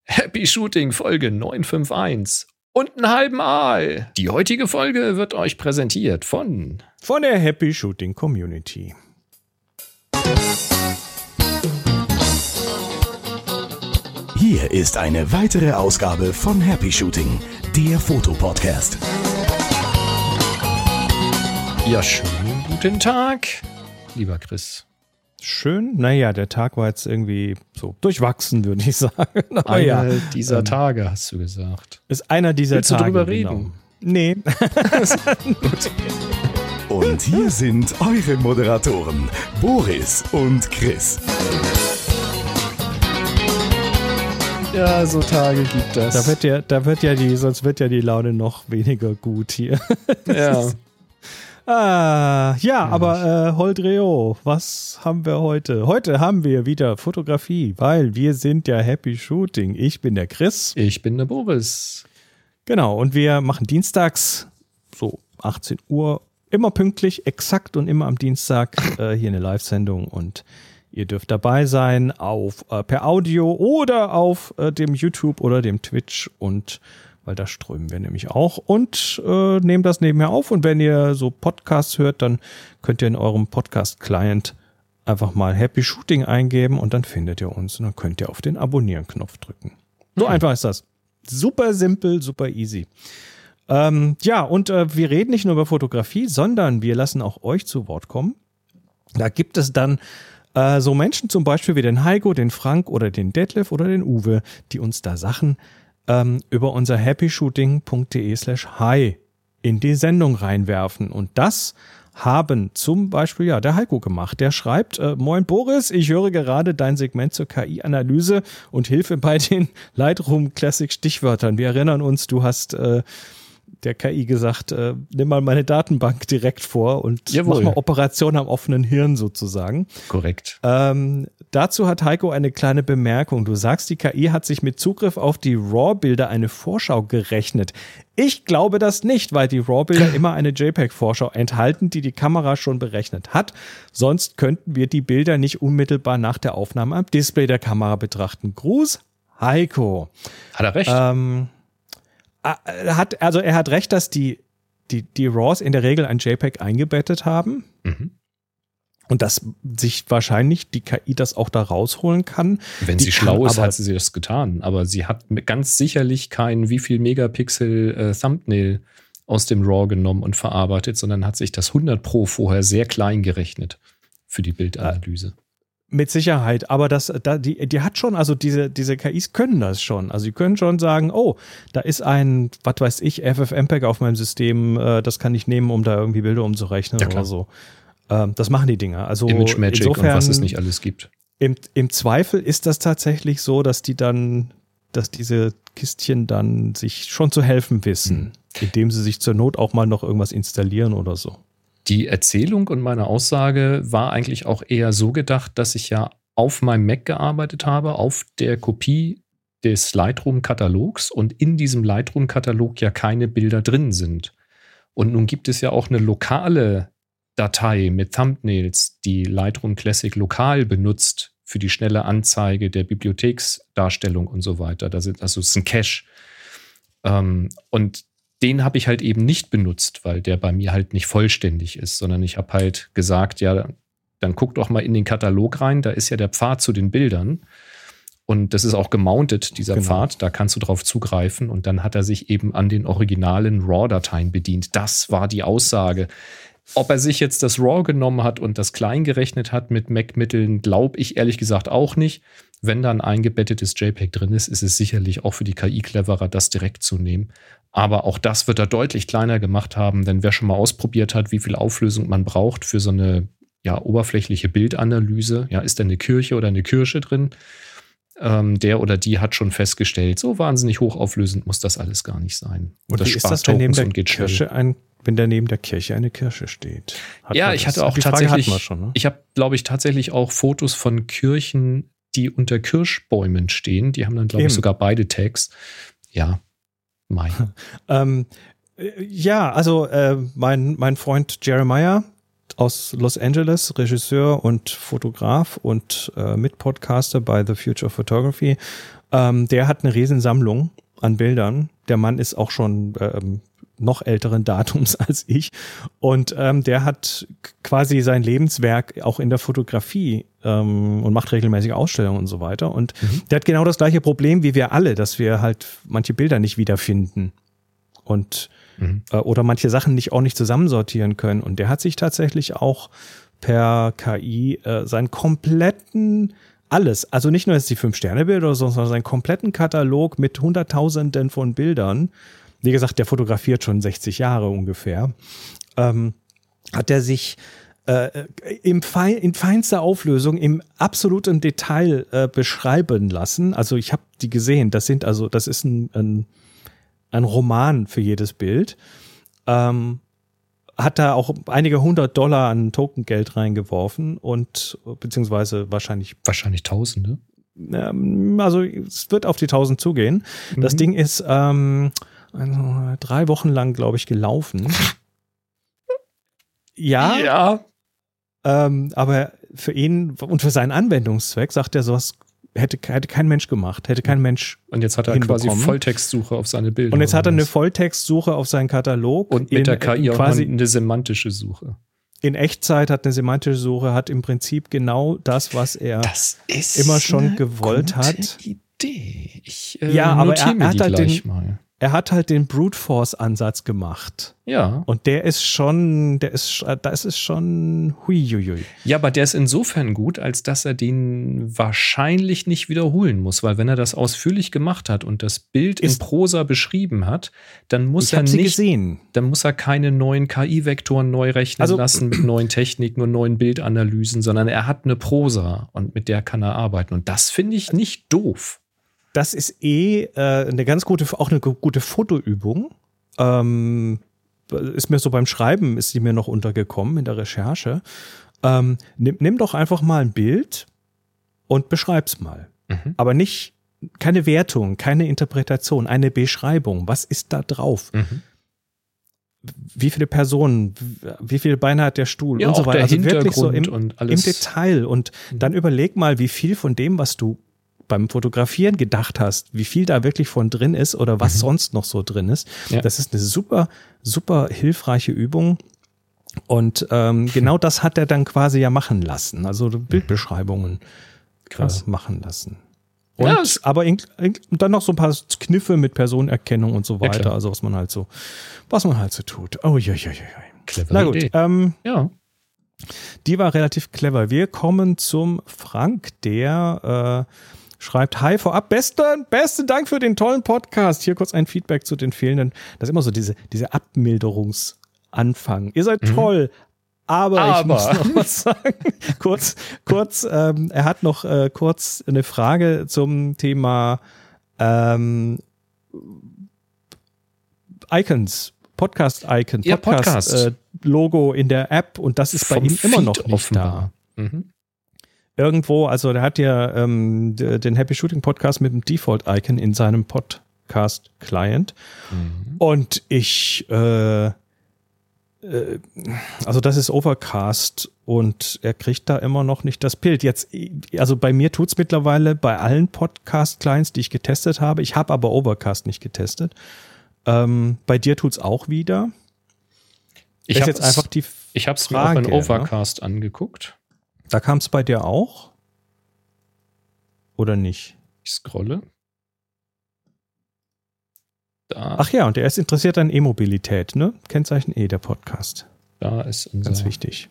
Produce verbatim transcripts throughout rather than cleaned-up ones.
Happy Shooting Folge neun fünf eins und einen halben Aal. Die heutige Folge wird euch präsentiert von... Von der Happy Shooting Community. Hier ist eine weitere Ausgabe von Happy Shooting, der Fotopodcast. Ja, schönen guten Tag, lieber Chris. Schön. Naja, der Tag war jetzt irgendwie so durchwachsen, würde ich sagen. Aber Einer ja, dieser ähm, Tage, hast du gesagt. Ist einer dieser Willst Tage. du drüber genau. reden? Nee. Und hier sind eure Moderatoren, Boris und Chris. Ja, so Tage gibt das. Da wird ja, da wird ja die, sonst wird ja die Laune noch weniger gut hier. Ja. Ah, ja, aber äh, Holdreo, was haben wir heute? Heute haben wir wieder Fotografie, weil wir sind ja Happy Shooting. Ich bin der Chris. Ich bin der Boris. Genau, und wir machen dienstags so achtzehn Uhr, immer pünktlich, exakt und immer am Dienstag äh, hier eine Live-Sendung und ihr dürft dabei sein auf äh, per Audio oder auf äh, dem YouTube oder dem Twitch und weil da strömen wir nämlich auch und äh, nehmen das nebenher auf und wenn ihr so Podcasts hört, dann könnt ihr in eurem Podcast-Client einfach mal Happy Shooting eingeben und dann findet ihr uns und dann könnt ihr auf den Abonnieren-Knopf drücken. So mhm. einfach ist das. Super simpel, super easy. Ähm, ja, und äh, wir reden nicht nur über Fotografie, sondern wir lassen auch euch zu Wort kommen. Da gibt es dann äh, so Menschen zum Beispiel wie den Heiko, den Frank oder den Detlef oder den Uwe, die uns da Sachen ähm, über unser happyshooting.de slash hi in die Sendung reinwerfen. Und das haben zum Beispiel ja der Heiko gemacht. Der schreibt, äh, Moin Boris, ich höre gerade dein Segment zur K I-Analyse und Hilfe bei den Lightroom Classic Stichwörtern. Wir erinnern uns, du hast äh, der K I gesagt, äh, nimm mal meine Datenbank direkt vor und Jawohl. mach mal Operation am offenen Hirn sozusagen. Korrekt. Ähm, dazu hat Heiko eine kleine Bemerkung. Du sagst, die K I hat sich mit Zugriff auf die RAW-Bilder eine Vorschau gerechnet. Ich glaube das nicht, weil die RAW-Bilder immer eine JPEG-Vorschau enthalten, die die Kamera schon berechnet hat. Sonst könnten wir die Bilder nicht unmittelbar nach der Aufnahme am Display der Kamera betrachten. Gruß, Heiko. Hat er recht? Ähm, er hat, also er hat recht, dass die, die, die RAWs in der Regel ein JPEG eingebettet haben. Mhm. Und dass sich wahrscheinlich die K I das auch da rausholen kann. Wenn die sie schlau ist, aber, hat sie das getan. Aber sie hat ganz sicherlich kein wie viel Megapixel äh, Thumbnail aus dem RAW genommen und verarbeitet, sondern hat sich das hundert Pro vorher sehr klein gerechnet für die Bildanalyse. Mit Sicherheit, aber das, da, die, die hat schon, also diese, diese K Is können das schon. Also die können schon sagen, oh, da ist ein, was weiß ich, F F M P E G auf meinem System, äh, das kann ich nehmen, um da irgendwie Bilder umzurechnen Ja, oder so. Ähm, das machen die Dinger. Also Image Magic insofern, und was es nicht alles gibt. Im, Im Zweifel ist das tatsächlich so, dass die dann, dass diese Kistchen dann sich schon zu helfen wissen, mhm. indem sie sich zur Not auch mal noch irgendwas installieren oder so. Die Erzählung und meine Aussage war eigentlich auch eher so gedacht, dass ich ja auf meinem Mac gearbeitet habe, auf der Kopie des Lightroom-Katalogs und in diesem Lightroom-Katalog ja keine Bilder drin sind. Und nun gibt es ja auch eine lokale Datei mit Thumbnails, die Lightroom Classic lokal benutzt für die schnelle Anzeige der Bibliotheksdarstellung und so weiter. Das ist, also es ist ein Cache. Ähm, und den habe ich halt eben nicht benutzt, weil der bei mir halt nicht vollständig ist, sondern ich habe halt gesagt, ja, dann guck doch mal in den Katalog rein, da ist ja der Pfad zu den Bildern und das ist auch gemountet, dieser genau. Pfad, da kannst du drauf zugreifen und dann hat er sich eben an den originalen RAW-Dateien bedient. Das war die Aussage. Ob er sich jetzt das RAW genommen hat und das klein gerechnet hat mit Mac-Mitteln, glaube ich ehrlich gesagt auch nicht. Wenn da ein eingebettetes JPEG drin ist, ist es sicherlich auch für die K I cleverer, das direkt zu nehmen. Aber auch das wird er deutlich kleiner gemacht haben, denn wer schon mal ausprobiert hat, wie viel Auflösung man braucht für so eine ja, oberflächliche Bildanalyse, ja, ist da eine Kirche oder eine Kirsche drin, ähm, der oder die hat schon festgestellt, so wahnsinnig hochauflösend muss das alles gar nicht sein. Und, und das wie ist das, wenn neben der Kirsche ein wenn da neben der Kirche eine Kirsche steht? Hat ja, ich hatte auch die tatsächlich, Frage schon, ne? ich habe, glaube ich, tatsächlich auch Fotos von Kirchen, die unter Kirschbäumen stehen. Die haben dann, glaube ich, sogar beide Tags. Ja, mein. ähm, ja, also äh, mein, mein Freund Jeremiah aus Los Angeles, Regisseur und Fotograf und äh, Mitpodcaster bei The Future of Photography, Ähm, der hat eine Riesensammlung an Bildern. Der Mann ist auch schon ähm, noch älteren Datums als ich. Und ähm, der hat quasi sein Lebenswerk auch in der Fotografie ähm, und macht regelmäßige Ausstellungen und so weiter. Und mhm. der hat genau das gleiche Problem wie wir alle, dass wir halt manche Bilder nicht wiederfinden und mhm. äh, oder manche Sachen nicht auch nicht zusammensortieren können. Und der hat sich tatsächlich auch per K I äh, seinen kompletten alles, also nicht nur jetzt die Fünf-Sterne-Bilder, sondern seinen kompletten Katalog mit Hunderttausenden von Bildern. Wie gesagt, der fotografiert schon sechzig Jahre ungefähr. Ähm, hat er sich äh, im Fein, in feinster Auflösung, im absoluten Detail äh, beschreiben lassen. Also ich habe die gesehen. Das sind also, das ist ein, ein, ein Roman für jedes Bild. Ähm, hat da auch einige hundert Dollar an Tokengeld reingeworfen und beziehungsweise wahrscheinlich wahrscheinlich Tausende. Ähm, also es wird auf die Tausend zugehen. Mhm. Das Ding ist ähm, also drei Wochen lang, glaube ich, gelaufen. Ja. Ja. Ähm, aber für ihn und für seinen Anwendungszweck sagt er, sowas hätte, hätte kein Mensch gemacht, hätte kein Mensch Und jetzt hat er quasi Volltextsuche auf seine Bilder. Und jetzt hat er eine Volltextsuche auf seinen Katalog. Und mit in, der K I auch quasi eine semantische Suche. In Echtzeit hat eine semantische Suche, hat im Prinzip genau das, was er das ist immer schon gewollt hat. Idee. Ich äh, ja, aber er, er hat halt den, mal. Er hat halt den Brute Force Ansatz gemacht. Ja. Und der ist schon, der ist, das ist schon huiuiui. Ja, aber der ist insofern gut, als dass er den wahrscheinlich nicht wiederholen muss, weil wenn er das ausführlich gemacht hat und das Bild ist, in Prosa beschrieben hat, dann muss er nicht, gesehen. dann muss er keine neuen K I-Vektoren neu rechnen also, lassen mit neuen Techniken und neuen Bildanalysen, sondern er hat eine Prosa und mit der kann er arbeiten. Und das finde ich nicht doof. Das ist eh äh, eine ganz gute, auch eine gute Fotoübung. Ähm, ist mir so beim Schreiben, ist die mir noch untergekommen in der Recherche. Ähm, nimm, nimm doch einfach mal ein Bild und beschreib's mal. Mhm. Aber nicht, keine Wertung, keine Interpretation, eine Beschreibung. Was ist da drauf? Mhm. Wie viele Personen, wie viele Beine hat der Stuhl ja, und so weiter. Also wirklich so im, und alles. im Detail. Und mhm. dann überleg mal, wie viel von dem, was du beim Fotografieren gedacht hast, wie viel da wirklich von drin ist oder was mhm. sonst noch so drin ist. Ja. Das ist eine super, super hilfreiche Übung. Und ähm, genau das hat er dann quasi ja machen lassen. Also Bildbeschreibungen Krass. Äh, machen lassen. Und ja, aber in, in, dann noch so ein paar Kniffe mit Personenerkennung und so weiter. Ja, also was man halt so, was man halt so tut. Oh ja, ja, ja, ja. Clever Na gut. Idee. Ähm, ja. Die war relativ clever. Wir kommen zum Frank, der äh, schreibt, hi vorab, besten, besten Dank für den tollen Podcast. Hier kurz ein Feedback zu den fehlenden, das ist immer so diese, diese Abmilderungsanfang. Ihr seid mhm. toll, aber, aber ich muss noch was sagen. kurz, kurz, ähm, er hat noch äh, kurz eine Frage zum Thema ähm, Icons, Podcast-Icon, ja, Podcast-Logo Podcast. äh, in der App und das ist Vom bei ihm immer Feed noch nicht offenbar. da. Mhm. Irgendwo, also der hat ja ähm, den Happy Shooting Podcast mit dem Default-Icon in seinem Podcast-Client. Mhm. Und ich, äh, äh, also das ist Overcast und er kriegt da immer noch nicht das Bild. Jetzt, also bei mir tut's mittlerweile bei allen Podcast-Clients, die ich getestet habe. Ich habe aber Overcast nicht getestet. Ähm, bei dir tut's auch wieder. Ich habe jetzt einfach die Frage, ich habe es mir auch in Overcast ne? angeguckt. Da kam es bei dir auch? Oder nicht? Ich scrolle. Da. Ach ja, und er ist interessiert an E-Mobilität, ne? Kennzeichen E, der Podcast. Da ist unser... Ganz wichtig.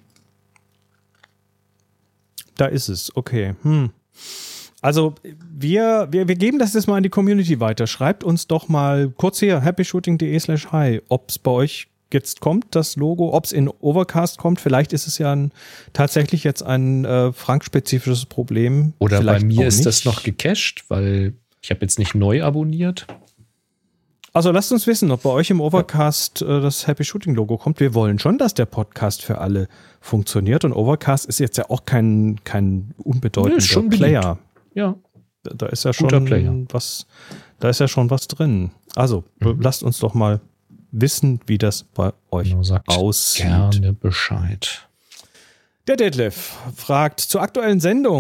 Da ist es, okay. Hm. Also wir, wir, wir geben das jetzt mal in die Community weiter. Schreibt uns doch mal kurz hier, happyshooting.de slash hi, ob es bei euch jetzt kommt, das Logo, ob es in Overcast kommt. Vielleicht ist es ja ein, tatsächlich jetzt ein äh, Frank-spezifisches Problem. Oder Vielleicht bei mir ist nicht. das noch gecached, weil ich habe jetzt nicht neu abonniert. Also lasst uns wissen, ob bei euch im Overcast äh, das Happy Shooting Logo kommt. Wir wollen schon, dass der Podcast für alle funktioniert. Und Overcast ist jetzt ja auch kein, kein unbedeutender nee, schon Player. Ja. Da, da ist ja schon was, da ist ja schon was drin. Also mhm. lasst uns doch mal wissen, wie das bei euch genau, sagt aussieht. Gerne Bescheid. Der Detlef fragt zur aktuellen Sendung.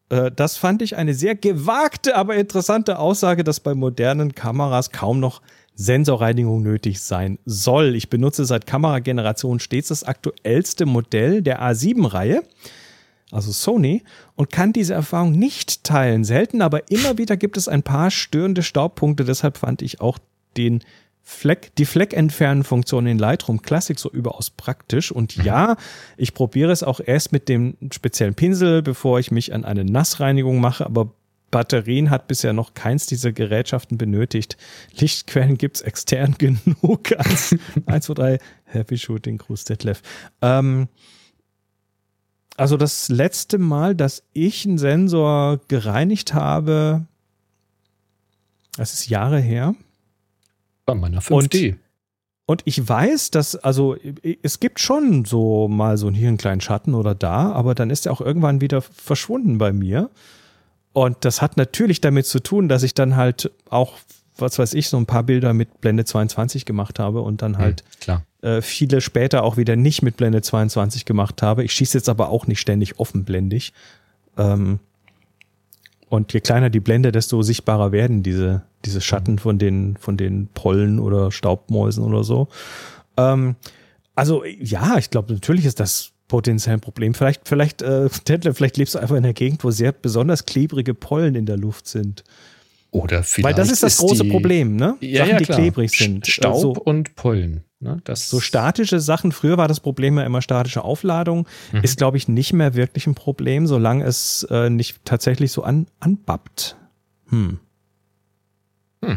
äh, das fand ich eine sehr gewagte, aber interessante Aussage, dass bei modernen Kameras kaum noch Sensorreinigung nötig sein soll. Ich benutze seit Kamerageneration stets das aktuellste Modell der A sieben Reihe, also Sony, und kann diese Erfahrung nicht teilen. Selten, aber immer wieder gibt es ein paar störende Staubpunkte. Deshalb fand ich auch den Fleck, die Fleckentfernen-Funktion in Lightroom Classic so überaus praktisch. Und ja, ich probiere es auch erst mit dem speziellen Pinsel, bevor ich mich an eine Nassreinigung mache, aber Batterien hat bisher noch keins dieser Gerätschaften benötigt. Lichtquellen gibt's extern genug. eins, zwei, drei, Happy Shooting, Gruß Detlef. Ähm, also das letzte Mal, dass ich einen Sensor gereinigt habe, das ist Jahre her. Bei meiner fünf D. Und, und ich weiß, dass, also es gibt schon so mal so hier einen kleinen Schatten oder da, aber dann ist er auch irgendwann wieder verschwunden bei mir. Und das hat natürlich damit zu tun, dass ich dann halt auch, was weiß ich, so ein paar Bilder mit Blende zweiundzwanzig gemacht habe und dann halt hm, klar. Äh, viele später auch wieder nicht mit Blende zweiundzwanzig gemacht habe. Ich schieße jetzt aber auch nicht ständig offenblendig. Ähm, und je kleiner die Blende, desto sichtbarer werden diese, diese Schatten von den, von den Pollen oder Staubmäusen oder so. Ähm, also ja, ich glaube, natürlich ist das potenziell ein Problem. Vielleicht, vielleicht, äh, Detlef, vielleicht lebst du einfach in einer Gegend, wo sehr besonders klebrige Pollen in der Luft sind. Oder vielleicht. Weil das ist das ist große die, Problem, ne? Ja, Sachen, ja, die klar. klebrig sind. Staub also, und Pollen. Ne? Das so statische Sachen, früher war das Problem ja immer statische Aufladung, mhm. ist, glaube ich, nicht mehr wirklich ein Problem, solange es äh, nicht tatsächlich so an, anbappt. Hm. Hm.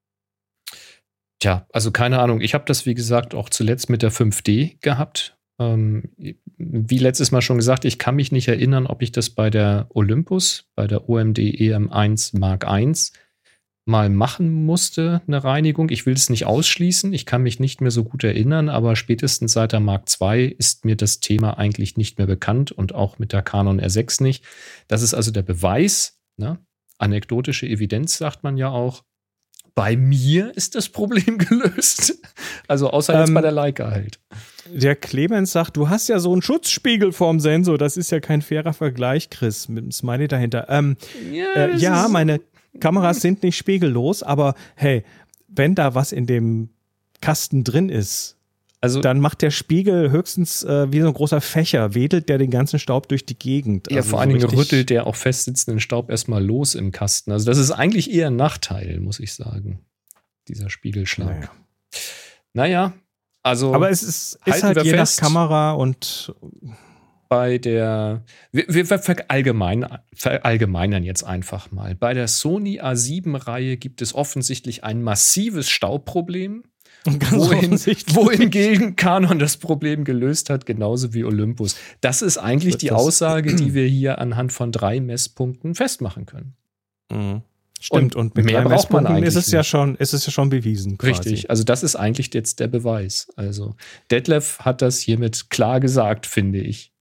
Tja, also keine Ahnung. Ich habe das, wie gesagt, auch zuletzt mit der fünf D gehabt. Ähm, wie letztes Mal schon gesagt, ich kann mich nicht erinnern, ob ich das bei der Olympus, bei der O M D E M eins Mark eins mal machen musste, eine Reinigung. Ich will es nicht ausschließen. Ich kann mich nicht mehr so gut erinnern, aber spätestens seit der Mark zwei ist mir das Thema eigentlich nicht mehr bekannt und auch mit der Canon R sechs nicht. Das ist also der Beweis, ne? Anekdotische Evidenz sagt man ja auch. Bei mir ist das Problem gelöst. Also außer jetzt ähm, bei der Leica halt. Der Clemens sagt, du hast ja so einen Schutzspiegel vorm Sensor. Das ist ja kein fairer Vergleich, Chris, mit dem Smiley dahinter. Ähm, ja, äh, ja meine Kameras sind nicht spiegellos, aber hey, wenn da was in dem Kasten drin ist, also dann macht der Spiegel höchstens äh, wie so ein großer Fächer, wedelt der den ganzen Staub durch die Gegend. Ja, also vor allen Dingen so rüttelt der auch festsitzenden Staub erstmal los im Kasten. Also das ist eigentlich eher ein Nachteil, muss ich sagen, dieser Spiegelschlag. Naja, naja also aber es ist, ist halt je fest, nach Kamera und bei der, wir, wir verallgemein, verallgemeinern jetzt einfach mal. Bei der Sony A sieben Reihe gibt es offensichtlich ein massives Staubproblem. Wohin, wohingegen Canon das Problem gelöst hat, genauso wie Olympus. Das ist eigentlich die Aussage, die wir hier anhand von drei Messpunkten festmachen können. Mhm. Stimmt, und, und mit mehr drei Messpunkten ist es, ja schon, ist es ja schon bewiesen. Quasi. Richtig, also das ist eigentlich jetzt der Beweis. Also Detlef hat das hiermit klar gesagt, finde ich.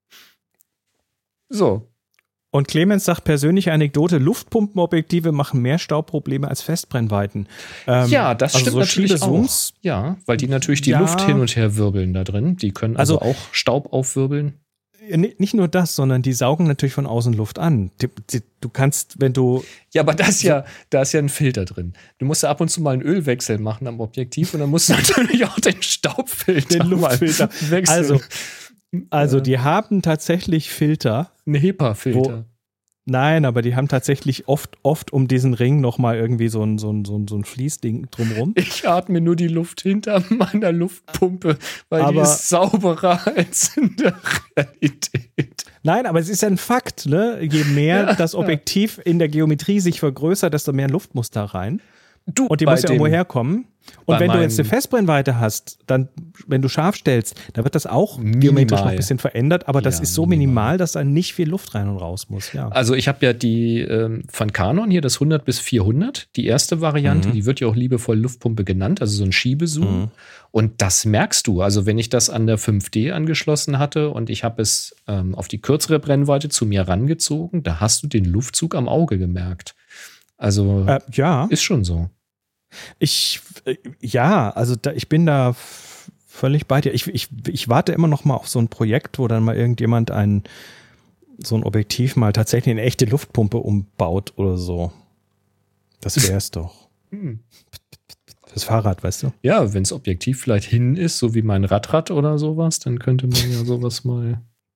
So. Und Clemens sagt, persönliche Anekdote, Luftpumpenobjektive machen mehr Staubprobleme als Festbrennweiten. Ähm, ja, das also stimmt so natürlich auch. Ja, weil die natürlich die ja, Luft hin und her wirbeln da drin. Die können also, also auch Staub aufwirbeln. Nicht nur das, sondern die saugen natürlich von außen Luft an. Die, die, du kannst, wenn du... Ja, aber da ist ja, da ist ja ein Filter drin. Du musst ja ab und zu mal einen Ölwechsel machen am Objektiv und dann musst du natürlich auch den Staubfilter, den Luftfilter wechseln. Also, also die haben tatsächlich Filter. Ein HEPA-Filter. Nein, aber die haben tatsächlich oft, oft um diesen Ring nochmal irgendwie so ein, so ein, so ein, so ein Fließding drumrum. Ich atme nur die Luft hinter meiner Luftpumpe, weil aber die ist sauberer als in der Realität. Nein, aber es ist ja ein Fakt, ne? Je mehr ja, das Objektiv ja. in der Geometrie sich vergrößert, desto mehr Luft muss da rein. Du, und die muss ja irgendwo herkommen. Und wenn du jetzt eine Festbrennweite hast, dann, wenn du scharf stellst, dann wird das auch minimal. Geometrisch noch ein bisschen verändert, aber das ja, ist so minimal, minimal, dass da nicht viel Luft rein und raus muss. Ja. Also ich habe ja die ähm, von Canon hier, das hundert bis vierhundert, die erste Variante, mhm. die wird ja auch liebevoll Luftpumpe genannt, also so ein Schiebezoom. Mhm. Und das merkst du, also wenn ich das an der fünf D angeschlossen hatte und ich habe es ähm, auf die kürzere Brennweite zu mir rangezogen, da hast du den Luftzug am Auge gemerkt. Also äh, ja. ist schon so. Ich, äh, ja, also da, ich bin da f- völlig bei dir. Ich, ich, ich warte immer noch mal auf so ein Projekt, wo dann mal irgendjemand ein, so ein Objektiv mal tatsächlich in eine echte Luftpumpe umbaut oder so. Das wär's doch. Fürs Fahrrad, weißt du? Ja, wenn das Objektiv vielleicht hin ist, so wie mein Radrad oder sowas, dann könnte man ja sowas mal.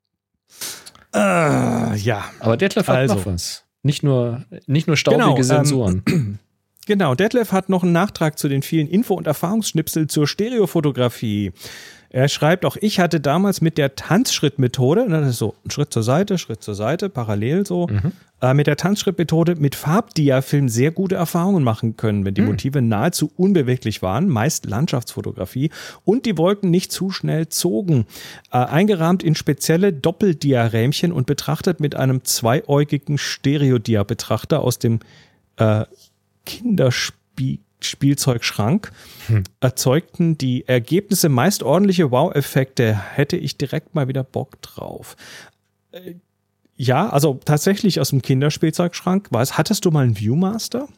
Äh, ja. Aber Detlef hat also. noch was. Nicht nur, nicht nur staubige Genau, Sensoren. Ähm, genau, Detlef hat noch einen Nachtrag zu den vielen Info- und Erfahrungsschnipsel zur Stereofotografie. Er schreibt, auch ich hatte damals mit der Tanzschrittmethode, das ist so ein Schritt zur Seite, Schritt zur Seite, parallel so, mhm. äh, mit der Tanzschrittmethode mit Farbdiafilm sehr gute Erfahrungen machen können, wenn die mhm. Motive nahezu unbeweglich waren, meist Landschaftsfotografie, und die Wolken nicht zu schnell zogen. Äh, eingerahmt in spezielle Doppeldiarämchen und betrachtet mit einem zweiäugigen Stereodia-Betrachter aus dem äh, Kinderspiel. Spielzeugschrank, hm. erzeugten die Ergebnisse meist ordentliche Wow-Effekte. Hätte ich direkt mal wieder Bock drauf. Äh, ja, also tatsächlich aus dem Kinderspielzeugschrank. Was, hattest du mal einen Viewmaster?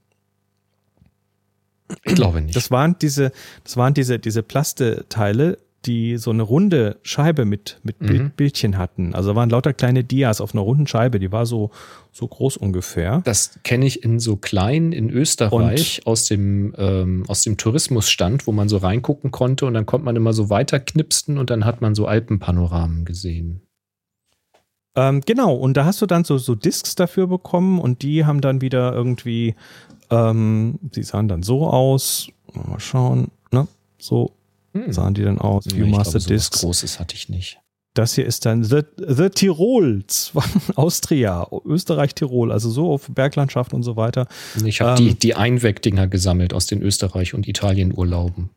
Ich glaube nicht. Das waren diese, das waren diese, diese Plasteteile, die so eine runde Scheibe mit, mit mhm. Bildchen hatten. Also waren lauter kleine Dias auf einer runden Scheibe, die war so, so groß ungefähr. Das kenne ich in so klein in Österreich aus dem, ähm, aus dem Tourismusstand, wo man so reingucken konnte und dann konnte man immer so weiterknipsen und dann hat man so Alpenpanoramen gesehen. Ähm, genau, und da hast du dann so, so Discs dafür bekommen und die haben dann wieder irgendwie, ähm, die sahen dann so aus, mal schauen, ne, so Hm. sahen die dann aus? Ja, Viewmaster ich glaube, Discs. so was Großes hatte ich nicht. Das hier ist dann The, The Tirol, Austria, Österreich-Tirol, also so auf Berglandschaft und so weiter. Ich habe ähm, die, die Einwegdinger gesammelt aus den Österreich- und Italien-Urlauben.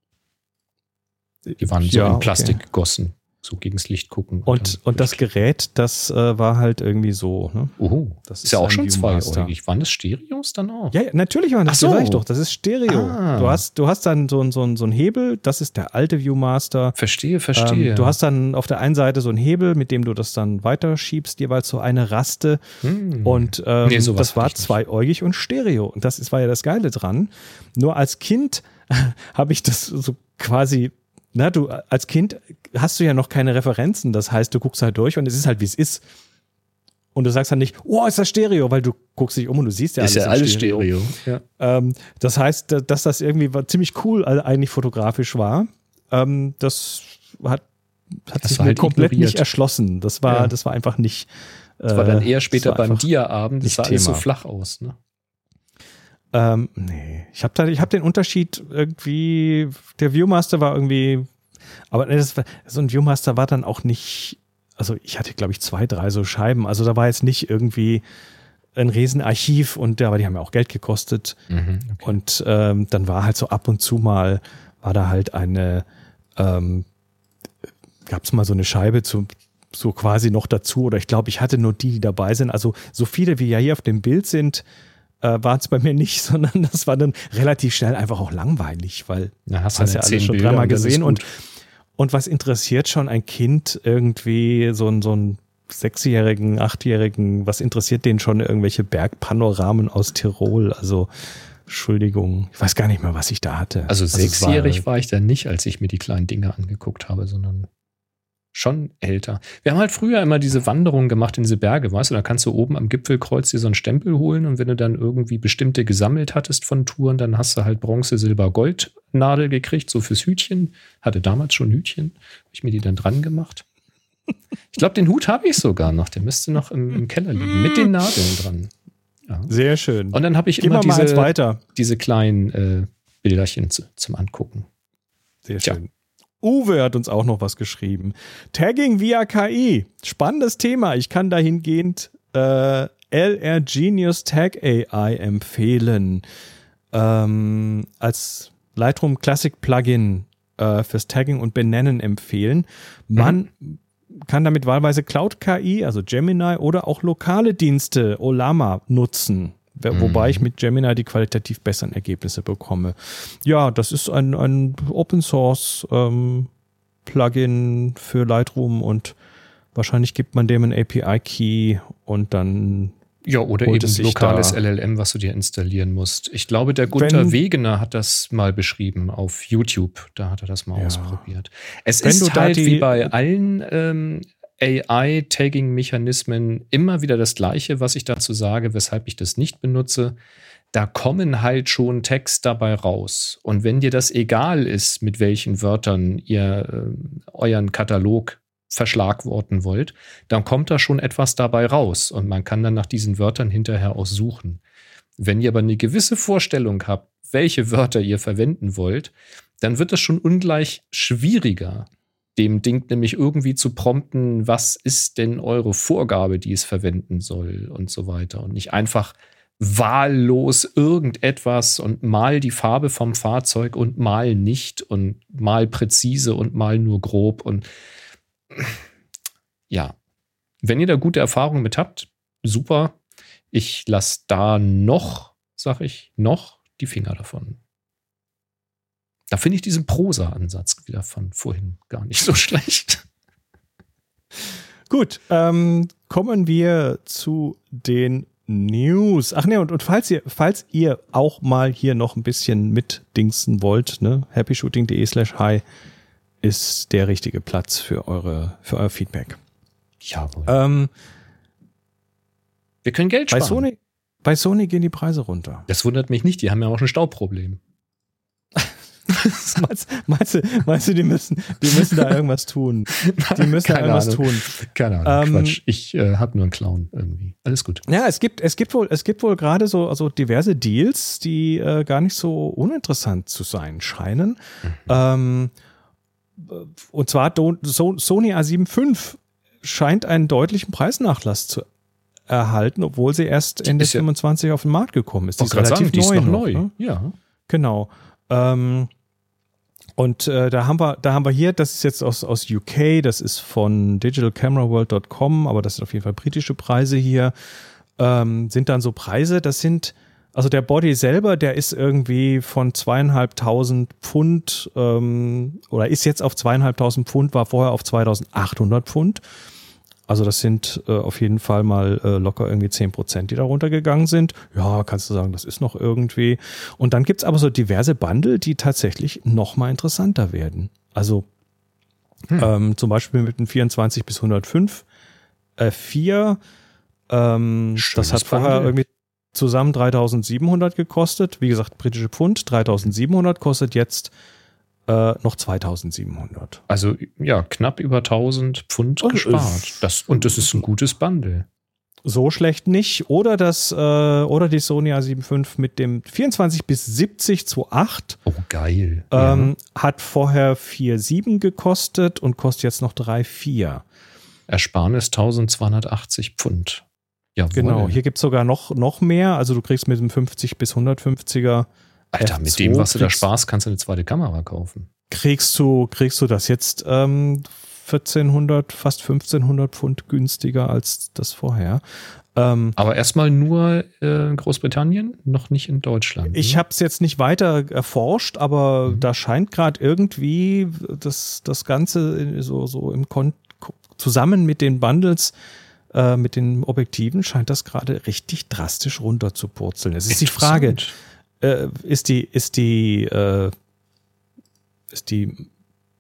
Die waren so ja, in Plastik okay. gegossen, so gegens Licht gucken. Und, und, und das Gerät, das äh, war halt irgendwie so. Ne? Oho, das ist, ist ja auch schon Viewmaster. zweiäugig. Waren das Stereos dann auch? Ja, ja natürlich waren das, so. das sag ich doch, das ist Stereo. Ah. Du hast, du hast dann so, so, so einen Hebel, das ist der alte Viewmaster. Verstehe, verstehe. Ähm, du hast dann auf der einen Seite so einen Hebel, mit dem du das dann weiterschiebst, jeweils so eine Raste. Hm. Und ähm, nee, das war zweiäugig und Stereo. Und das ist, war ja das Geile dran. Nur als Kind habe ich das so quasi. Na, du als Kind hast du ja noch keine Referenzen, das heißt, du guckst halt durch und es ist halt, wie es ist. Und du sagst dann nicht, oh, ist das Stereo, weil du guckst dich um und du siehst ja alles. Ist ja alles Stereo. Stereo. Ja. Ähm, das heißt, dass das irgendwie ziemlich cool eigentlich fotografisch war. Ähm, das hat, hat das sich mir halt komplett ignoriert. Nicht erschlossen. Das war, ja. das war einfach nicht. Das war dann eher später beim Dia-Abend, das sah alles so flach aus, ne? Ähm, nee, ich habe ich hab den Unterschied irgendwie, der Viewmaster war irgendwie, aber das war, so ein Viewmaster war dann auch nicht, also ich hatte glaube ich zwei, drei so Scheiben, also da war jetzt nicht irgendwie ein Riesenarchiv und aber die haben ja auch Geld gekostet mhm, okay. und ähm, dann war halt so ab und zu mal, war da halt eine, ähm, gab es mal so eine Scheibe zu, so quasi noch dazu oder ich glaube ich hatte nur die, die dabei sind, also so viele wie ja hier auf dem Bild sind, Äh, war es bei mir nicht, sondern das war dann relativ schnell einfach auch langweilig, weil Na, hast du hast ja alles schon Bilder dreimal gesehen und, und was interessiert schon ein Kind irgendwie, so ein, so ein Sechsjährigen, Achtjährigen, was interessiert den schon irgendwelche Bergpanoramen aus Tirol, also Entschuldigung, ich weiß gar nicht mehr, was ich da hatte. Also, also sechsjährig war, war ich da nicht, als ich mir die kleinen Dinge angeguckt habe, sondern schon älter. Wir haben halt früher immer diese Wanderungen gemacht in diese Berge, weißt du, da kannst du oben am Gipfelkreuz dir so einen Stempel holen und wenn du dann irgendwie bestimmte gesammelt hattest von Touren, dann hast du halt Bronze, Silber, Gold Nadel gekriegt, so fürs Hütchen. Hatte damals schon Hütchen, habe ich mir die dann dran gemacht. Ich glaube, den Hut habe ich sogar noch, der müsste noch im, im Keller liegen, mit den Nadeln dran. Ja. Sehr schön. Und dann habe ich Gehen immer diese, weiter. diese kleinen äh, Bilderchen zu, zum Angucken. Sehr schön. Tja. Uwe hat uns auch noch was geschrieben. Tagging via K I. Spannendes Thema. Ich kann dahingehend äh, L R Genius Tag A I empfehlen. Ähm, als Lightroom Classic Plugin äh, fürs Tagging und Benennen empfehlen. Man mhm. kann damit wahlweise Cloud K I, also Gemini, oder auch lokale Dienste, Olama, nutzen. Wobei ich mit Gemini die qualitativ besseren Ergebnisse bekomme. Ja, das ist ein, ein Open Source ähm, Plugin für Lightroom und wahrscheinlich gibt man dem einen A P I-Key und dann ja, oder eben ein lokales L L M, was du dir installieren musst. Ich glaube, der Gunther Wenn, Wegener hat das mal beschrieben auf YouTube. Da hat er das mal ja. ausprobiert. Es Wenn ist du halt die, wie bei allen ähm, A I-Tagging-Mechanismen immer wieder das Gleiche, was ich dazu sage, weshalb ich das nicht benutze. Da kommen halt schon Tags dabei raus. Und wenn dir das egal ist, mit welchen Wörtern ihr äh, euren Katalog verschlagworten wollt, dann kommt da schon etwas dabei raus. Und man kann dann nach diesen Wörtern hinterher auch suchen. Wenn ihr aber eine gewisse Vorstellung habt, welche Wörter ihr verwenden wollt, dann wird es schon ungleich schwieriger, dem Ding nämlich irgendwie zu prompten, was ist denn eure Vorgabe, die es verwenden soll und so weiter. Und nicht einfach wahllos irgendetwas und mal die Farbe vom Fahrzeug und mal nicht und mal präzise und mal nur grob. Und ja, wenn ihr da gute Erfahrungen mit habt, super. Ich lasse da noch, sag ich, noch die Finger davon. Da finde ich diesen Prosa-Ansatz wieder von vorhin gar nicht so schlecht. Gut, ähm, kommen wir zu den News. Ach ne, und, und falls ihr, falls ihr auch mal hier noch ein bisschen mitdingsen wollt, ne, happyshooting.de slash hi ist der richtige Platz für eure, für euer Feedback. Jawohl. Ähm, Wir können Geld bei sparen. Sony, bei Sony gehen die Preise runter. Das wundert mich nicht, die haben ja auch ein Staubproblem. meinst, meinst, du, meinst du, die müssen, die müssen da irgendwas tun? Die müssen da Keine irgendwas Ahnung. tun. Keine Ahnung, Ähm, Quatsch. Ich äh, habe nur einen Clown irgendwie. Alles gut. Ja, es gibt, es gibt wohl, es gibt wohl gerade so, also diverse Deals, die äh, gar nicht so uninteressant zu sein scheinen. Mhm. Ähm, und zwar do, so, Sony A sieben fünf scheint einen deutlichen Preisnachlass zu erhalten, obwohl sie erst Ende ist ja- fünfundzwanzig auf den Markt gekommen ist. Die Ich ist wollte gerade relativ sagen, die ist neu. noch neu. Ne? Ja. Genau. Ähm, und äh, da haben wir, da haben wir hier, das ist jetzt aus, aus U K, das ist von digital camera world dot com, aber das sind auf jeden Fall britische Preise hier, ähm, sind dann so Preise, das sind, also der Body selber, der ist irgendwie von zweieinhalbtausend Pfund ähm, oder ist jetzt auf zweieinhalbtausend Pfund, war vorher auf zweitausendachthundert Pfund. Also das sind äh, auf jeden Fall mal äh, locker irgendwie zehn Prozent, die da runtergegangen sind. Ja, kannst du sagen, das ist noch irgendwie. Und dann gibt's aber so diverse Bundle, die tatsächlich noch mal interessanter werden. Also hm. ähm, zum Beispiel mit dem vierundzwanzig bis hundertfünf äh, vier. Ähm, das hat vorher Bundle. irgendwie zusammen dreitausendsiebenhundert gekostet. Wie gesagt, britische Pfund, dreitausendsiebenhundert kostet jetzt äh, noch zweitausendsiebenhundert. Also ja, knapp über tausend Pfund Und, gespart. Das, und das ist ein gutes Bundle. So schlecht nicht. Oder das, äh, oder die Sony A sieben fünf mit dem vierundzwanzig bis siebzig zu acht. Oh, geil. Ähm, ja. Hat vorher vier Komma sieben gekostet und kostet jetzt noch drei Komma vier. Ersparnis tausendzweihundertachtzig Pfund. Jawohl. Genau, hier gibt es sogar noch, noch mehr. Also du kriegst mit dem fünfzig bis hundertfünfziger Alter, F zwei mit dem, was du da kriegst- sparst, kannst du eine zweite Kamera kaufen. Kriegst du, kriegst du das jetzt ähm, vierzehnhundert, fast fünfzehnhundert Pfund günstiger als das vorher. Ähm, Aber erstmal nur äh, in Großbritannien, noch nicht in Deutschland. Ich ne? habe es jetzt nicht weiter erforscht, aber Mhm. da scheint gerade irgendwie das, das Ganze so, so im Kon zusammen mit den Bundles, äh, mit den Objektiven, scheint das gerade richtig drastisch runter zu purzeln. Es ist die Frage, Interessant. äh, ist die, ist die, äh, ist die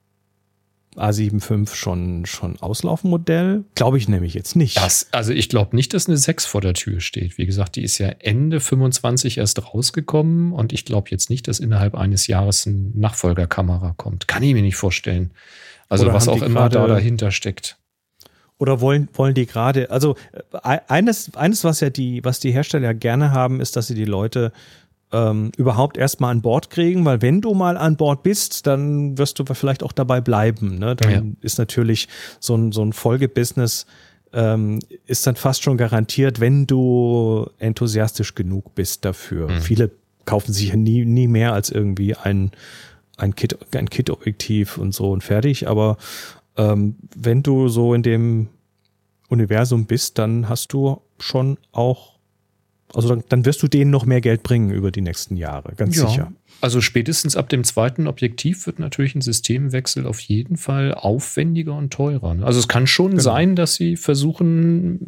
A sieben fünf schon, schon Auslaufmodell? Glaube ich nämlich jetzt nicht. Das, also ich glaube nicht, dass eine sechs vor der Tür steht. Wie gesagt, die ist ja Ende fünfundzwanzig erst rausgekommen und ich glaube jetzt nicht, dass innerhalb eines Jahres eine Nachfolgerkamera kommt. Kann ich mir nicht vorstellen. Also Oder was haben auch die immer da gerade- dahinter steckt. Oder wollen, wollen die gerade, also äh, eines, eines, was ja die, was die Hersteller gerne haben, ist, dass sie die Leute ähm, überhaupt erstmal an Bord kriegen, weil wenn du mal an Bord bist, dann wirst du vielleicht auch dabei bleiben. Ne? Dann Ja. ist natürlich so ein, so ein Folgebusiness ähm, ist dann fast schon garantiert, wenn du enthusiastisch genug bist dafür. Mhm. Viele kaufen sich ja nie, nie mehr als irgendwie ein, ein Kit, ein Kit-Objektiv und so und fertig, aber Ähm, wenn du so in dem Universum bist, dann hast du schon auch, also dann, dann wirst du denen noch mehr Geld bringen über die nächsten Jahre, ganz Ja. sicher. Also spätestens ab dem zweiten Objektiv wird natürlich ein Systemwechsel auf jeden Fall aufwendiger und teurer. ne? Also es kann schon Genau. sein, dass sie versuchen,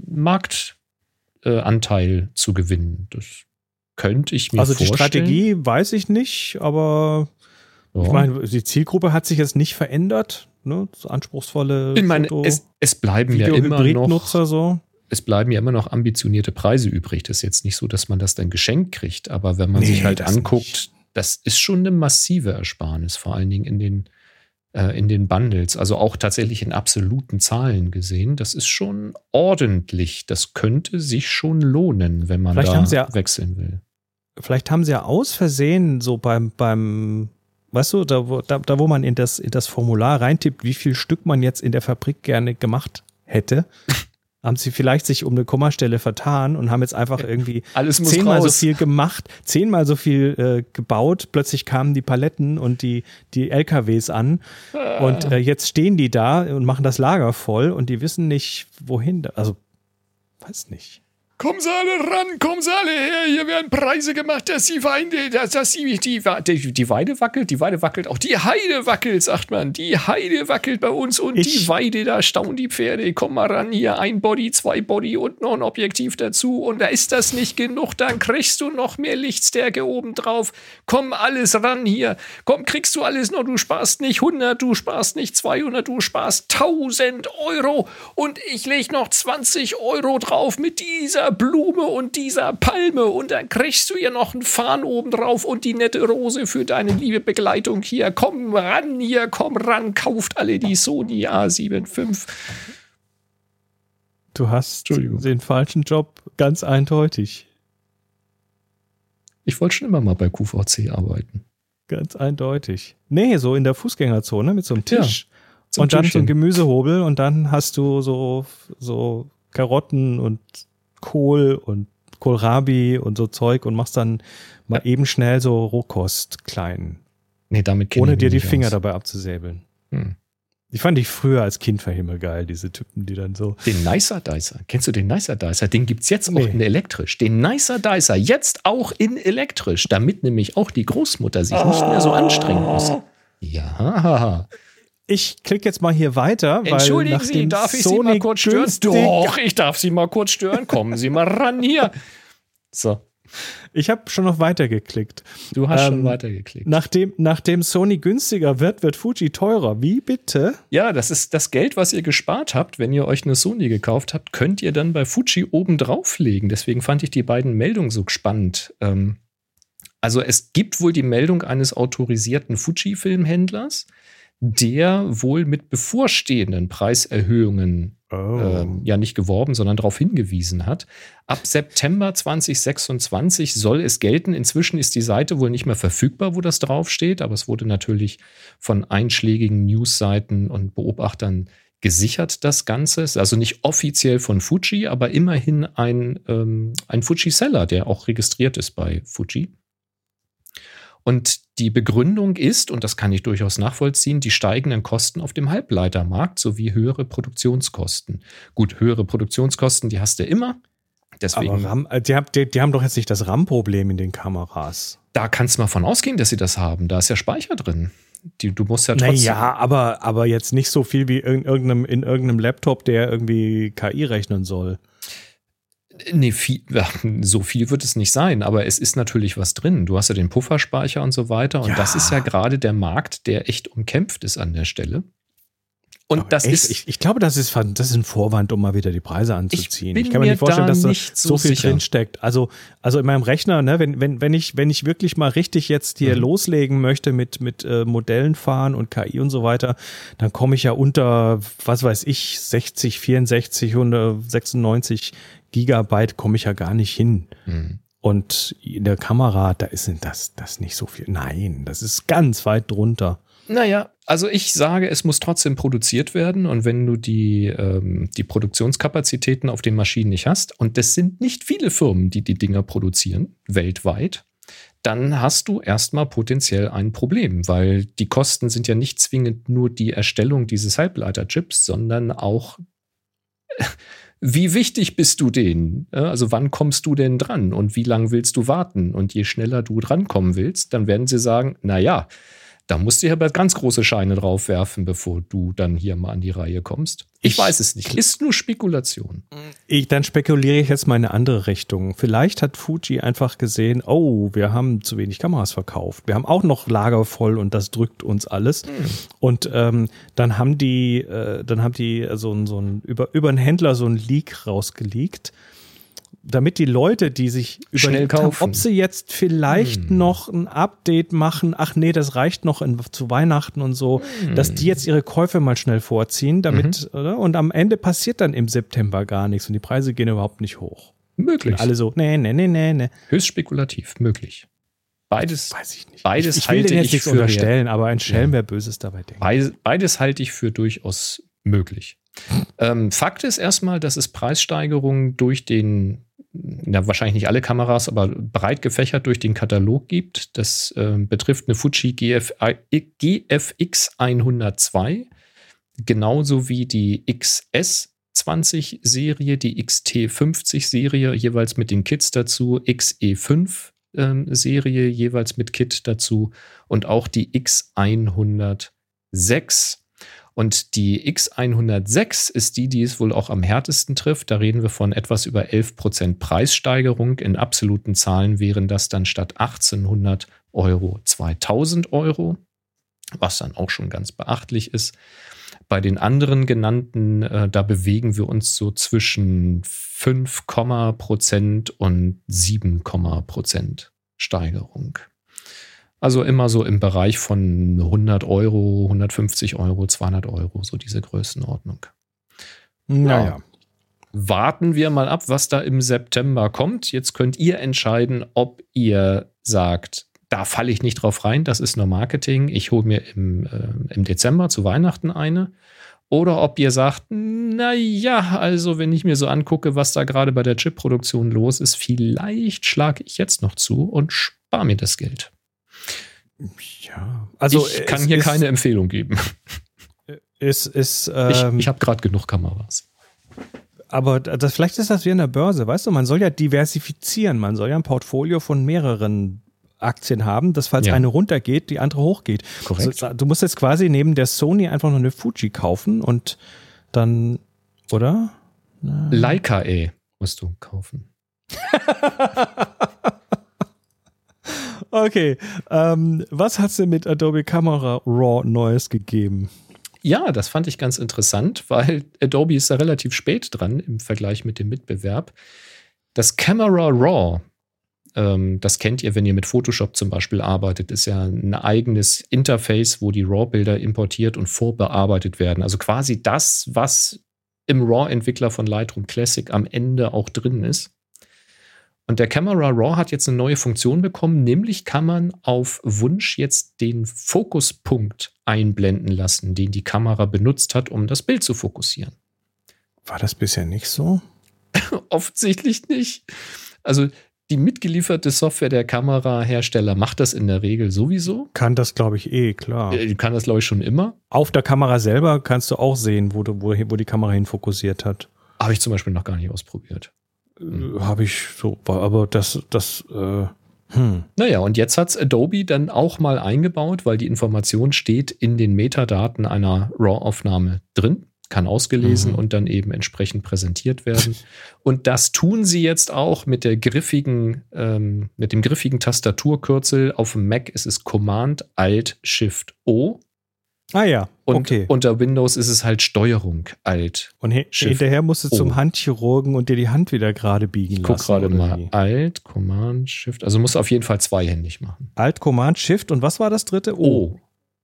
Marktanteil äh, zu gewinnen. Das könnte ich mir Also die vorstellen. Strategie weiß ich nicht, aber Ja. ich meine, die Zielgruppe hat sich jetzt nicht verändert. ne, so anspruchsvolle Ich meine, Foto- es, es bleiben ja immer noch Video-Hybrid-Nutzer so. es bleiben ja immer noch ambitionierte Preise übrig. Das ist jetzt nicht so, dass man das dann geschenkt kriegt, aber wenn man Nee, sich halt das anguckt, nicht. das ist schon eine massive Ersparnis, vor allen Dingen in den, äh, in den Bundles, also auch tatsächlich in absoluten Zahlen gesehen. Das ist schon ordentlich. Das könnte sich schon lohnen, wenn man Vielleicht da haben sie ja- wechseln will. Vielleicht haben sie ja aus Versehen so beim, beim weißt du, da wo, da, da wo man in das, in das Formular reintippt, wie viel Stück man jetzt in der Fabrik gerne gemacht hätte, haben sie vielleicht sich um eine Kommastelle vertan und haben jetzt einfach irgendwie Alles muss zehnmal so raus. viel gemacht, zehnmal so viel äh, gebaut. Plötzlich kamen die Paletten und die, die L K Ws an und äh, jetzt stehen die da und machen das Lager voll und die wissen nicht, wohin. Da, also, weiß nicht. Kommen Sie alle ran, kommen Sie alle her, hier werden Preise gemacht, dass die Weide, dass, dass die, die, die, die Weide wackelt, die Weide wackelt, auch die Heide wackelt, sagt man, die Heide wackelt bei uns und Ich- die Weide, da staunen die Pferde, komm mal ran, hier ein Body, zwei Body und noch ein Objektiv dazu und da ist das nicht genug, dann kriegst du noch mehr Lichtstärke oben drauf, komm alles ran hier, komm, kriegst du alles noch, du sparst nicht hundert, du sparst nicht zweihundert, du sparst tausend Euro und ich leg noch zwanzig Euro drauf mit dieser Blume und dieser Palme und dann kriegst du hier noch einen Farn oben drauf und die nette Rose für deine liebe Begleitung hier. Komm ran hier, komm ran, kauft alle die Sony A sieben fünf. Du hast Entschuldigung. den falschen Job, ganz eindeutig. Ich wollte schon immer mal bei Q V C arbeiten. Ganz eindeutig. Nee, so in der Fußgängerzone mit so einem Tisch. zum und dann so Tischchen. ein Gemüsehobel und dann hast du so, so Karotten und Kohl und Kohlrabi und so Zeug und machst dann mal eben schnell so Rohkost klein, Nee, damit kenn ohne ich dir mich die nicht Finger aus. dabei abzusäbeln. Hm. Die fand ich früher als Kind verhimmelgeil, diese Typen, die dann so. Den Nicer Dicer. Kennst du den Nicer Dicer? Den gibt's jetzt Nee. auch in elektrisch. Den Nicer Dicer jetzt auch in elektrisch, damit nämlich auch die Großmutter sich nicht mehr so anstrengen muss. Ja. Ich klicke jetzt mal hier weiter, weil Entschuldigen Sie, nachdem darf ich Sie Sony mal kurz stören? günstig- Doch, ich darf Sie mal kurz stören. Kommen Sie mal ran hier. So, Ich habe schon noch weiter geklickt. du hast Ähm, schon weitergeklickt. Nachdem, nachdem Sony günstiger wird, wird Fuji teurer. Wie bitte? Ja, das ist das Geld, was ihr gespart habt, wenn ihr euch eine Sony gekauft habt, könnt ihr dann bei Fuji oben drauflegen. Deswegen fand ich die beiden Meldungen so spannend. Ähm, also es gibt wohl die Meldung eines autorisierten Fuji-Filmhändlers, der wohl mit bevorstehenden Preiserhöhungen ähm, ja nicht geworben, sondern darauf hingewiesen hat. Ab September zwanzig sechsundzwanzig soll es gelten. Inzwischen ist die Seite wohl nicht mehr verfügbar, wo das draufsteht, aber es wurde natürlich von einschlägigen Newsseiten und Beobachtern gesichert, das Ganze. Es ist also nicht offiziell von Fuji, aber immerhin ein, ähm, ein Fuji-Seller, der auch registriert ist bei Fuji. Und die Begründung ist, und das kann ich durchaus nachvollziehen, die steigenden Kosten auf dem Halbleitermarkt sowie höhere Produktionskosten. Gut, höhere Produktionskosten, die hast du immer. Deswegen, Aber RAM, äh, die, haben- die, die haben doch jetzt nicht das RAM-Problem in den Kameras. da kannst du mal von ausgehen, dass sie das haben. Da ist ja Speicher drin. Die, du musst ja trotzdem. Naja, aber, aber jetzt nicht so viel wie in irgendeinem, in irgendeinem Laptop, der irgendwie K I rechnen soll. Nee, viel, ja, so viel wird es nicht sein, aber es ist natürlich was drin. Du hast ja den Pufferspeicher und so weiter. Und Ja. das ist ja gerade der Markt, der echt umkämpft ist an der Stelle. Und Aber das echt, ist. ich, ich glaube, das ist, das ist ein Vorwand, um mal wieder die Preise anzuziehen. bin Ich kann mir mir nicht vorstellen, da dass da nicht so, so viel sicher. drin steckt. Also, also in meinem Rechner, ne, wenn, wenn, wenn ich, wenn ich wirklich mal richtig jetzt hier Mhm. loslegen möchte mit, mit äh, Modellen fahren und K I und so weiter, dann komme ich ja unter, was weiß ich, sechzig, vierundsechzig, hundertsechsundneunzig Gigabyte komme ich ja gar nicht hin. Hm. Und in der Kamera, da ist das, das nicht so viel. Nein, das ist ganz weit drunter. Naja, also ich sage, es muss trotzdem produziert werden. Und wenn du die, ähm, die Produktionskapazitäten auf den Maschinen nicht hast, und das sind nicht viele Firmen, die die Dinger produzieren, weltweit, dann hast du erstmal potenziell ein Problem, weil die Kosten sind ja nicht zwingend nur die Erstellung dieses Halbleiterchips, sondern auch, wie wichtig bist du denen? Also wann kommst du denn dran und wie lange willst du warten? Und je schneller du drankommen willst, dann werden sie sagen, na ja, Da musst du ja aber ganz große Scheine drauf werfen, bevor du dann hier mal an die Reihe kommst. Ich, ich weiß es nicht. Ist nur Spekulation. Ich, dann spekuliere ich jetzt mal in eine andere Richtung. Vielleicht hat Fuji einfach gesehen, oh, wir haben zu wenig Kameras verkauft. Wir haben auch noch Lager voll und das drückt uns alles. Hm. Und ähm, dann haben die, äh, dann haben die so, so ein, über, über einen Händler so ein Leak rausgeleakt, damit die Leute, die sich überlegt haben, ob sie jetzt vielleicht hm. noch ein Update machen, ach nee, das reicht noch in, zu Weihnachten und so, hm. dass die jetzt ihre Käufe mal schnell vorziehen, damit, mhm. oder? Und am Ende passiert dann im September gar nichts und die Preise gehen überhaupt nicht hoch. Möglich. Und alle so, nee, nee, nee, nee, nee. Höchst spekulativ, möglich. Beides, weiß ich nicht. Beides ich, ich will halte dir jetzt ich nichts für unterstellen, aber ein Schelm, wer Böses dabei denkt. Beides, beides halte ich für durchaus möglich. ähm, Fakt ist erstmal, dass es Preissteigerungen durch den Ja, wahrscheinlich nicht alle Kameras, aber breit gefächert durch den Katalog gibt. Das äh, betrifft eine Fuji G F X hundertzwei, genauso wie die X S zwanzig Serie, die X T fünfzig Serie, jeweils mit den Kits dazu, X E fünf ähm, Serie, jeweils mit Kit dazu und auch die X hundertsechs. Und die X hundertsechs ist die, die es wohl auch am härtesten trifft. Da reden wir von etwas über elf Prozent Preissteigerung. In absoluten Zahlen wären das dann statt achtzehnhundert Euro zweitausend Euro, was dann auch schon ganz beachtlich ist. Bei den anderen genannten, äh, da bewegen wir uns so zwischen fünf Prozent und sieben Prozent Steigerung. Also immer so im Bereich von hundert Euro, hundertfünfzig Euro, zweihundert Euro, so diese Größenordnung. Naja. Ja. Warten wir mal ab, was da im September kommt. Jetzt könnt ihr entscheiden, ob ihr sagt, da falle ich nicht drauf rein, das ist nur Marketing, ich hole mir im, äh, im Dezember zu Weihnachten eine. Oder ob ihr sagt, naja, also wenn ich mir so angucke, was da gerade bei der Chip-Produktion los ist, vielleicht schlage ich jetzt noch zu und spare mir das Geld. Ja, also ich kann hier ist, keine Empfehlung geben. Ist, ist, ähm, ich ich habe gerade genug Kameras. Aber das, vielleicht ist das wie an der Börse, weißt du, man soll ja diversifizieren, man soll ja ein Portfolio von mehreren Aktien haben, dass falls ja. eine runtergeht, die andere hochgeht. Korrekt. Also, du musst jetzt quasi neben der Sony einfach noch eine Fuji kaufen und dann, oder? Leica E musst du kaufen. Okay, ähm, was hast du mit Adobe Camera Raw Neues gegeben? Ja, das fand ich ganz interessant, weil Adobe ist da relativ spät dran im Vergleich mit dem Mitbewerb. Das Camera Raw, ähm, das kennt ihr, wenn ihr mit Photoshop zum Beispiel arbeitet, ist ja ein eigenes Interface, wo die RAW-Bilder importiert und vorbearbeitet werden. Also quasi das, was im RAW-Entwickler von Lightroom Classic am Ende auch drin ist. Und der Camera Raw hat jetzt eine neue Funktion bekommen, nämlich kann man auf Wunsch jetzt den Fokuspunkt einblenden lassen, den die Kamera benutzt hat, um das Bild zu fokussieren. War das bisher nicht so? Offensichtlich nicht. Also die mitgelieferte Software der Kamerahersteller macht das in der Regel sowieso. Kann das, glaube ich, eh, klar. Die kann das, glaube ich, schon immer. Auf der Kamera selber kannst du auch sehen, wo, du, wo, wo die Kamera hin fokussiert hat. Habe ich zum Beispiel noch gar nicht ausprobiert. Hm. Habe ich so, aber das, das, äh, hm. Naja, und jetzt hat es Adobe dann auch mal eingebaut, weil die Information steht in den Metadaten einer RAW-Aufnahme drin, kann ausgelesen mhm. und dann eben entsprechend präsentiert werden. Und das tun sie jetzt auch mit der griffigen, ähm, mit dem griffigen Tastaturkürzel. Auf dem Mac ist es Command Alt Shift O. Ah ja, und okay. Unter Windows ist es halt Steuerung Alt. Und he- hinterher musst du zum Handchirurgen und dir die Hand wieder gerade biegen ich lassen. Ich gucke gerade mal. Wie? Alt, Command, Shift. Also musst du auf jeden Fall zweihändig machen. Alt, Command, Shift. Und was war das dritte? O.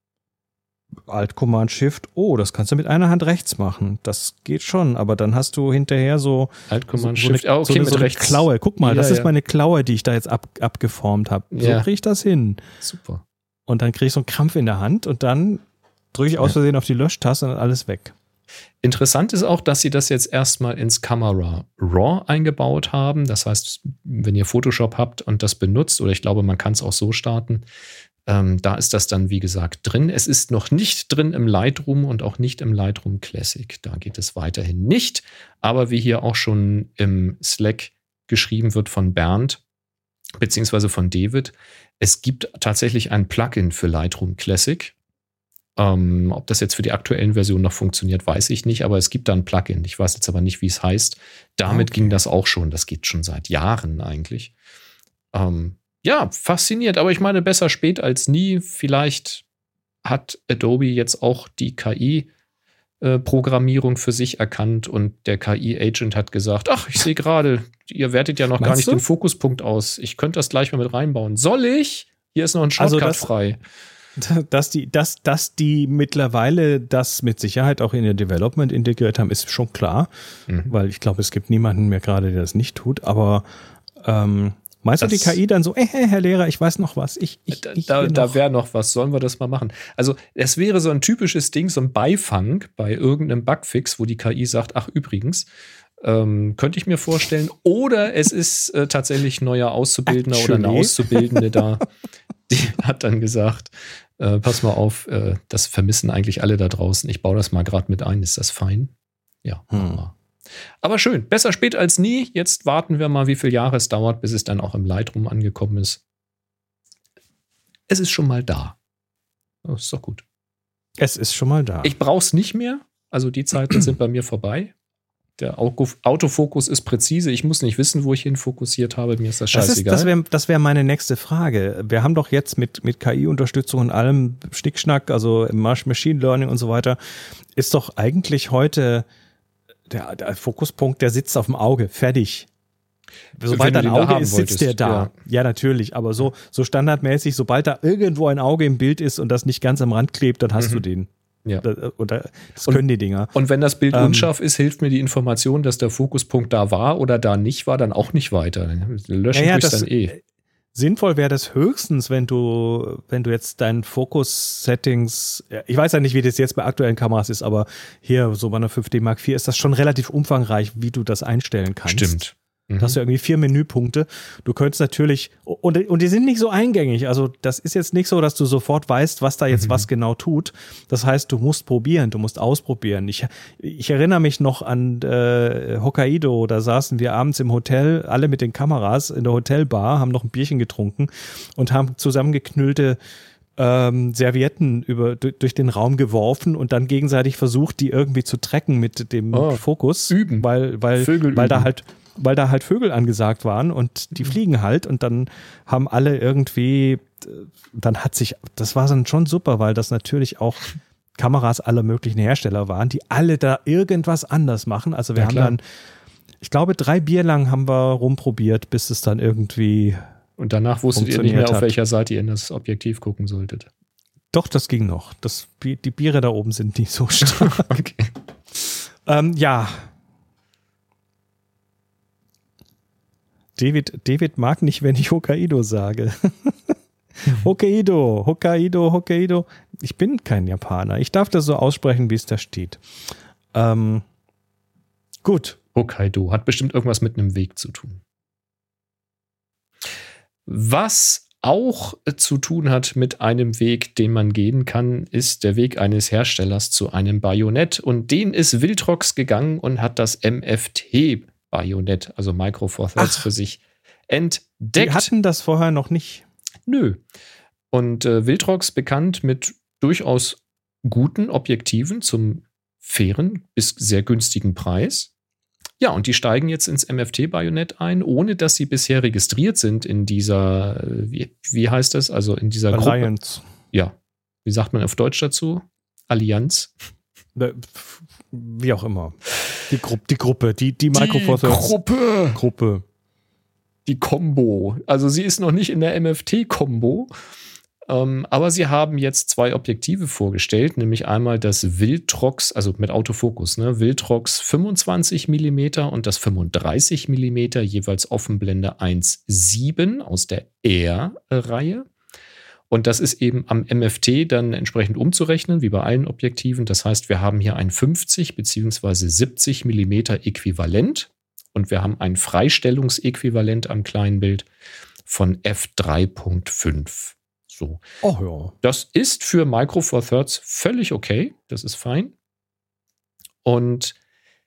o. Alt, Command, Shift, O. Das kannst du mit einer Hand rechts machen. Das geht schon. Aber dann hast du hinterher so Alt, Command, so, Shift. So eine, okay, so eine, mit so eine rechts. Klaue. Guck mal, ja, das ja. ist meine Klaue, die ich da jetzt ab, abgeformt habe. So ja. kriege ich das hin. Super. Und dann kriege ich so einen Krampf in der Hand und dann drücke ich aus Versehen auf die Löschtaste und dann alles weg. Interessant ist auch, dass sie das jetzt erstmal ins Camera Raw eingebaut haben. Das heißt, wenn ihr Photoshop habt und das benutzt, oder ich glaube, man kann es auch so starten, ähm, da ist das dann, wie gesagt, drin. Es ist noch nicht drin im Lightroom und auch nicht im Lightroom Classic. Da geht es weiterhin nicht. Aber wie hier auch schon im Slack geschrieben wird von Bernd, beziehungsweise von David. Es gibt tatsächlich ein Plugin für Lightroom Classic. Ähm, ob das jetzt für die aktuellen Versionen noch funktioniert, weiß ich nicht, aber es gibt da ein Plugin. Ich weiß jetzt aber nicht, wie es heißt. Damit okay. ging das auch schon. Das geht schon seit Jahren eigentlich. Ähm, ja, fasziniert. Aber ich meine, besser spät als nie. Vielleicht hat Adobe jetzt auch die K I-Programmierung für sich erkannt und der K I-Agent hat gesagt, ach, ich sehe gerade, ihr wertet ja noch Meinst gar nicht du? den Fokuspunkt aus. Ich könnte das gleich mal mit reinbauen. Soll ich? Hier ist noch ein Shortcut also das, frei. Dass die, dass, dass die mittlerweile das mit Sicherheit auch in ihr Development integriert haben, ist schon klar. Mhm. Weil ich glaube, es gibt niemanden mehr gerade, der das nicht tut. Aber ähm, meinst das, du die K I dann so, äh, Herr Lehrer, ich weiß noch was. Ich, ich, ich da da wäre noch was, sollen wir das mal machen? Also es wäre so ein typisches Ding, so ein Beifang bei irgendeinem Bugfix, wo die K I sagt, ach übrigens, ähm, könnte ich mir vorstellen. Oder es ist äh, tatsächlich ein neuer Auszubildender Actually. oder eine Auszubildende da. Die hat dann gesagt, äh, pass mal auf, äh, das vermissen eigentlich alle da draußen. Ich baue das mal gerade mit ein. Ist das fein? Ja, hm. Aber schön. Besser spät als nie. Jetzt warten wir mal, wie viele Jahre es dauert, bis es dann auch im Lightroom angekommen ist. Es ist schon mal da. Das ist doch gut. Es ist schon mal da. Ich brauche es nicht mehr. Also die Zeiten sind bei mir vorbei. Der Autofokus ist präzise. Ich muss nicht wissen, wo ich hin fokussiert habe. Mir ist das scheißegal. Das, das wäre das wär meine nächste Frage. Wir haben doch jetzt mit, mit K I-Unterstützung und allem Schnickschnack, also Machine Learning und so weiter, ist doch eigentlich heute der, der Fokuspunkt, der sitzt auf dem Auge. Fertig. Sobald ein Auge ist, sitzt der da. Ja. ja, natürlich. Aber so, so standardmäßig, sobald da irgendwo ein Auge im Bild ist und das nicht ganz am Rand klebt, dann hast mhm. du den. Ja. Das, oder, das können und, die Dinger. Und wenn das Bild ähm, unscharf ist, hilft mir die Information, dass der Fokuspunkt da war oder da nicht war, dann auch nicht weiter. Löschen ja, tue ich dann eh. Sinnvoll wäre das höchstens, wenn du, wenn du jetzt deinen Fokus-Settings, ich weiß ja nicht, wie das jetzt bei aktuellen Kameras ist, aber hier so bei einer fünf D Mark vier ist das schon relativ umfangreich, wie du das einstellen kannst. Stimmt. Mhm. Da hast du irgendwie vier Menüpunkte. Du könntest natürlich, und, und die sind nicht so eingängig. Also das ist jetzt nicht so, dass du sofort weißt, was da jetzt mhm. was genau tut. Das heißt, du musst probieren, du musst ausprobieren. Ich, ich erinnere mich noch an äh, Hokkaido, da saßen wir abends im Hotel, alle mit den Kameras in der Hotelbar, haben noch ein Bierchen getrunken und haben zusammengeknüllte ähm, Servietten über, durch, durch den Raum geworfen und dann gegenseitig versucht, die irgendwie zu tracken mit dem oh, Fokus. Üben. Weil, weil, Vögel weil üben. da halt weil da halt Vögel angesagt waren und die fliegen halt und dann haben alle irgendwie, dann hat sich, das war dann schon super, weil das natürlich auch Kameras aller möglichen Hersteller waren, die alle da irgendwas anders machen. Also wir ja, haben klar. dann, ich glaube, drei Bier lang haben wir rumprobiert, bis es dann irgendwie und danach wusstet ihr nicht mehr, auf welcher Seite ihr in das Objektiv gucken solltet. Doch, das ging noch. Das, die Biere da oben sind nicht so stark. okay. ähm, ja, David, David mag nicht, wenn ich Hokkaido sage. Hokkaido, Hokkaido, Hokkaido. Ich bin kein Japaner. Ich darf das so aussprechen, wie es da steht. Ähm, gut. Hokkaido hat bestimmt irgendwas mit einem Weg zu tun. Was auch zu tun hat mit einem Weg, den man gehen kann, ist der Weg eines Herstellers zu einem Bajonett. Und den ist Viltrox gegangen und hat das M F T Bajonett, also Micro Four Thirds, für sich entdeckt. Die hatten das vorher noch nicht. Nö. Und äh, Viltrox bekannt mit durchaus guten Objektiven zum fairen bis sehr günstigen Preis. Ja, und die steigen jetzt ins M F T-Bajonett ein, ohne dass sie bisher registriert sind in dieser, wie, wie heißt das? Also in dieser Alliance. Gruppe. Ja. Wie sagt man auf Deutsch dazu? Allianz? Wie auch immer. Die, Gru- die Gruppe, die, die Micro Four Thirds. Gruppe. Gruppe. Die Combo. Also sie ist noch nicht in der M F T-Combo, ähm, aber sie haben jetzt zwei Objektive vorgestellt, nämlich einmal das Viltrox, also mit Autofokus, ne, Viltrox fünfundzwanzig Millimeter und das fünfunddreißig Millimeter, jeweils Offenblende eins Komma sieben aus der R-Reihe. Und das ist eben am M F T dann entsprechend umzurechnen, wie bei allen Objektiven. Das heißt, wir haben hier ein fünfzig bzw. siebzig Millimeter Äquivalent und wir haben ein Freistellungsäquivalent am kleinen Bild von F drei Punkt fünf. So. Oh ja. Das ist für Micro Four Thirds völlig okay. Das ist fein. Und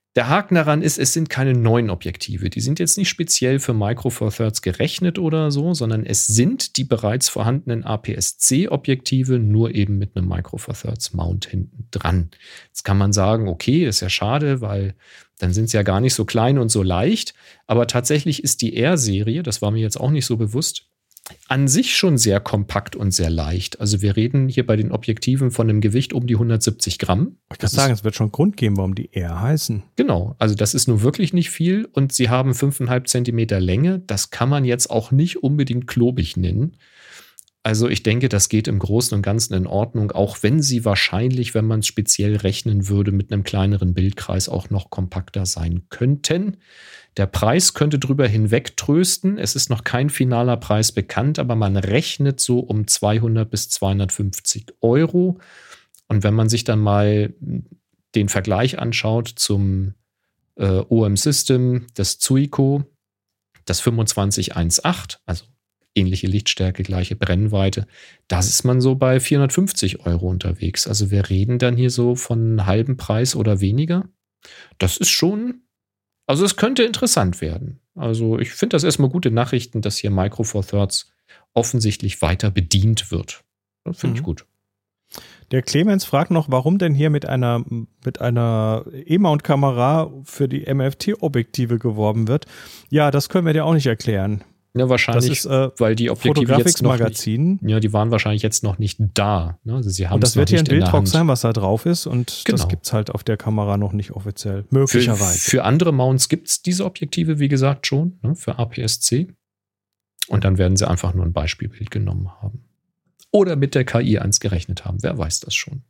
Der Haken daran ist, es sind keine neuen Objektive. Die sind jetzt nicht speziell für Micro Four Thirds gerechnet oder so, sondern es sind die bereits vorhandenen A P S C-Objektive, nur eben mit einem Micro Four Thirds Mount hinten dran. Jetzt kann man sagen, okay, ist ja schade, weil dann sind sie ja gar nicht so klein und so leicht. Aber tatsächlich ist die R-Serie, das war mir jetzt auch nicht so bewusst, an sich schon sehr kompakt und sehr leicht. Also wir reden hier bei den Objektiven von einem Gewicht um die hundertsiebzig Gramm. Ich kann sagen, es wird schon einen Grund geben, warum die R heißen. Genau, also das ist nur wirklich nicht viel und sie haben fünf Komma fünf Zentimeter Länge. Das kann man jetzt auch nicht unbedingt klobig nennen. Also ich denke, das geht im Großen und Ganzen in Ordnung, auch wenn sie wahrscheinlich, wenn man es speziell rechnen würde, mit einem kleineren Bildkreis auch noch kompakter sein könnten. Der Preis könnte drüber hinweg trösten. Es ist noch kein finaler Preis bekannt, aber man rechnet so um zweihundert bis zweihundertfünfzig Euro. Und wenn man sich dann mal den Vergleich anschaut zum äh, O M-System, das Zuiko, das fünfundzwanzig eins Komma acht, also ähnliche Lichtstärke, gleiche Brennweite, da ist man so bei vierhundertfünfzig Euro unterwegs. Also wir reden dann hier so von einem halben Preis oder weniger. Das ist schon, also es könnte interessant werden. Also ich finde das erstmal gute Nachrichten, dass hier Micro Four Thirds offensichtlich weiter bedient wird. Das finde mhm. ich gut. Der Clemens fragt noch, warum denn hier mit einer, mit einer E-Mount-Kamera für die M F T-Objektive geworben wird. Ja, das können wir dir auch nicht erklären. Ja, wahrscheinlich, das ist, äh, weil die Objektive jetzt noch Magazin. Nicht, ja, die waren wahrscheinlich jetzt noch nicht da. Ne? Also sie haben und das wird hier ein Bilddruck sein, was da drauf ist und genau. Das gibt es halt auf der Kamera noch nicht offiziell. Möglicherweise. Für, für andere Mounts gibt es diese Objektive, wie gesagt, schon, ne? Für A P S C. Und dann werden sie einfach nur ein Beispielbild genommen haben. Oder mit der K I eins gerechnet haben. Wer weiß das schon?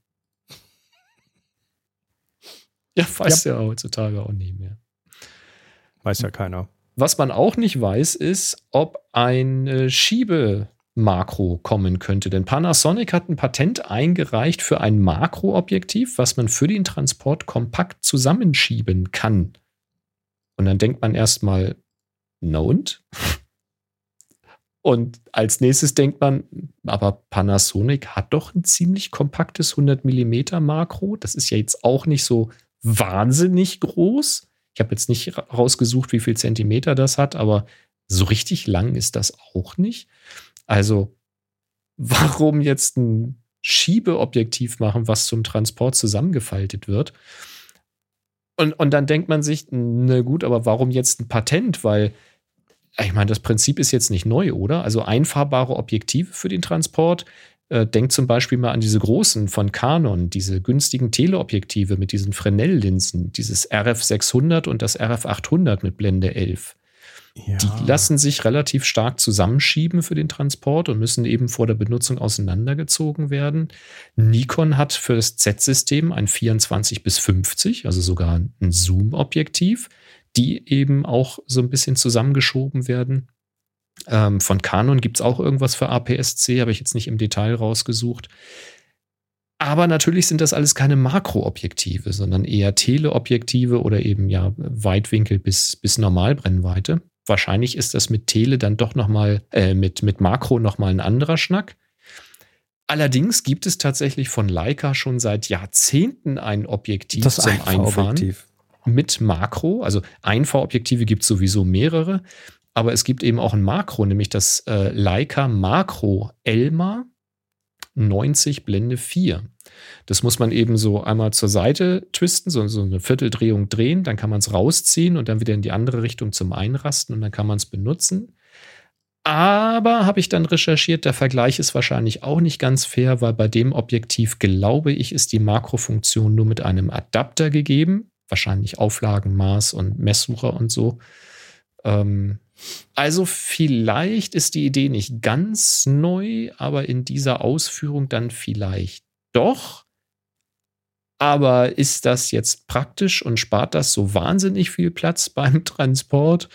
Ja, weiß ja, ja heutzutage auch nicht mehr. Weiß ja keiner. Was man auch nicht weiß, ist, ob ein Schiebemakro kommen könnte. Denn Panasonic hat ein Patent eingereicht für ein Makroobjektiv, was man für den Transport kompakt zusammenschieben kann. Und dann denkt man erstmal, na und? Und als nächstes denkt man, aber Panasonic hat doch ein ziemlich kompaktes hundert Millimeter Makro. Das ist ja jetzt auch nicht so wahnsinnig groß. Ich habe jetzt nicht rausgesucht, wie viel Zentimeter das hat, aber so richtig lang ist das auch nicht. Also warum jetzt ein Schiebeobjektiv machen, was zum Transport zusammengefaltet wird? Und, und dann denkt man sich, na gut, aber warum jetzt ein Patent? Weil, ich meine, das Prinzip ist jetzt nicht neu, oder? Also einfahrbare Objektive für den Transport. Äh, denkt zum Beispiel mal an diese großen von Canon, diese günstigen Teleobjektive mit diesen Fresnel-Linsen, dieses R F sechshundert und das R F achthundert mit Blende elf. Ja. Die lassen sich relativ stark zusammenschieben für den Transport und müssen eben vor der Benutzung auseinandergezogen werden. Nikon hat für das Z-System ein vierundzwanzig bis fünfzig, also sogar ein Zoom-Objektiv, die eben auch so ein bisschen zusammengeschoben werden. Ähm, von Canon gibt es auch irgendwas für A P S C, habe ich jetzt nicht im Detail rausgesucht. Aber natürlich sind das alles keine Makroobjektive, sondern eher Teleobjektive oder eben ja Weitwinkel bis, bis Normalbrennweite. Wahrscheinlich ist das mit Tele dann doch nochmal, äh, mit, mit Makro nochmal ein anderer Schnack. Allerdings gibt es tatsächlich von Leica schon seit Jahrzehnten ein Objektiv das zum Einfahren Objektiv. mit Makro. Also Einfahrobjektive gibt es sowieso mehrere. Aber es gibt eben auch ein Makro, nämlich das äh, Leica Makro Elma neunzig Blende vier. Das muss man eben so einmal zur Seite twisten, so, so eine Vierteldrehung drehen, dann kann man es rausziehen und dann wieder in die andere Richtung zum Einrasten und dann kann man es benutzen. Aber habe ich dann recherchiert, der Vergleich ist wahrscheinlich auch nicht ganz fair, weil bei dem Objektiv, glaube ich, ist die Makrofunktion nur mit einem Adapter gegeben. Wahrscheinlich Auflagenmaß und Messsucher und so. Ähm, Also vielleicht ist die Idee nicht ganz neu, aber in dieser Ausführung dann vielleicht doch. Aber ist das jetzt praktisch und spart das so wahnsinnig viel Platz beim Transport?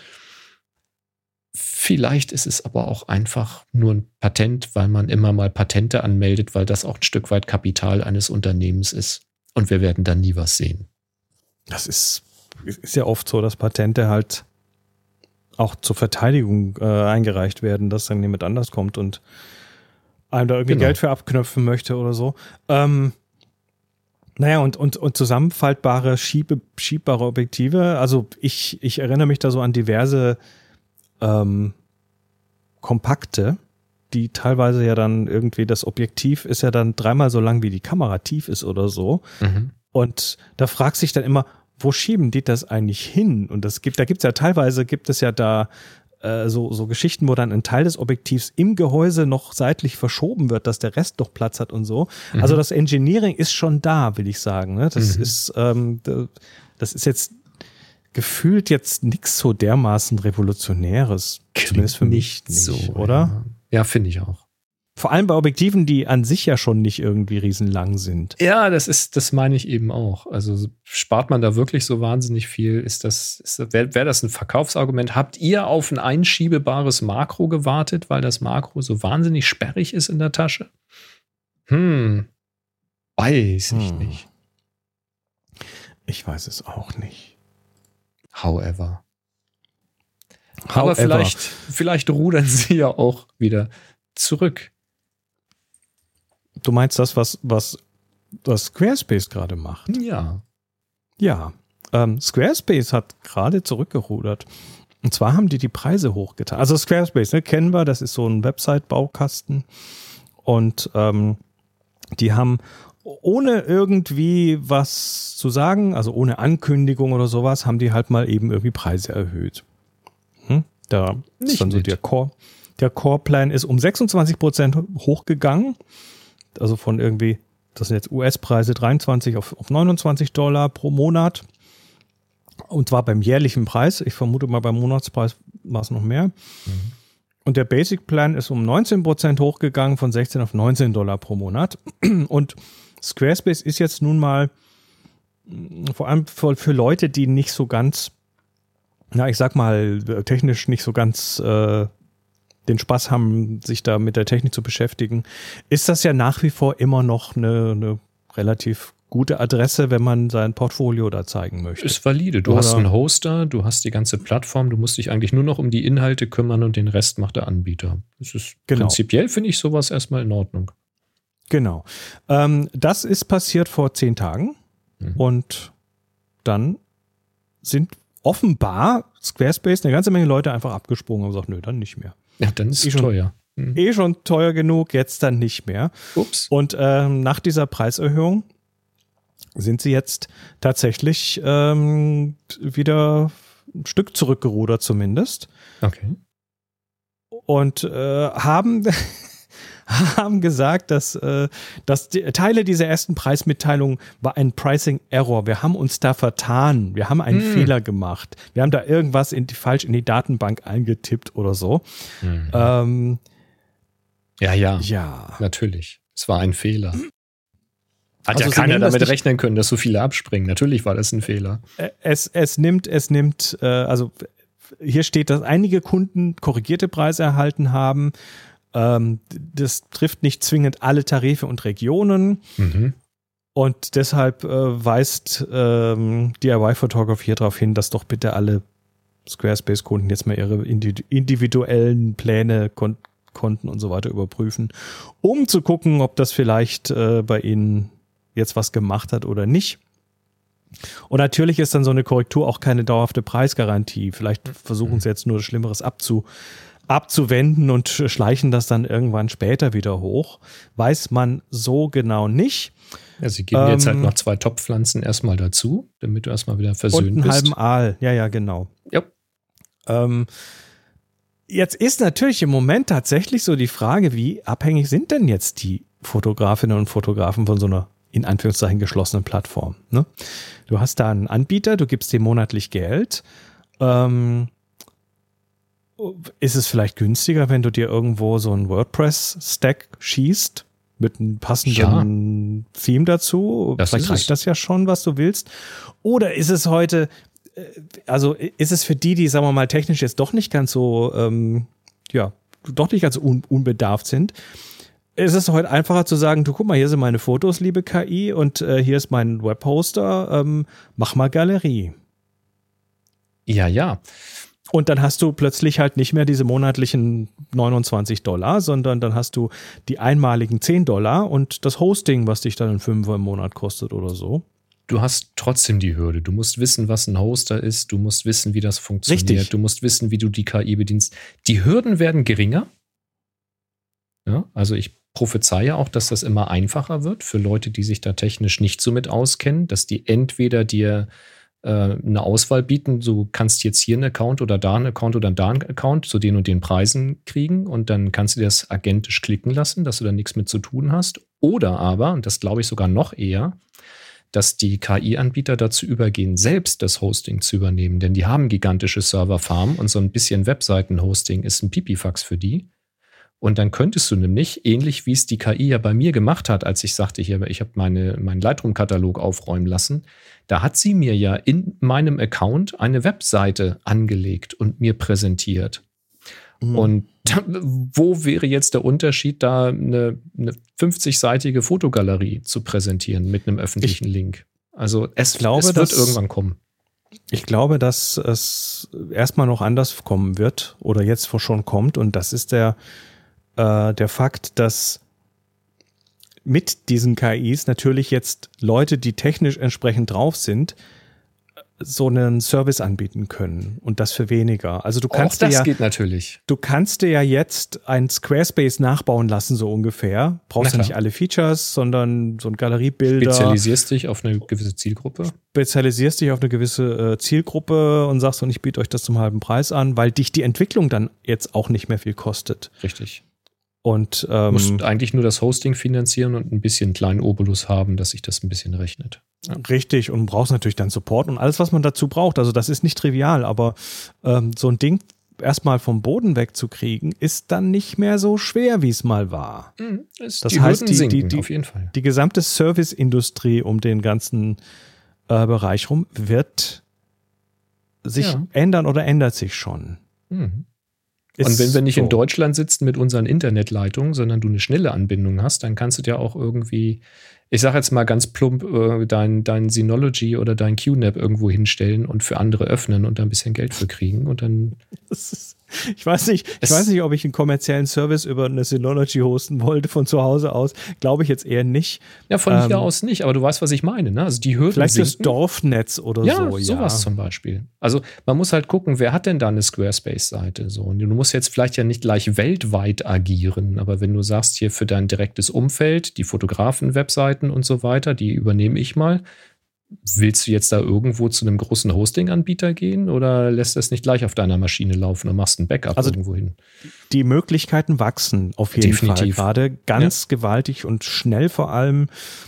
Vielleicht ist es aber auch einfach nur ein Patent, weil man immer mal Patente anmeldet, weil das auch ein Stück weit Kapital eines Unternehmens ist. Und wir werden dann nie was sehen. Das ist, ist ja oft so, dass Patente halt auch zur Verteidigung äh, eingereicht werden, dass dann jemand anders kommt und einem da irgendwie genau. Geld für abknöpfen möchte oder so. Ähm, Naja, und, und, und zusammenfaltbare, schiebe, schiebbare Objektive. Also ich, ich erinnere mich da so an diverse ähm, Kompakte, die teilweise ja dann irgendwie, das Objektiv ist ja dann dreimal so lang, wie die Kamera tief ist oder so. Mhm. Und da fragt sich dann immer, wo schieben die das eigentlich hin? Und das gibt, da gibt es ja teilweise, gibt es ja da äh, so, so Geschichten, wo dann ein Teil des Objektivs im Gehäuse noch seitlich verschoben wird, dass der Rest noch Platz hat und so. Mhm. Also das Engineering ist schon da, will ich sagen. Ne? Das mhm. ist, ähm, das ist jetzt gefühlt jetzt nichts so dermaßen Revolutionäres. Klingt zumindest für mich nicht, so, oder? Ja, ja finde ich auch. Vor allem bei Objektiven, die an sich ja schon nicht irgendwie riesenlang sind. Ja, das ist, das meine ich eben auch. Also spart man da wirklich so wahnsinnig viel? Ist das, ist, wäre wär das ein Verkaufsargument? Habt ihr auf ein einschiebebares Makro gewartet, weil das Makro so wahnsinnig sperrig ist in der Tasche? Hm, weiß ich hm. nicht. Ich weiß es auch nicht. However. However. Aber vielleicht, vielleicht rudern sie ja auch wieder zurück. Du meinst das, was, was, was Squarespace gerade macht? Ja. Ja. Ähm, Squarespace hat gerade zurückgerudert. Und zwar haben die die Preise hochgetan. Also Squarespace, ne, kennen wir, das ist so ein Website-Baukasten. Und ähm, die haben ohne irgendwie was zu sagen, also ohne Ankündigung oder sowas, haben die halt mal eben irgendwie Preise erhöht. Hm? Da Nicht ist dann so mit. der Core. Der Core-Plan ist um sechsundzwanzig Prozent hochgegangen. Also von irgendwie, das sind jetzt U S-Preise, dreiundzwanzig auf, auf neunundzwanzig Dollar pro Monat. Und zwar beim jährlichen Preis. Ich vermute mal, beim Monatspreis war es noch mehr. Mhm. Und der Basic-Plan ist um neunzehn Prozent hochgegangen, von sechzehn auf neunzehn Dollar pro Monat. Und Squarespace ist jetzt nun mal vor allem für, für Leute, die nicht so ganz, na, ich sag mal, technisch nicht so ganz äh, den Spaß haben, sich da mit der Technik zu beschäftigen, ist das ja nach wie vor immer noch eine, eine relativ gute Adresse, wenn man sein Portfolio da zeigen möchte. Ist valide. Du Oder hast einen Hoster, du hast die ganze Plattform, du musst dich eigentlich nur noch um die Inhalte kümmern und den Rest macht der Anbieter. Das ist genau. Prinzipiell finde ich sowas erstmal in Ordnung. Genau. Ähm, das ist passiert vor zehn Tagen mhm. und dann sind offenbar Squarespace eine ganze Menge Leute einfach abgesprungen und gesagt, nö, dann nicht mehr. Ja, dann ist es eh teuer. Schon, mhm. Eh schon teuer genug, jetzt dann nicht mehr. Ups. Und ähm, nach dieser Preiserhöhung sind sie jetzt tatsächlich ähm, wieder ein Stück zurückgerudert zumindest. Okay. Und äh, haben, haben gesagt, dass, äh, dass die Teile dieser ersten Preismitteilung war ein Pricing-Error. Wir haben uns da vertan. Wir haben einen hm. Fehler gemacht. Wir haben da irgendwas in die, falsch in die Datenbank eingetippt oder so. Hm. Ähm, ja, ja, ja. Natürlich. Es war ein Fehler. Hat also ja keiner damit rechnen können, dass so viele abspringen. Natürlich war das ein Fehler. Es, es nimmt, es nimmt, äh, also hier steht, dass einige Kunden korrigierte Preise erhalten haben. Ähm, das trifft nicht zwingend alle Tarife und Regionen. Mhm. Und deshalb äh, weist ähm, D I Y Photography hier darauf hin, dass doch bitte alle Squarespace-Kunden jetzt mal ihre individuellen Pläne, Kon- Konten und so weiter überprüfen, um zu gucken, ob das vielleicht äh, bei ihnen jetzt was gemacht hat oder nicht. Und natürlich ist dann so eine Korrektur auch keine dauerhafte Preisgarantie. Vielleicht versuchen sie jetzt nur Schlimmeres abzu, abzuwenden und schleichen das dann irgendwann später wieder hoch. Weiß man so genau nicht. Ja, sie geben ähm, jetzt halt noch zwei Topfpflanzen erstmal dazu, damit du erstmal wieder versöhnt und einen bist. halben Aal. Ja, ja, genau. Ja. Ähm, jetzt ist natürlich im Moment tatsächlich so die Frage, wie abhängig sind denn jetzt die Fotografinnen und Fotografen von so einer in Anführungszeichen geschlossenen Plattform. Ne? Du hast da einen Anbieter, du gibst dem monatlich Geld. Ähm, ist es vielleicht günstiger, wenn du dir irgendwo so einen WordPress-Stack schießt mit einem passenden ja. Theme dazu? Das vielleicht reicht das ja schon, was du willst. Oder ist es heute, also ist es für die, die, sagen wir mal, technisch jetzt doch nicht ganz so, ähm, ja, doch nicht ganz so un- unbedarft sind, es ist heute einfacher zu sagen, du guck mal, hier sind meine Fotos, liebe K I, und äh, hier ist mein Webhoster, ähm, mach mal Galerie. Ja, ja. Und dann hast du plötzlich halt nicht mehr diese monatlichen neunundzwanzig Dollar, sondern dann hast du die einmaligen zehn Dollar und das Hosting, was dich dann einen Fünfer im Monat kostet oder so. Du hast trotzdem die Hürde. Du musst wissen, was ein Hoster ist. Du musst wissen, wie das funktioniert. Richtig. Du musst wissen, wie du die K I bedienst. Die Hürden werden geringer. Ja, also ich prophezeie auch, dass das immer einfacher wird für Leute, die sich da technisch nicht so mit auskennen, dass die entweder dir äh, eine Auswahl bieten, du kannst jetzt hier einen Account oder da einen Account oder da einen Account zu den und den Preisen kriegen und dann kannst du dir das agentisch klicken lassen, dass du da nichts mit zu tun hast. Oder aber, und das glaube ich sogar noch eher, dass die K I-Anbieter dazu übergehen, selbst das Hosting zu übernehmen. Denn die haben gigantische Serverfarmen und so ein bisschen Webseiten-Hosting ist ein Pipifax für die. Und dann könntest du nämlich, ähnlich wie es die K I ja bei mir gemacht hat, als ich sagte, hier, ich habe meine, meinen Lightroom-Katalog aufräumen lassen, da hat sie mir ja in meinem Account eine Webseite angelegt und mir präsentiert. Mhm. Und wo wäre jetzt der Unterschied, da eine, eine fünfzigseitige Fotogalerie zu präsentieren mit einem öffentlichen ich Link? Also es, glaube, es wird dass, irgendwann kommen. Ich glaube, dass es erstmal noch anders kommen wird oder jetzt schon kommt. Und das ist der, äh, der Fakt, dass mit diesen K Is natürlich jetzt Leute, die technisch entsprechend drauf sind, so einen Service anbieten können und das für weniger. Also du kannst auch das dir ja, geht natürlich. Du kannst dir ja jetzt ein Squarespace nachbauen lassen, so ungefähr. Brauchst du nicht alle Features, sondern so ein Galeriebilder. Spezialisierst dich auf eine gewisse Zielgruppe. Spezialisierst dich auf eine gewisse äh, Zielgruppe und sagst, und ich biete euch das zum halben Preis an, weil dich die Entwicklung dann jetzt auch nicht mehr viel kostet. Richtig. Und ähm, du musst eigentlich nur das Hosting finanzieren und ein bisschen kleinen Obolus haben, dass sich das ein bisschen rechnet. Ja. Richtig, und brauchst natürlich dann Support und alles, was man dazu braucht. Also das ist nicht trivial, aber ähm, so ein Ding erstmal vom Boden wegzukriegen, ist dann nicht mehr so schwer, wie es mal war. Mhm. Es, das die heißt, Hürden die, sinken, die, die, auf jeden Fall. Die gesamte Serviceindustrie um den ganzen äh, Bereich rum wird sich ja. ändern oder ändert sich schon. Mhm. Und wenn wir nicht so in Deutschland sitzen mit unseren Internetleitungen, sondern du eine schnelle Anbindung hast, dann kannst du dir auch irgendwie, ich sage jetzt mal ganz plump, äh, dein, dein Synology oder dein Q NAP irgendwo hinstellen und für andere öffnen und da ein bisschen Geld für kriegen und dann. Das ist, ich weiß nicht, ich weiß nicht, ob ich einen kommerziellen Service über eine Synology hosten wollte von zu Hause aus. Glaube ich jetzt eher nicht. Ja, von ähm, hier aus nicht, aber du weißt, was ich meine, ne? Also die Hürden vielleicht sinken. das Dorfnetz oder ja, so. Ja, sowas zum Beispiel. Also man muss halt gucken, wer hat denn da eine Squarespace-Seite? So. Und du musst jetzt vielleicht ja nicht gleich weltweit agieren, aber wenn du sagst, hier für dein direktes Umfeld, die Fotografen-Webseiten und so weiter, die übernehme ich mal. Willst du jetzt da irgendwo zu einem großen Hosting-Anbieter gehen oder lässt das nicht gleich auf deiner Maschine laufen und machst ein Backup also irgendwo hin? Die Möglichkeiten wachsen auf jeden Definitiv. Fall gerade ganz ja. gewaltig und schnell vor allem.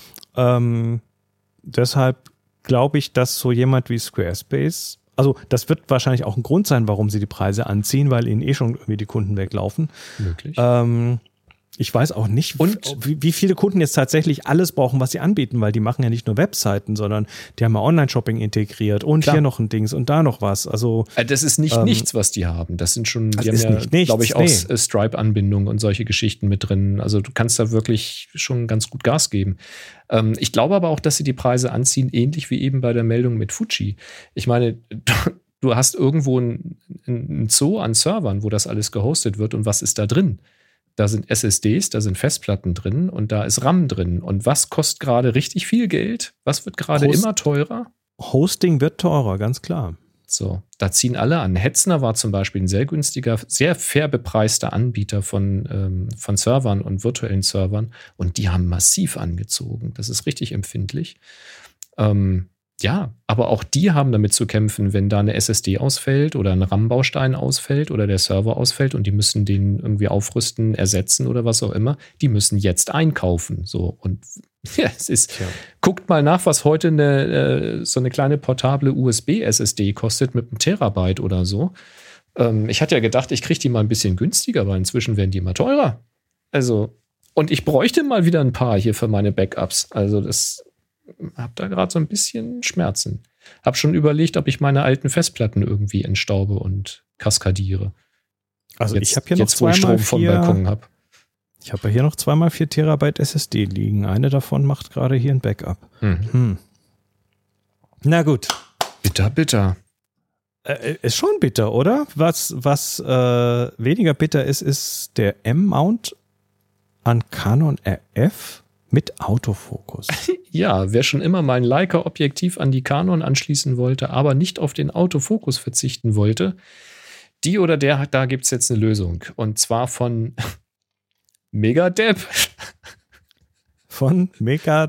Ähm, deshalb glaube ich, dass so jemand wie Squarespace, also das wird wahrscheinlich auch ein Grund sein, warum sie die Preise anziehen, weil ihnen eh schon irgendwie die Kunden weglaufen. Möglich. Ähm, Ich weiß auch nicht, und wie, wie viele Kunden jetzt tatsächlich alles brauchen, was sie anbieten, weil die machen ja nicht nur Webseiten, sondern die haben ja Online-Shopping integriert und Klar. hier noch ein Dings und da noch was. Also das ist nicht ähm, nichts, was die haben. Das sind schon, die das haben ja, glaube ich, auch nee. Stripe-Anbindungen und solche Geschichten mit drin. Also du kannst da wirklich schon ganz gut Gas geben. Ähm, ich glaube aber auch, dass sie die Preise anziehen, ähnlich wie eben bei der Meldung mit Fuji. Ich meine, du hast irgendwo ein, ein Zoo an Servern, wo das alles gehostet wird und was ist da drin? Da sind S S Ds, da sind Festplatten drin und da ist RAM drin. Und was kostet gerade richtig viel Geld? Was wird gerade immer teurer? Hosting wird teurer, ganz klar. So, da ziehen alle an. Hetzner war zum Beispiel ein sehr günstiger, sehr fair bepreister Anbieter von, ähm, von Servern und virtuellen Servern. Und die haben massiv angezogen. Das ist richtig empfindlich. Ähm, Ja, aber auch die haben damit zu kämpfen, wenn da eine S S D ausfällt oder ein RAM-Baustein ausfällt oder der Server ausfällt und die müssen den irgendwie aufrüsten, ersetzen oder was auch immer. Die müssen jetzt einkaufen. So und ja, es ist. Ja. Guckt mal nach, was heute eine äh, so eine kleine portable U S B-S S D kostet mit einem Terabyte oder so. Ähm, ich hatte ja gedacht, ich kriege die mal ein bisschen günstiger, aber inzwischen werden die immer teurer. Also und ich bräuchte mal wieder ein paar hier für meine Backups. Also das Hab da gerade so ein bisschen Schmerzen. Hab schon überlegt, ob ich meine alten Festplatten irgendwie entstaube und kaskadiere. Also jetzt, ich habe hier noch jetzt, wo ich Strom vom Balkon habe. Ich habe hier noch zwei mal vier Terabyte S S D liegen. Eine davon macht gerade hier ein Backup. Mhm. Hm. Na gut. Bitter, bitter. Äh, ist schon bitter, oder? Was, was äh, weniger bitter ist, ist der M-Mount an Canon R F mit Autofokus. Ja, wer schon immer mein Leica-Objektiv an die Canon anschließen wollte, aber nicht auf den Autofokus verzichten wollte, die oder der, da gibt es jetzt eine Lösung. Und zwar von Megadep. Von Mega...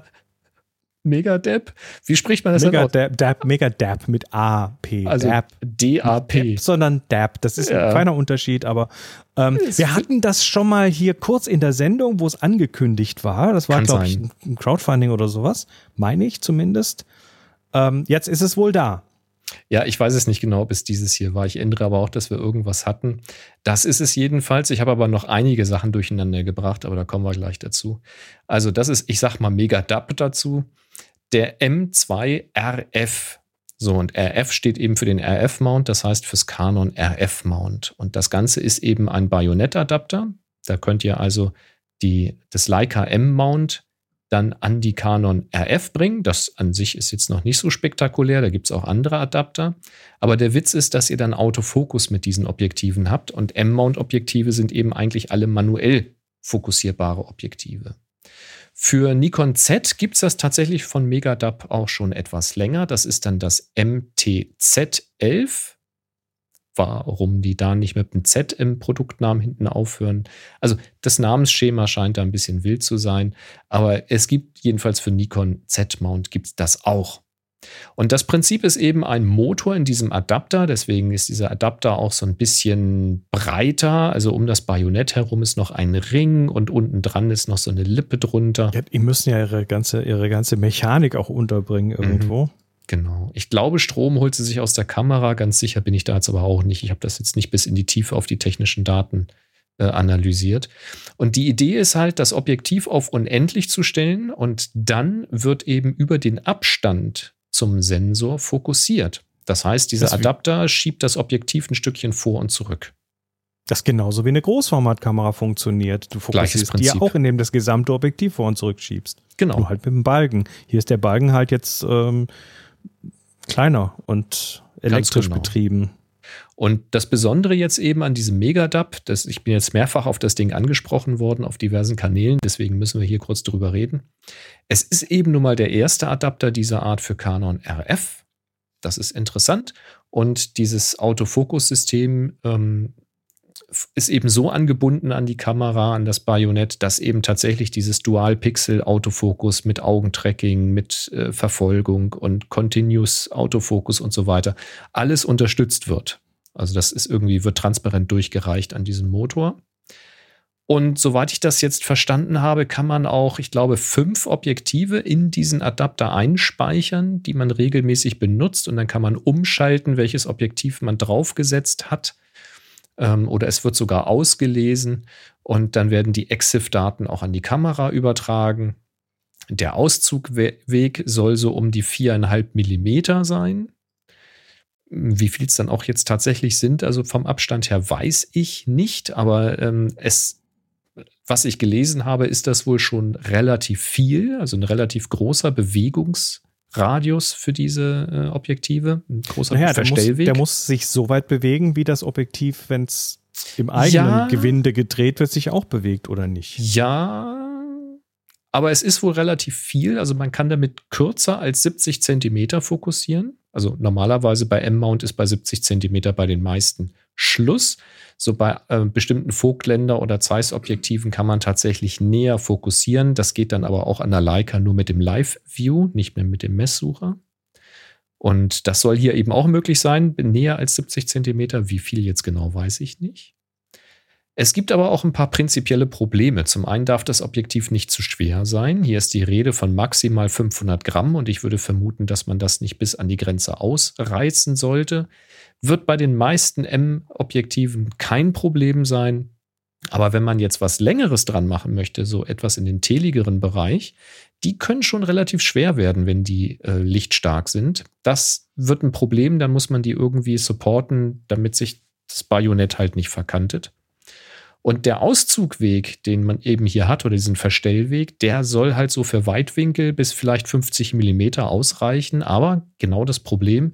Megadep? Wie spricht man das denn aus? Megadep, Megadep mit A P. Also D A P. Dap, sondern Dap. Das ist ja. ein feiner Unterschied, aber ähm, wir hatten das schon mal hier kurz in der Sendung, wo es angekündigt war. Das war, glaube ich, ein Crowdfunding oder sowas. Meine ich zumindest. Ähm, jetzt ist es wohl da. Ja, ich weiß es nicht genau, ob es dieses hier war. Ich erinnere aber auch, dass wir irgendwas hatten. Das ist es jedenfalls. Ich habe aber noch einige Sachen durcheinander gebracht, aber da kommen wir gleich dazu. Also das ist, ich sag mal Megadep dazu. Der M zwei R F. So, und R F steht eben für den R F-Mount, das heißt fürs Canon R F-Mount. Und das Ganze ist eben ein Bajonettadapter. Da könnt ihr also die, das Leica M-Mount dann an die Canon R F bringen. Das an sich ist jetzt noch nicht so spektakulär, da gibt es auch andere Adapter. Aber der Witz ist, dass ihr dann Autofokus mit diesen Objektiven habt. Und M-Mount-Objektive sind eben eigentlich alle manuell fokussierbare Objektive. Für Nikon Z gibt es das tatsächlich von Megadep auch schon etwas länger. Das ist dann das M T Z elf. Warum die da nicht mit einem Z im Produktnamen hinten aufhören. Also das Namensschema scheint da ein bisschen wild zu sein. Aber es gibt jedenfalls für Nikon Z-Mount gibt es das auch. Und das Prinzip ist eben ein Motor in diesem Adapter. Deswegen ist dieser Adapter auch so ein bisschen breiter. Also um das Bajonett herum ist noch ein Ring und unten dran ist noch so eine Lippe drunter. Ja, die müssen ja ihre ganze, ihre ganze Mechanik auch unterbringen irgendwo. Mhm. Genau. Ich glaube, Strom holt sie sich aus der Kamera. Ganz sicher bin ich da jetzt aber auch nicht. Ich habe das jetzt nicht bis in die Tiefe auf die technischen Daten äh, analysiert. Und die Idee ist halt, das Objektiv auf unendlich zu stellen und dann wird eben über den Abstand zum Sensor fokussiert. Das heißt, dieser das Adapter schiebt das Objektiv ein Stückchen vor und zurück. Das genauso wie eine Großformatkamera funktioniert. Du fokussierst die ja auch, indem du das gesamte Objektiv vor und zurück schiebst. Genau. Nur halt mit dem Balken. Hier ist der Balken halt jetzt ähm, kleiner und elektrisch genau. betrieben. Und das Besondere jetzt eben an diesem Megadep, das, ich bin jetzt mehrfach auf das Ding angesprochen worden auf diversen Kanälen, deswegen müssen wir hier kurz drüber reden. Es ist eben nun mal der erste Adapter dieser Art für Canon R F. Das ist interessant. Und dieses Autofokus-System ähm, ist eben so angebunden an die Kamera, an das Bajonett, dass eben tatsächlich dieses Dual-Pixel-Autofokus mit Augentracking, mit äh, Verfolgung und Continuous Autofokus und so weiter alles unterstützt wird. Also das ist irgendwie, wird transparent durchgereicht an diesem Motor. Und soweit ich das jetzt verstanden habe, kann man auch, ich glaube, fünf Objektive in diesen Adapter einspeichern, die man regelmäßig benutzt. Und dann kann man umschalten, welches Objektiv man draufgesetzt hat. Ähm, oder es wird sogar ausgelesen. Und dann werden die EXIF-Daten auch an die Kamera übertragen. Der Auszugweg soll so um die viereinhalb Millimeter sein. Wie viel es dann auch jetzt tatsächlich sind, also vom Abstand her weiß ich nicht, aber ähm, es, was ich gelesen habe, ist das wohl schon relativ viel, also ein relativ großer Bewegungsradius für diese äh, Objektive, ein großer naja, Verstellweg. Der muss, der muss sich so weit bewegen, wie das Objektiv, wenn es im eigenen ja, Gewinde gedreht wird, sich auch bewegt, oder nicht? Ja, aber es ist wohl relativ viel, also man kann damit kürzer als siebzig Zentimeter fokussieren. Also normalerweise bei M-Mount ist bei siebzig Zentimeter bei den meisten Schluss. So bei äh, bestimmten Vogtländer- oder Zeiss-Objektiven kann man tatsächlich näher fokussieren. Das geht dann aber auch an der Leica nur mit dem Live-View, nicht mehr mit dem Messsucher. Und das soll hier eben auch möglich sein, näher als siebzig Zentimeter. Wie viel jetzt genau, weiß ich nicht. Es gibt aber auch ein paar prinzipielle Probleme. Zum einen darf das Objektiv nicht zu schwer sein. Hier ist die Rede von maximal fünfhundert Gramm und ich würde vermuten, dass man das nicht bis an die Grenze ausreizen sollte. Wird bei den meisten M-Objektiven kein Problem sein. Aber wenn man jetzt was Längeres dran machen möchte, so etwas in den teligeren Bereich, die können schon relativ schwer werden, wenn die äh, lichtstark sind. Das wird ein Problem, dann muss man die irgendwie supporten, damit sich das Bajonett halt nicht verkantet. Und der Auszugweg, den man eben hier hat, oder diesen Verstellweg, der soll halt so für Weitwinkel bis vielleicht fünfzig Millimeter ausreichen. Aber genau das Problem,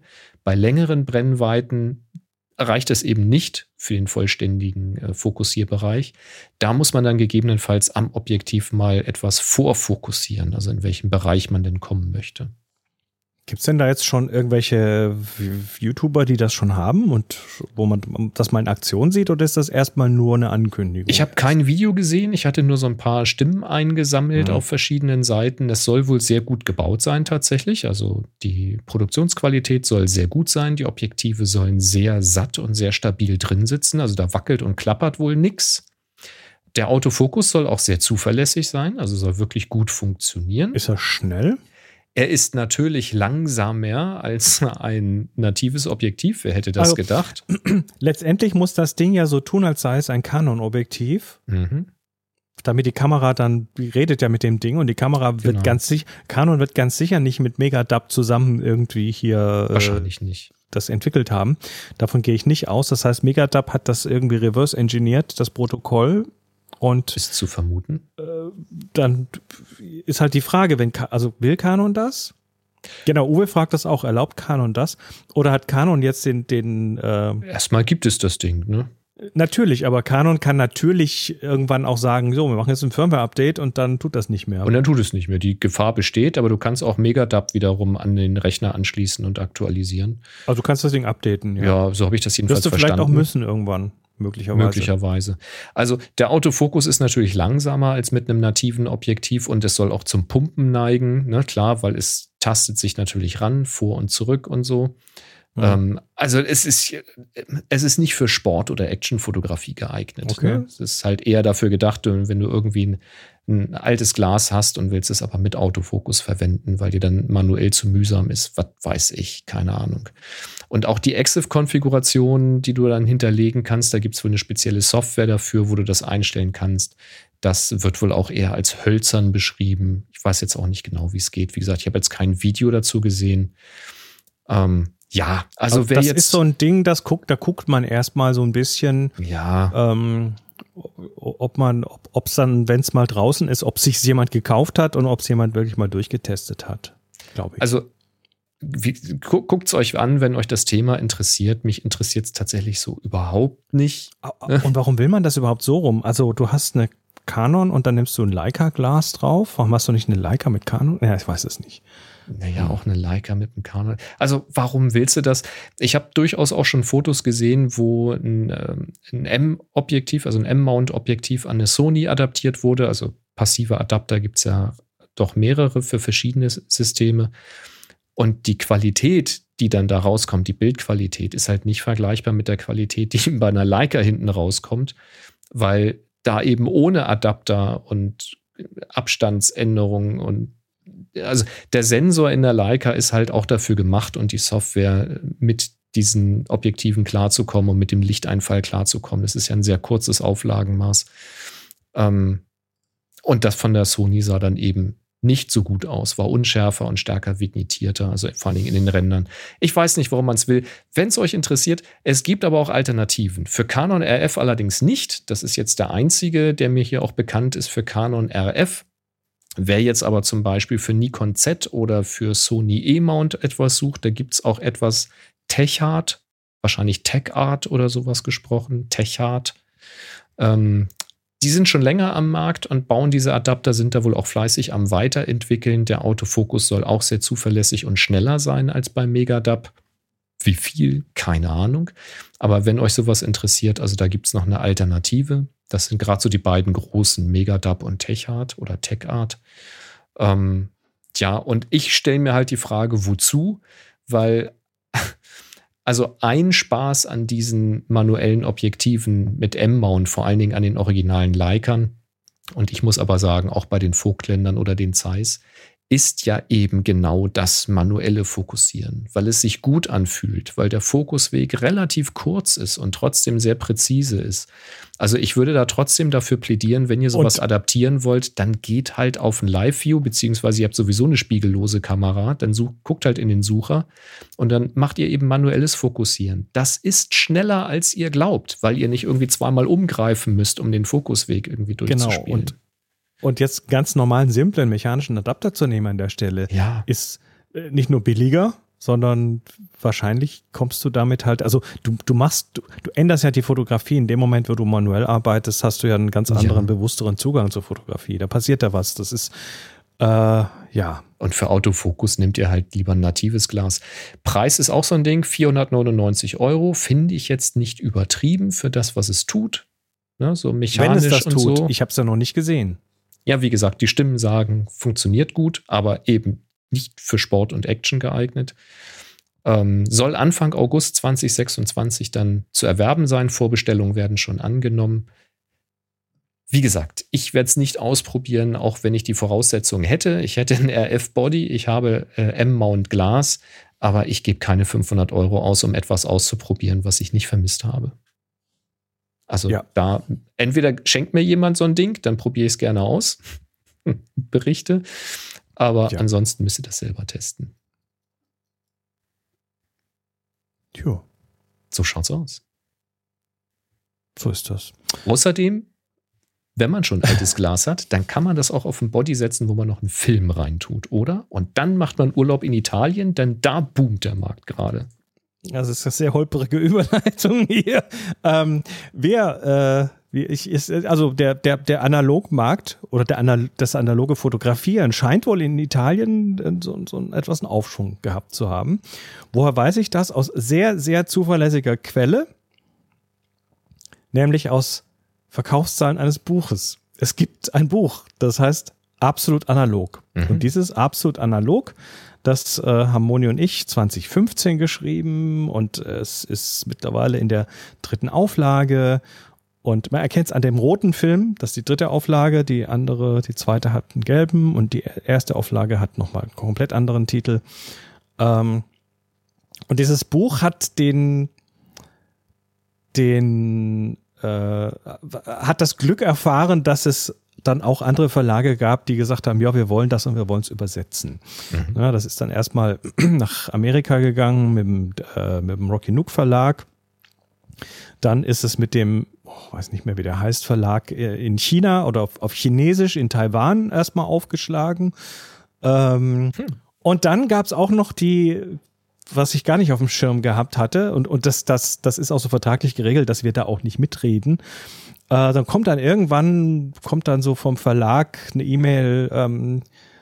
Bei längeren Brennweiten reicht es eben nicht für den vollständigen äh, Fokussierbereich. Da muss man dann gegebenenfalls am Objektiv mal etwas vorfokussieren, also in welchem Bereich man denn kommen möchte. Gibt es denn da jetzt schon irgendwelche YouTuber, die das schon haben und wo man das mal in Aktion sieht, oder ist das erstmal nur eine Ankündigung? Ich habe kein Video gesehen, ich hatte nur so ein paar Stimmen eingesammelt mhm. auf verschiedenen Seiten. Es soll wohl sehr gut gebaut sein tatsächlich, also die Produktionsqualität soll sehr gut sein, die Objektive sollen sehr satt und sehr stabil drin sitzen, also da wackelt und klappert wohl nix. Der Autofokus soll auch sehr zuverlässig sein, also soll wirklich gut funktionieren. Ist er schnell? Er ist natürlich langsamer als ein natives Objektiv. Wer hätte das also, gedacht? Letztendlich muss das Ding ja so tun, als sei es ein Canon-Objektiv. Mhm. Damit die Kamera dann, die redet ja mit dem Ding und die Kamera genau. wird ganz sicher, Canon wird ganz sicher nicht mit Megadub zusammen irgendwie hier Wahrscheinlich äh, nicht. das entwickelt haben. Davon gehe ich nicht aus. Das heißt, Megadub hat das irgendwie reverse engineert, das Protokoll. Und ist zu vermuten. Äh, dann ist halt die Frage, wenn, also will Canon das? Genau, Uwe fragt das auch, erlaubt Canon das? Oder hat Canon jetzt den, den äh, Erstmal gibt es das Ding, ne? Natürlich, aber Canon kann natürlich irgendwann auch sagen, so, wir machen jetzt ein Firmware-Update und dann tut das nicht mehr. Und dann tut es nicht mehr. Die Gefahr besteht, aber du kannst auch Megadub wiederum an den Rechner anschließen und aktualisieren. Also du kannst das Ding updaten, ja. Ja, so habe ich das jedenfalls verstanden. verstanden. Wirst du vielleicht auch müssen irgendwann. Möglicherweise. Möglicherweise. Also der Autofokus ist natürlich langsamer als mit einem nativen Objektiv und es soll auch zum Pumpen neigen, ne? Klar, weil es tastet sich natürlich ran, vor und zurück und so. Ja. Ähm, also es ist, es ist nicht für Sport- oder Actionfotografie geeignet. Okay. Ne? Es ist halt eher dafür gedacht, wenn du irgendwie ein, ein altes Glas hast und willst es aber mit Autofokus verwenden, weil dir dann manuell zu mühsam ist. Was weiß ich, keine Ahnung. Und auch die EXIF-Konfiguration, die du dann hinterlegen kannst, da gibt es wohl eine spezielle Software dafür, wo du das einstellen kannst. Das wird wohl auch eher als hölzern beschrieben. Ich weiß jetzt auch nicht genau, wie es geht. Wie gesagt, ich habe jetzt kein Video dazu gesehen. Ähm, ja, also Aber wer das jetzt... ist so ein Ding, das guckt, da guckt man erstmal so ein bisschen, ja. ähm, ob man, ob es dann, wenn es mal draußen ist, ob sich jemand gekauft hat und ob es jemand wirklich mal durchgetestet hat, glaube ich. Also guckt es euch an, wenn euch das Thema interessiert. Mich interessiert es tatsächlich so überhaupt nicht. Und warum will man das überhaupt so rum? Also du hast eine Canon und dann nimmst du ein Leica-Glas drauf. Warum hast du nicht eine Leica mit Canon? Ja, ich weiß es nicht. Naja, auch eine Leica mit einem Canon. Also warum willst du das? Ich habe durchaus auch schon Fotos gesehen, wo ein, ein M-Objektiv, also ein M-Mount-Objektiv an eine Sony adaptiert wurde. Also passive Adapter gibt es ja doch mehrere für verschiedene Systeme. Und die Qualität, die dann da rauskommt, die Bildqualität, ist halt nicht vergleichbar mit der Qualität, die bei einer Leica hinten rauskommt, weil da eben ohne Adapter und Abstandsänderungen und also der Sensor in der Leica ist halt auch dafür gemacht und die Software mit diesen Objektiven klarzukommen und mit dem Lichteinfall klarzukommen. Das ist ja ein sehr kurzes Auflagenmaß. Und das von der Sony sah dann eben nicht so gut aus, war unschärfer und stärker vignetierter, also vor allen Dingen in den Rändern. Ich weiß nicht, warum man es will. Wenn es euch interessiert, es gibt aber auch Alternativen. Für Canon R F allerdings nicht. Das ist jetzt der einzige, der mir hier auch bekannt ist für Canon R F. Wer jetzt aber zum Beispiel für Nikon Z oder für Sony E-Mount etwas sucht, da gibt es auch etwas Techart, wahrscheinlich TechArt oder sowas gesprochen, Techart. Ähm, Die sind schon länger am Markt und bauen diese Adapter, sind da wohl auch fleißig am Weiterentwickeln. Der Autofokus soll auch sehr zuverlässig und schneller sein als beim Megadub. Wie viel? Keine Ahnung. Aber wenn euch sowas interessiert, also da gibt es noch eine Alternative. Das sind gerade so die beiden großen, Megadub und Techart oder TechArt. Ähm, ja, und ich stelle mir halt die Frage, wozu? Weil also ein Spaß an diesen manuellen Objektiven mit M-Mount, vor allen Dingen an den originalen Leicern, und ich muss aber sagen, auch bei den Vogtländern oder den Zeiss, ist ja eben genau das manuelle Fokussieren, weil es sich gut anfühlt, weil der Fokusweg relativ kurz ist und trotzdem sehr präzise ist. Also ich würde da trotzdem dafür plädieren, wenn ihr sowas und adaptieren wollt, dann geht halt auf ein Live-View, beziehungsweise ihr habt sowieso eine spiegellose Kamera, dann such, guckt halt in den Sucher und dann macht ihr eben manuelles Fokussieren. Das ist schneller, als ihr glaubt, weil ihr nicht irgendwie zweimal umgreifen müsst, um den Fokusweg irgendwie durchzuspielen. Genau, und Und jetzt ganz normalen, simplen mechanischen Adapter zu nehmen an der Stelle, ja. ist nicht nur billiger, sondern wahrscheinlich kommst du damit halt, also du, du machst, du, du änderst ja die Fotografie. In dem Moment, wo du manuell arbeitest, hast du ja einen ganz anderen, ja. bewussteren Zugang zur Fotografie. Da passiert da was. Das ist, äh, ja. Und für Autofokus nimmt ihr halt lieber ein natives Glas. Preis ist auch so ein Ding, vierhundertneunundneunzig Euro. Finde ich jetzt nicht übertrieben für das, was es tut. Ne, so mechanisch. Wenn es das und tut, so. Ich habe es ja noch nicht gesehen. Ja, wie gesagt, die Stimmen sagen, funktioniert gut, aber eben nicht für Sport und Action geeignet. Ähm, soll Anfang August zwanzig sechsundzwanzig dann zu erwerben sein. Vorbestellungen werden schon angenommen. Wie gesagt, ich werde es nicht ausprobieren, auch wenn ich die Voraussetzungen hätte. Ich hätte ein R F-Body, ich habe äh, M-Mount Glas, aber ich gebe keine fünfhundert Euro aus, um etwas auszuprobieren, was ich nicht vermisst habe. Also ja. da, entweder schenkt mir jemand so ein Ding, dann probiere ich es gerne aus, berichte, aber ja. ansonsten müsst ihr das selber testen. Tja. So schaut's aus. So ist das. Außerdem, wenn man schon altes Glas hat, dann kann man das auch auf ein Body setzen, wo man noch einen Film reintut, oder? Und dann macht man Urlaub in Italien, denn da boomt der Markt gerade. Also es ist eine sehr holprige Überleitung hier. Ähm, wer, äh, wie ich ist, also der, der, der Analogmarkt oder der Anal- das analoge Fotografieren scheint wohl in Italien so, so etwas einen Aufschwung gehabt zu haben. Woher weiß ich das? Aus sehr, sehr zuverlässiger Quelle, nämlich aus Verkaufszahlen eines Buches. Es gibt ein Buch, das heißt Absolut Analog. Mhm. Und dieses Absolut Analog, das äh, haben Moni und ich zwanzig fünfzehn geschrieben und äh, es ist mittlerweile in der dritten Auflage und man erkennt es an dem roten Film, das ist die dritte Auflage, die andere, die zweite hat einen gelben und die erste Auflage hat nochmal einen komplett anderen Titel. Ähm, und dieses Buch hat den, den, äh, hat das Glück erfahren, dass es dann auch andere Verlage gab, die gesagt haben, ja, wir wollen das und wir wollen es übersetzen. Mhm. Ja, das ist dann erstmal nach Amerika gegangen mit dem, äh, mit dem Rocky Nook Verlag. Dann ist es mit dem, oh, weiß nicht mehr, wie der heißt, Verlag in China oder auf, auf Chinesisch in Taiwan erstmal aufgeschlagen. Ähm, hm. Und dann gab es auch noch die, was ich gar nicht auf dem Schirm gehabt hatte, und, und das, das, das ist auch so vertraglich geregelt, dass wir da auch nicht mitreden. Äh, dann kommt dann irgendwann, kommt dann so vom Verlag eine E-Mail ähm,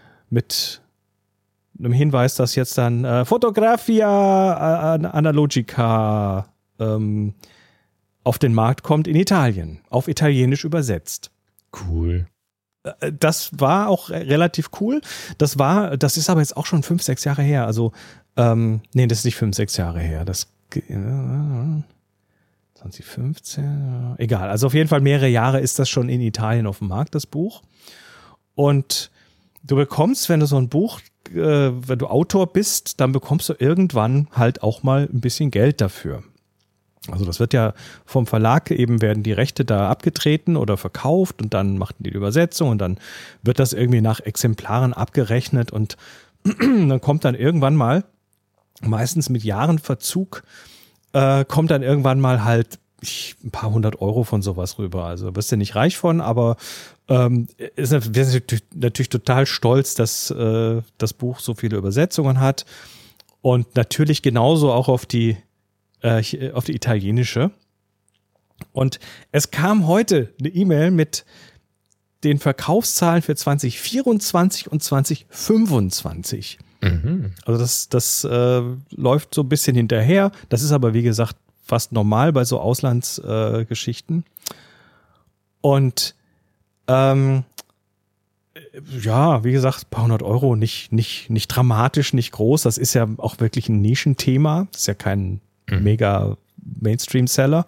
mit einem Hinweis, dass jetzt dann äh, Fotografia Analogica ähm, auf den Markt kommt in Italien, auf Italienisch übersetzt. Cool. Das war auch relativ cool. Das war, das ist aber jetzt auch schon fünf, sechs Jahre her. Also, ähm, nee, das ist nicht fünf, sechs Jahre her. Das äh, zwanzig fünfzehn, egal. Also auf jeden Fall mehrere Jahre ist das schon in Italien auf dem Markt, das Buch. Und du bekommst, wenn du so ein Buch, äh, wenn du Autor bist, dann bekommst du irgendwann halt auch mal ein bisschen Geld dafür. Also das wird ja vom Verlag eben, werden die Rechte da abgetreten oder verkauft und dann machten die die Übersetzung und dann wird das irgendwie nach Exemplaren abgerechnet und dann kommt dann irgendwann mal, meistens mit Jahren Verzug, äh, kommt dann irgendwann mal halt ich, ein paar hundert Euro von sowas rüber. Also wirst du nicht reich von, aber ähm, ist natürlich, natürlich total stolz, dass äh, das Buch so viele Übersetzungen hat und natürlich genauso auch auf die auf die italienische. Und es kam heute eine E-Mail mit den Verkaufszahlen für zwanzig vierundzwanzig und zwanzig fünfundzwanzig. Mhm. Also das, das äh, läuft so ein bisschen hinterher. Das ist aber, wie gesagt, fast normal bei so Auslandsgeschichten. Äh, und ähm, ja, wie gesagt, ein paar hundert Euro, nicht, nicht, nicht dramatisch, nicht groß. Das ist ja auch wirklich ein Nischenthema. Das ist ja kein mega Mainstream-Seller.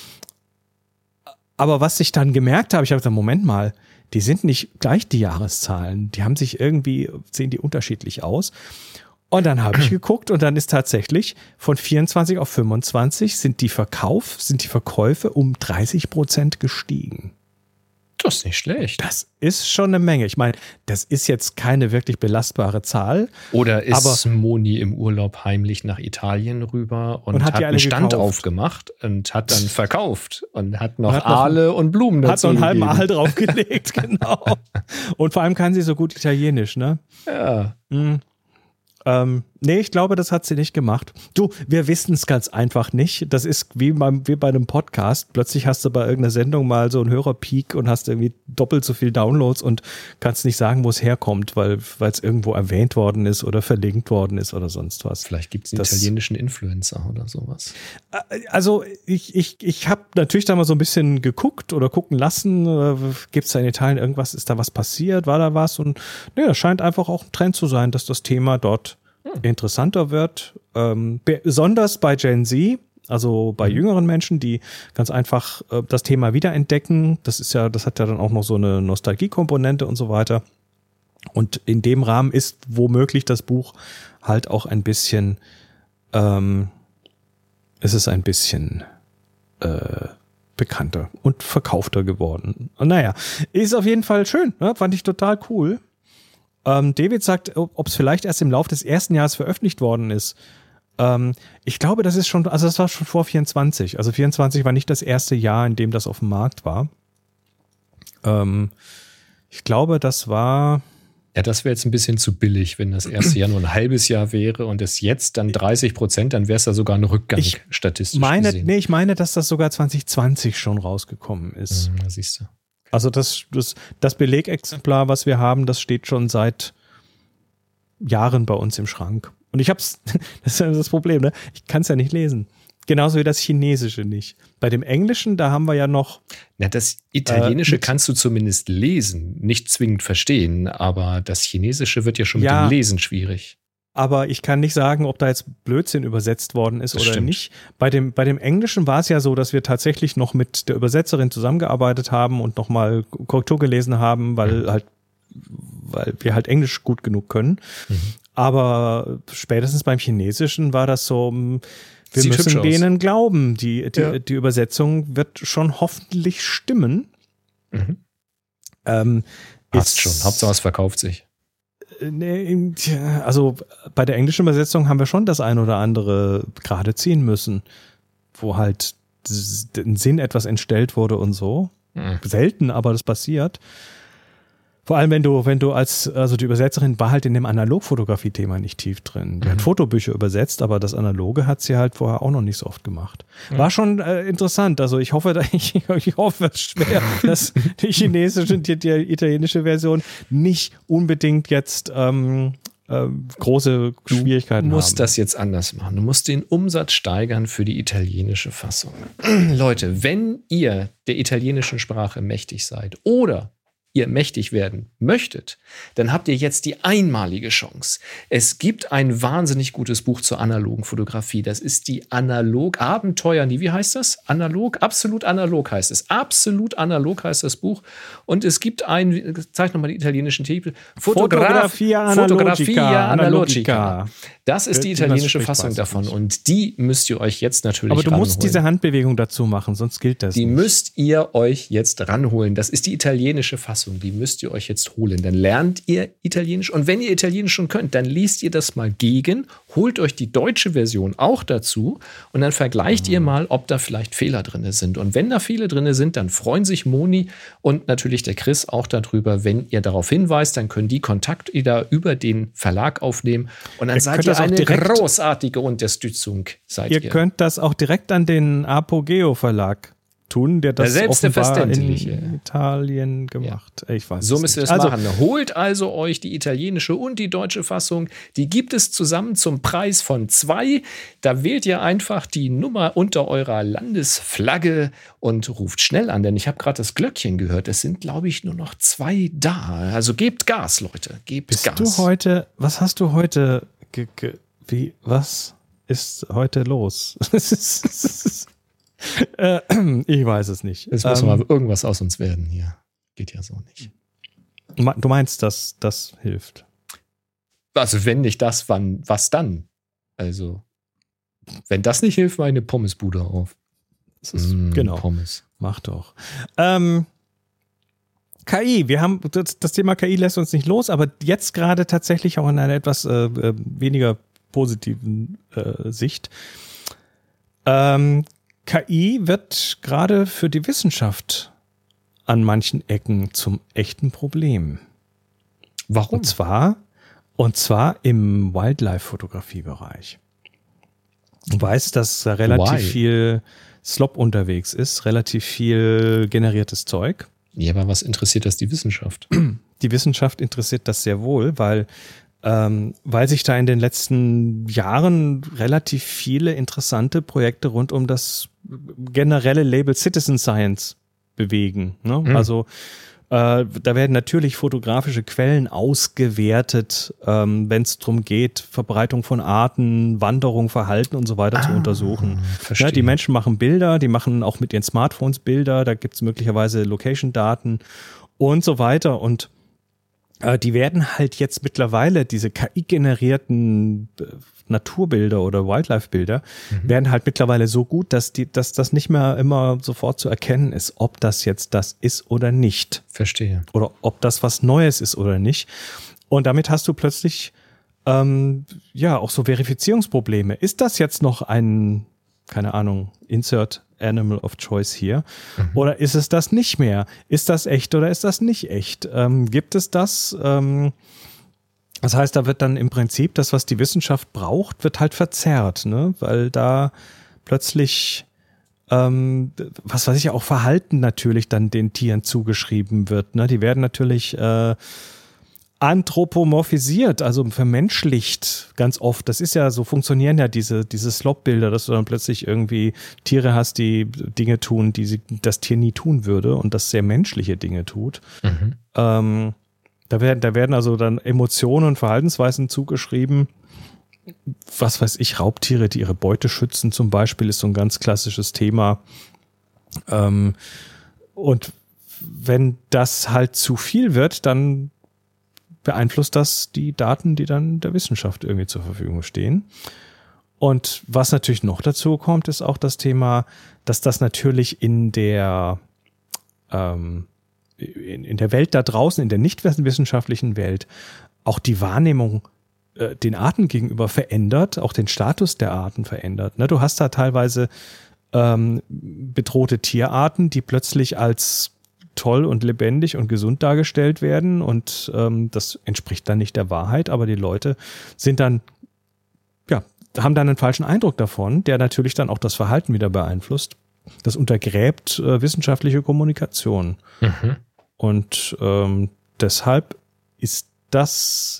Aber was ich dann gemerkt habe, ich habe gesagt, Moment mal, die sind nicht gleich die Jahreszahlen. Die haben sich irgendwie, sehen die unterschiedlich aus. Und dann habe ich geguckt und dann ist tatsächlich von vierundzwanzig auf fünfundzwanzig sind die Verkauf, sind die Verkäufe um dreißig Prozent gestiegen. Das ist nicht schlecht. Das ist schon eine Menge. Ich meine, das ist jetzt keine wirklich belastbare Zahl. Oder ist aber Moni im Urlaub heimlich nach Italien rüber und, und hat, hat einen Stand gekauft. aufgemacht und hat dann verkauft und hat noch hat Aale noch, und Blumen dazu Hat noch einen halben Aal draufgelegt, genau. Und vor allem kann sie so gut Italienisch, ne? Ja. Mhm. Ähm, nee, ich glaube, das hat sie nicht gemacht. Du, wir wissen es ganz einfach nicht. Das ist wie, beim, wie bei einem Podcast. Plötzlich hast du bei irgendeiner Sendung mal so einen Hörerpeak und hast irgendwie doppelt so viel Downloads und kannst nicht sagen, wo es herkommt, weil es irgendwo erwähnt worden ist oder verlinkt worden ist oder sonst was. Vielleicht gibt es einen Das- italienischen Influencer oder sowas. Also ich, ich, ich habe natürlich da mal so ein bisschen geguckt oder gucken lassen, äh, gibt es da in Italien irgendwas, ist da was passiert, war da was? Und ne, das scheint einfach auch ein Trend zu sein, dass das Thema dort hm. interessanter wird. Ähm, besonders bei Gen Z, also bei Mhm. jüngeren Menschen, die ganz einfach äh, das Thema wiederentdecken. Das ist ja, das hat ja dann auch noch so eine Nostalgiekomponente und so weiter. Und in dem Rahmen ist womöglich das Buch halt auch ein bisschen, ähm, es ist ein bisschen äh, bekannter und verkaufter geworden. Und naja, ist auf jeden Fall schön, ne? Fand ich total cool. Ähm, David sagt, ob es vielleicht erst im Laufe des ersten Jahres veröffentlicht worden ist. Ähm, ich glaube, das ist schon, also das war schon vor vierundzwanzig. Also vierundzwanzig war nicht das erste Jahr, in dem das auf dem Markt war. Ähm, ich glaube, das war... Ja, das wäre jetzt ein bisschen zu billig, wenn das erste Jahr nur ein halbes Jahr wäre und es jetzt dann dreißig Prozent, dann wäre es ja sogar ein Rückgang Ich statistisch meine, gesehen. nee, ich meine, dass das sogar zwanzig zwanzig schon rausgekommen ist. Hm, da siehst du. Also das, das, das Belegexemplar, was wir haben, das steht schon seit Jahren bei uns im Schrank. Und ich hab's, das ist ja das Problem, ne? Ich kann es ja nicht lesen. Genauso wie das Chinesische nicht. Bei dem Englischen, da haben wir ja noch. Na, das Italienische Äh, mit- kannst du zumindest lesen, nicht zwingend verstehen, aber das Chinesische wird ja schon mit Ja. dem Lesen schwierig. Aber ich kann nicht sagen, ob da jetzt Blödsinn übersetzt worden ist Das oder stimmt. nicht. Bei dem, bei dem Englischen war es ja so, dass wir tatsächlich noch mit der Übersetzerin zusammengearbeitet haben und nochmal Korrektur gelesen haben, weil halt, weil wir halt Englisch gut genug können. Mhm. Aber spätestens beim Chinesischen war das so, mh, wir Sieht hübsch müssen aus. denen glauben. Die, die, Ja. die Übersetzung wird schon hoffentlich stimmen. Mhm. Ähm, Passt ist- schon. Hauptsache es verkauft sich. Nee, tja, also bei der englischen Übersetzung haben wir schon das ein oder andere gerade ziehen müssen, wo halt s- ein Sinn etwas entstellt wurde und so. Mhm. Selten, aber das passiert. Vor allem, wenn du, wenn du als, also die Übersetzerin war halt in dem Analogfotografie-Thema nicht tief drin. Die Mhm. hat Fotobücher übersetzt, aber das Analoge hat sie halt vorher auch noch nicht so oft gemacht. Mhm. War schon äh, interessant. Also ich hoffe, ich, ich hoffe es schwer, dass die chinesische und die, die italienische Version nicht unbedingt jetzt ähm, ähm, große Schwierigkeiten Du musst haben. das jetzt anders machen. Du musst den Umsatz steigern für die italienische Fassung. Leute, wenn ihr der italienischen Sprache mächtig seid oder ihr mächtig werden möchtet, dann habt ihr jetzt die einmalige Chance. Es gibt ein wahnsinnig gutes Buch zur analogen Fotografie. Das ist die Analog Abenteuer. Wie heißt das? Analog? Absolut analog heißt es. Absolut analog heißt das Buch. Und es gibt ein, zeig nochmal die italienischen Titel. Fotografia Analogica. Fotografia Analogica. Analogica. Das ist die Wie man italienische spricht, Fassung weiß ich davon. nicht. Und die müsst ihr euch jetzt natürlich Aber du musst ranholen. diese Handbewegung dazu machen, sonst gilt das Die nicht. müsst ihr euch jetzt ranholen. Das ist die italienische Fassung. Die müsst ihr euch jetzt holen. Dann lernt ihr Italienisch. Und wenn ihr Italienisch schon könnt, dann liest ihr das mal gegen, holt euch die deutsche Version auch dazu und dann vergleicht ihr mal, ob da vielleicht Fehler drin sind. Und wenn da Fehler drin sind, dann freuen sich Moni und natürlich der Chris auch darüber, wenn ihr darauf hinweist. Dann können die Kontakt wieder über den Verlag aufnehmen. Und dann Ihr seid könnt ihr das auch eine direkt- großartige Unterstützung. Seid Ihr ihr. könnt das auch direkt an den Apogeo Verlag tun, der das Der offenbar selbstverständliche. in Italien gemacht. Ich weiß So es müsst ihr nicht. das Also, machen. Holt also euch die italienische und die deutsche Fassung. Die gibt es zusammen zum Preis von zwei. Da wählt ihr einfach die Nummer unter eurer Landesflagge und ruft schnell an, denn ich habe gerade das Glöckchen gehört. Es sind, glaube ich, nur noch zwei da. Also gebt Gas, Leute. Gebt Bist Gas. du heute, was hast du heute, ge, ge, wie, was ist heute los? Es ist- es ist- äh, ich weiß es nicht. Jetzt muss Ähm, mal irgendwas aus uns werden hier. Geht ja so nicht. du meinst, dass das hilft? Also wenn nicht das, wann, was dann? Also, wenn das nicht hilft, mache ich eine Pommesbude auf. Das ist, Mm, genau. Pommes. Mach doch. Ähm, K I, wir haben das, das Thema K I lässt uns nicht los, aber jetzt gerade tatsächlich auch in einer etwas äh, äh, weniger positiven äh, Sicht. Ähm, K I wird gerade für die Wissenschaft an manchen Ecken zum echten Problem. Warum? Und zwar, Und zwar im Wildlife-Fotografie-Bereich. Du weißt, dass da relativ Why? viel Slop unterwegs ist, relativ viel generiertes Zeug. Ja, aber was interessiert das die Wissenschaft? Die Wissenschaft interessiert das sehr wohl, weil, ähm, weil sich da in den letzten Jahren relativ viele interessante Projekte rund um das generelle Label Citizen Science bewegen. Ne? Mhm. Also äh, da werden natürlich fotografische Quellen ausgewertet, ähm, wenn es darum geht, Verbreitung von Arten, Wanderung, Verhalten und so weiter zu untersuchen. Verstehe. Ja, die Menschen machen Bilder, die machen auch mit ihren Smartphones Bilder, da gibt es möglicherweise Location-Daten und so weiter. Und äh, die werden halt jetzt mittlerweile, diese K I-generierten äh, Naturbilder oder Wildlife-Bilder, mhm. werden halt mittlerweile so gut, dass die, dass das nicht mehr immer sofort zu erkennen ist, ob das jetzt das ist oder nicht. Verstehe. Oder ob das was Neues ist oder nicht. Und damit hast du plötzlich ähm, ja auch so Verifizierungsprobleme. Ist das jetzt noch ein, keine Ahnung, Insert Animal of Choice hier? Mhm. Oder ist es das nicht mehr? Ist das echt oder ist das nicht echt? Ähm, gibt es das? Ähm, Das heißt, da wird dann im Prinzip das, was die Wissenschaft braucht, wird halt verzerrt, ne? Weil da plötzlich, ähm, was weiß ich, auch Verhalten natürlich dann den Tieren zugeschrieben wird, ne? Die werden natürlich äh, anthropomorphisiert, also vermenschlicht ganz oft. Das ist ja, so funktionieren ja diese, diese Slop-Bilder, dass du dann plötzlich irgendwie Tiere hast, die Dinge tun, die sie, das Tier nie tun würde und das sehr menschliche Dinge tut. Mhm. Ähm, Da werden, da werden also dann Emotionen und Verhaltensweisen zugeschrieben. Was weiß ich, Raubtiere, die ihre Beute schützen zum Beispiel, ist so ein ganz klassisches Thema. Ähm, und wenn das halt zu viel wird, dann beeinflusst das die Daten, die dann der Wissenschaft irgendwie zur Verfügung stehen. Und was natürlich noch dazu kommt, ist auch das Thema, dass das natürlich in der ähm, In, in der Welt da draußen, in der nicht wissenschaftlichen Welt, auch die Wahrnehmung äh, den Arten gegenüber verändert, auch den Status der Arten verändert. Ne? Du hast da teilweise ähm, bedrohte Tierarten, die plötzlich als toll und lebendig und gesund dargestellt werden und ähm, das entspricht dann nicht der Wahrheit, aber die Leute sind dann, ja, haben dann einen falschen Eindruck davon, der natürlich dann auch das Verhalten wieder beeinflusst. Das untergräbt äh, wissenschaftliche Kommunikation. Mhm. Und ähm, deshalb ist das,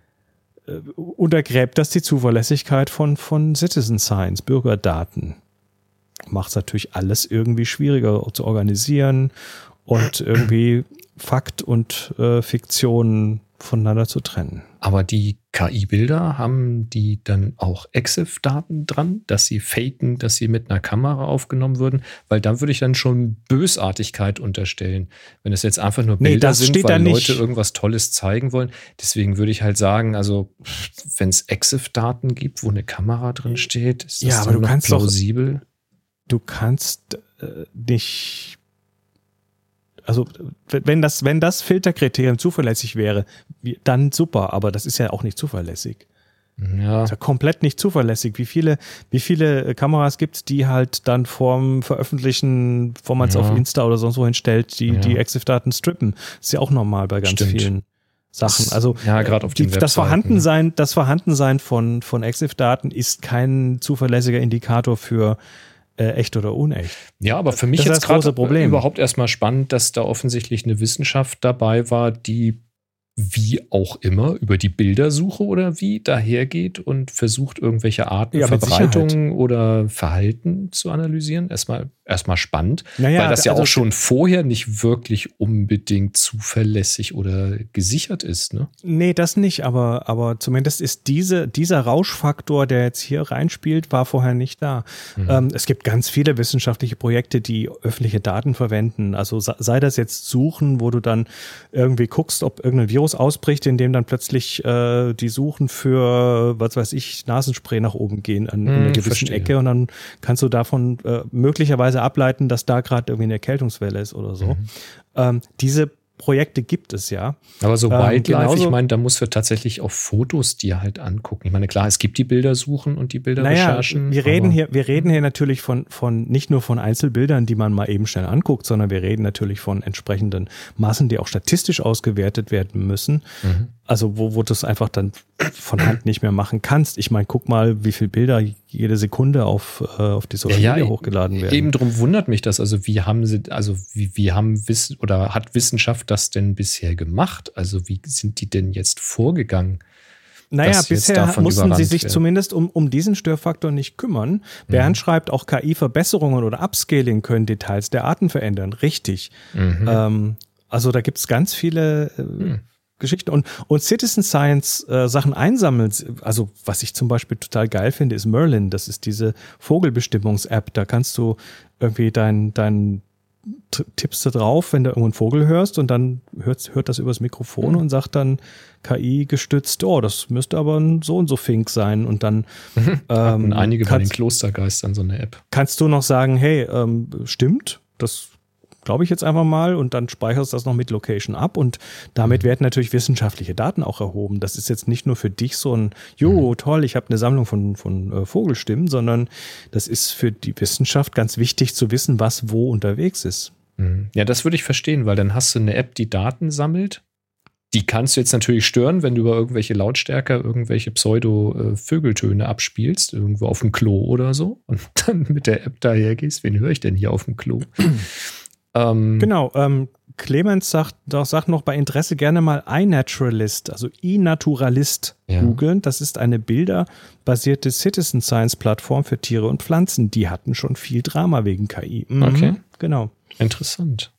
äh, untergräbt das die Zuverlässigkeit von, von Citizen Science, Bürgerdaten. Macht es natürlich alles irgendwie schwieriger zu organisieren und irgendwie Fakt und äh, Fiktion voneinander zu trennen. Aber die K I-Bilder, haben die dann auch EXIF-Daten dran, dass sie faken, dass sie mit einer Kamera aufgenommen würden? Weil dann würde ich dann schon Bösartigkeit unterstellen. Wenn es jetzt einfach nur nee, Bilder sind, weil Leute nicht. irgendwas Tolles zeigen wollen. Deswegen würde ich halt sagen, also wenn es EXIF-Daten gibt, wo eine Kamera drin steht, ist das ja, aber dann du noch kannst plausibel? Doch, du kannst äh, nicht... Also wenn das, wenn das Filterkriterium zuverlässig wäre, dann super, aber das ist ja auch nicht zuverlässig. Ja. Das ist ja komplett nicht zuverlässig. Wie viele, wie viele Kameras gibt es, die halt dann vorm Veröffentlichen, bevor man es ja. auf Insta oder sonst wo hinstellt, die, ja. die EXIF-Daten strippen? Das ist ja auch normal bei ganz Stimmt. vielen Sachen. Also ja, gerade auf die, den das Vorhandensein, das Vorhandensein von, von EXIF-Daten ist kein zuverlässiger Indikator für Äh, echt oder unecht. Ja, aber für mich das jetzt gerade Problem. überhaupt erstmal spannend, dass da offensichtlich eine Wissenschaft dabei war, die wie auch immer über die Bildersuche oder wie dahergeht und versucht, irgendwelche Artenverbreitungen ja, oder Verhalten zu analysieren. Erstmal, erstmal spannend, naja, weil das ja also auch schon vorher nicht wirklich unbedingt zuverlässig oder gesichert ist. Ne? Nee, das nicht, aber, aber zumindest ist diese, dieser Rauschfaktor, der jetzt hier reinspielt, war vorher nicht da. Mhm. Ähm, es gibt ganz viele wissenschaftliche Projekte, die öffentliche Daten verwenden. Also sei das jetzt Suchen, wo du dann irgendwie guckst, ob irgendein Virus ausbricht, in dem dann plötzlich äh, die Suchen für, was weiß ich, Nasenspray nach oben gehen an, hm, in einer gewissen verstehe. Ecke und dann kannst du davon äh, möglicherweise ableiten, dass da gerade irgendwie eine Erkältungswelle ist oder so. Mhm. Ähm, diese Projekte gibt es ja. Aber so Wildlife, ähm, ich meine, da musst du tatsächlich auch Fotos dir halt angucken. Ich meine, klar, es gibt die Bildersuchen und die Bilderrecherchen. Naja, wir reden hier, wir reden hier natürlich von, von, nicht nur von Einzelbildern, die man mal eben schnell anguckt, sondern wir reden natürlich von entsprechenden Massen, die auch statistisch ausgewertet werden müssen. Mhm. Also wo, wo du es einfach dann von Hand nicht mehr machen kannst. Ich meine, guck mal, wie viele Bilder jede Sekunde auf, äh, auf die Social Media ja, hochgeladen werden. Eben drum wundert mich das. Also wie haben sie, also wie, wie haben Wissen oder hat Wissenschaft das denn bisher gemacht? Also wie sind die denn jetzt vorgegangen? Naja, bisher mussten sie sich werden. zumindest um, um diesen Störfaktor nicht kümmern. Mhm. Bernd schreibt, auch K I-Verbesserungen oder Upscaling können Details der Arten verändern. Richtig. Mhm. Ähm, also da gibt es ganz viele äh, mhm. Geschichten. Und, und Citizen Science äh, Sachen einsammeln, also was ich zum Beispiel total geil finde, ist Merlin. Das ist diese Vogelbestimmungs-App. Da kannst du irgendwie dein, dein tippst du drauf, wenn du irgendeinen Vogel hörst und dann hört, hört das übers Mikrofon mhm. und sagt dann K I gestützt, oh, das müsste aber ein so und so Fink sein und dann mhm. ähm, einige kannst, bei den Klostergeistern so eine App. Kannst du noch sagen, hey, ähm, stimmt, das glaube ich jetzt einfach mal und dann speicherst du das noch mit Location ab und damit mhm. werden natürlich wissenschaftliche Daten auch erhoben. Das ist jetzt nicht nur für dich so ein, jo, mhm. toll, ich habe eine Sammlung von, von äh, Vogelstimmen, sondern das ist für die Wissenschaft ganz wichtig zu wissen, was wo unterwegs ist. Mhm. Ja, das würde ich verstehen, weil dann hast du eine App, die Daten sammelt. Die kannst du jetzt natürlich stören, wenn du über irgendwelche Lautstärke irgendwelche Pseudo-Vögeltöne abspielst, irgendwo auf dem Klo oder so und dann mit der App daher gehst, wen höre ich denn hier auf dem Klo? Ähm, genau, ähm, Clemens sagt, doch, sagt noch bei Interesse gerne mal iNaturalist, also iNaturalist ja. googeln. Das ist eine bilderbasierte Citizen Science Plattform für Tiere und Pflanzen. Die hatten schon viel Drama wegen K I. Mhm, okay. Genau. Interessant.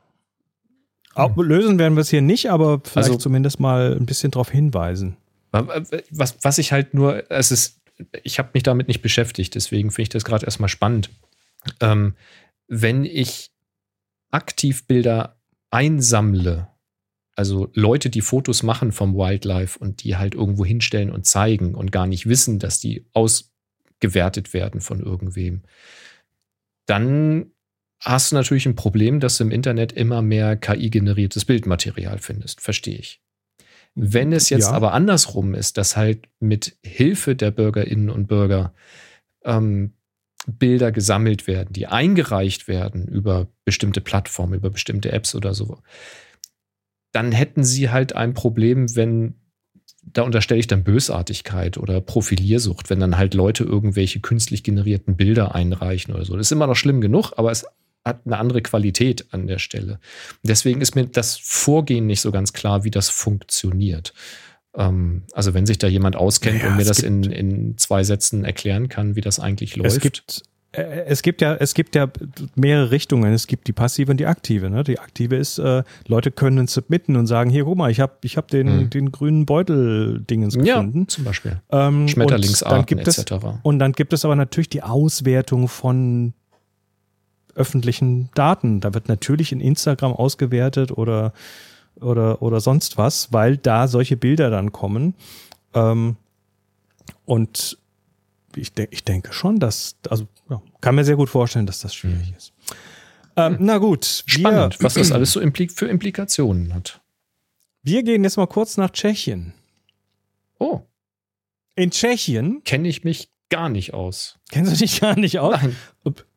Auch lösen werden wir es hier nicht, aber vielleicht also, zumindest mal ein bisschen darauf hinweisen. Was, was ich halt nur, es ist, ich habe mich damit nicht beschäftigt, deswegen finde ich das gerade erstmal spannend. Ähm, wenn ich aktiv Bilder einsammle, also Leute, die Fotos machen vom Wildlife und die halt irgendwo hinstellen und zeigen und gar nicht wissen, dass die ausgewertet werden von irgendwem, dann hast du natürlich ein Problem, dass du im Internet immer mehr K I-generiertes Bildmaterial findest. Verstehe ich. Wenn es jetzt ja. aber andersrum ist, dass halt mit Hilfe der BürgerInnen und Bürger ähm, Bilder gesammelt werden, die eingereicht werden über bestimmte Plattformen, über bestimmte Apps oder so, dann hätten sie halt ein Problem, wenn, da unterstelle ich dann Bösartigkeit oder Profiliersucht, wenn dann halt Leute irgendwelche künstlich generierten Bilder einreichen oder so. Das ist immer noch schlimm genug, aber es hat eine andere Qualität an der Stelle. Deswegen ist mir das Vorgehen nicht so ganz klar, wie das funktioniert. Also wenn sich da jemand auskennt ja, und mir das in, in zwei Sätzen erklären kann, wie das eigentlich läuft. Es gibt, äh, es gibt ja, es gibt ja mehrere Richtungen. Es gibt die passive und die aktive. Ne? Die aktive ist, äh, Leute können submitten und sagen, hier, guck mal, ich habe ich hab den, hm. den grünen Beutel-Dingens gefunden. Ja, zum Beispiel. Ähm, Schmetterlingsarten et cetera. Und dann gibt es aber natürlich die Auswertung von öffentlichen Daten. Da wird natürlich in Instagram ausgewertet oder oder oder sonst was, weil da solche Bilder dann kommen. Ähm, und ich, de- ich denke schon, dass, also ja, kann mir sehr gut vorstellen, dass das schwierig mhm. ist. Ähm, na gut. Spannend, wir, was das alles so impli- für Implikationen hat. Wir gehen jetzt mal kurz nach Tschechien. Oh. In Tschechien kenne ich mich gar nicht aus. Kennst du dich gar nicht aus? Nein.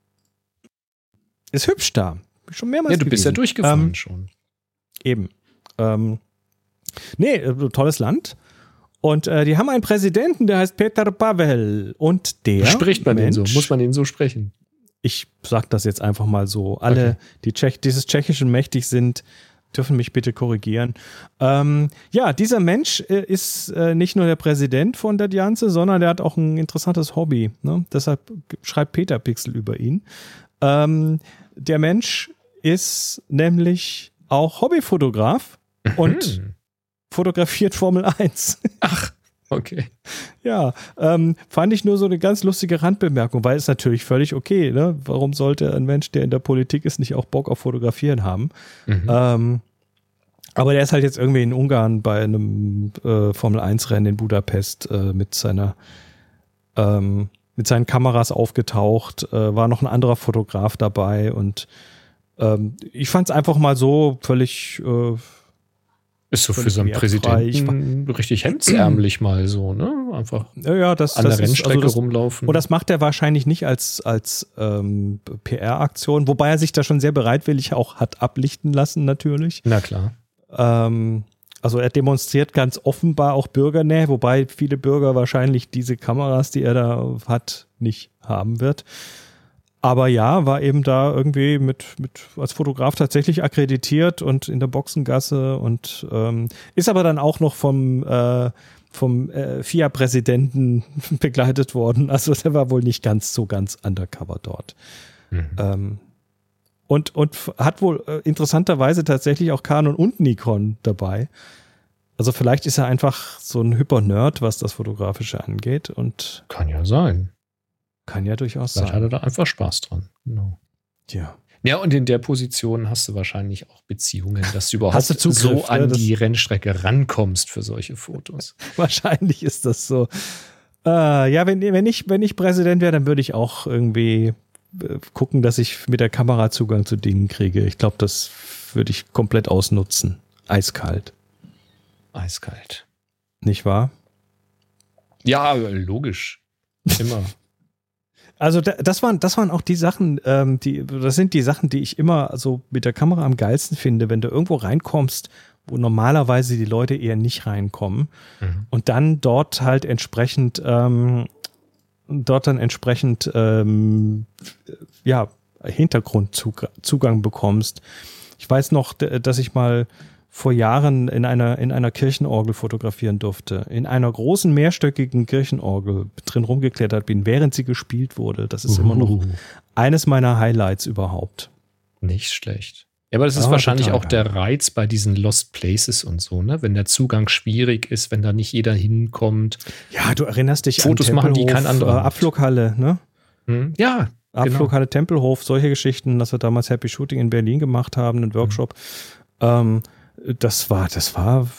Ist hübsch da. Schon mehrmals Ja, du gewesen. bist ja durchgefahren ähm, schon. Eben. Ähm, nee, äh, tolles Land. Und äh, die haben einen Präsidenten, der heißt Petr Pavel. Und der Spricht man Mensch, den so? Muss man den so sprechen? Ich sag das jetzt einfach mal so. Alle, okay. die Tschech- dieses Tschechischen mächtig sind, dürfen mich bitte korrigieren. Ähm, ja, dieser Mensch äh, ist äh, nicht nur der Präsident von der Janze, sondern der hat auch ein interessantes Hobby. Ne? Deshalb schreibt Peter Pixel über ihn. Ähm, der Mensch ist nämlich auch Hobbyfotograf mhm. und fotografiert Formel eins. Ach, okay. Ja, ähm, fand ich nur so eine ganz lustige Randbemerkung, weil es natürlich völlig okay, ne? Warum sollte ein Mensch, der in der Politik ist, nicht auch Bock auf Fotografieren haben? Mhm. Ähm, aber der ist halt jetzt irgendwie in Ungarn bei einem äh, Formel eins Rennen in Budapest äh, mit seiner ähm, mit seinen Kameras aufgetaucht, äh, war noch ein anderer Fotograf dabei und ähm, ich fand es einfach mal so völlig äh, ist so für so einen Präsidenten richtig hemdsärmlich mal so, ne? Einfach ja, ja, das, an das der Rennstrecke ist, also das, rumlaufen. Und das macht er wahrscheinlich nicht als, als ähm, P R-Aktion, wobei er sich da schon sehr bereitwillig auch hat ablichten lassen natürlich. Na klar. Ähm, Also er demonstriert ganz offenbar auch Bürgernähe, wobei viele Bürger wahrscheinlich diese Kameras, die er da hat, nicht haben wird. Aber ja, war eben da irgendwie mit, mit als Fotograf tatsächlich akkreditiert und in der Boxengasse und ähm, ist aber dann auch noch vom äh, vom äh, F I A-Präsidenten begleitet worden. Also der war wohl nicht ganz so ganz undercover dort. Mhm. Ähm, und, und hat wohl äh, interessanterweise tatsächlich auch Canon und Nikon dabei. Also vielleicht ist er einfach so ein Hyper-Nerd, was das Fotografische angeht. Und kann ja sein. Kann ja durchaus vielleicht sein. Vielleicht hat er da einfach Spaß dran. Genau. Ja. Ja, und in der Position hast du wahrscheinlich auch Beziehungen, dass du überhaupt Hast du Zugriff, so an ja, die Rennstrecke rankommst für solche Fotos. Wahrscheinlich ist das so. Äh, ja, wenn, wenn, ich, wenn ich Präsident wäre, dann würde ich auch irgendwie äh, gucken, dass ich mit der Kamera Zugang zu Dingen kriege. Ich glaube, das würde ich komplett ausnutzen. Eiskalt. Eiskalt. Nicht wahr? Ja, logisch. Immer. Also das waren, das waren auch die Sachen, ähm, die, das sind die Sachen, die ich immer so mit der Kamera am geilsten finde, wenn du irgendwo reinkommst, wo normalerweise die Leute eher nicht reinkommen mhm. und dann dort halt entsprechend, ähm, dort dann entsprechend, ähm, ja, Hintergrundzugang bekommst. Ich weiß noch, dass ich mal vor Jahren in einer, in einer Kirchenorgel fotografieren durfte. In einer großen mehrstöckigen Kirchenorgel drin rumgeklettert bin, während sie gespielt wurde. Das ist uh. immer noch eines meiner Highlights überhaupt. Nicht schlecht. Ja, aber das ist ja, wahrscheinlich auch geil. Der Reiz bei diesen Lost Places und so, ne? Wenn der Zugang schwierig ist, wenn da nicht jeder hinkommt. Ja, du erinnerst dich Fotos an machen, die kein anderer äh, Abflughalle, ne? Hm? Ja, Abflughalle, genau. Tempelhof, solche Geschichten, dass wir damals Happy Shooting in Berlin gemacht haben, einen Workshop. Hm. Ähm, Das war, das war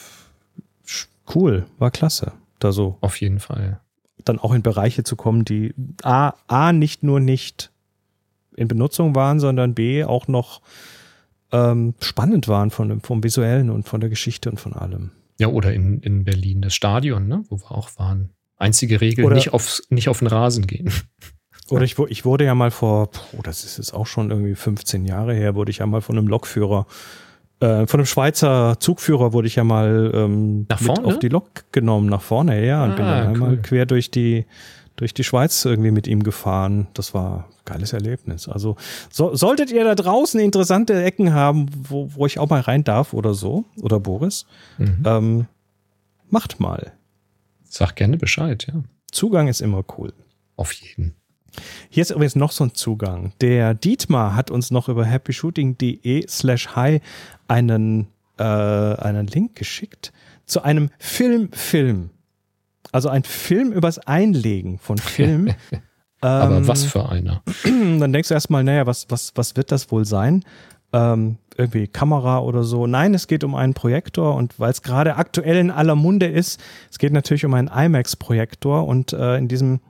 cool, war klasse. Da so. Auf jeden Fall. Dann auch in Bereiche zu kommen, die A, A nicht nur nicht in Benutzung waren, sondern B auch noch ähm, spannend waren von dem, vom Visuellen und von der Geschichte und von allem. Ja, oder in, in Berlin das Stadion, ne, wo wir auch waren. Einzige Regel, oder nicht, aufs, nicht auf den Rasen gehen. Oder ich, ich wurde ja mal vor, oh, das ist jetzt auch schon irgendwie fünfzehn Jahre her, wurde ich ja mal von einem Lokführer Äh, von einem Schweizer Zugführer wurde ich ja mal ähm, nach mit vorne? auf die Lok genommen, nach vorne, ja, und ah, bin dann einmal cool. quer durch die durch die Schweiz irgendwie mit ihm gefahren. Das war ein geiles Erlebnis. Also so, solltet ihr da draußen interessante Ecken haben, wo, wo ich auch mal rein darf oder so, oder Boris, mhm. ähm, macht mal. Sag gerne Bescheid, ja. Zugang ist immer cool. Auf jeden. Hier ist übrigens noch so ein Zugang. Der Dietmar hat uns noch über happyshooting.de slash hi einen, äh, einen Link geschickt zu einem Film-Film. Also ein Film übers Einlegen von Film. Aber ähm, was für einer? Dann denkst du erstmal, naja, was, was, was wird das wohl sein? Ähm, irgendwie Kamera oder so. Nein, es geht um einen Projektor und weil es gerade aktuell in aller Munde ist, es geht natürlich um einen IMAX-Projektor und äh, in diesem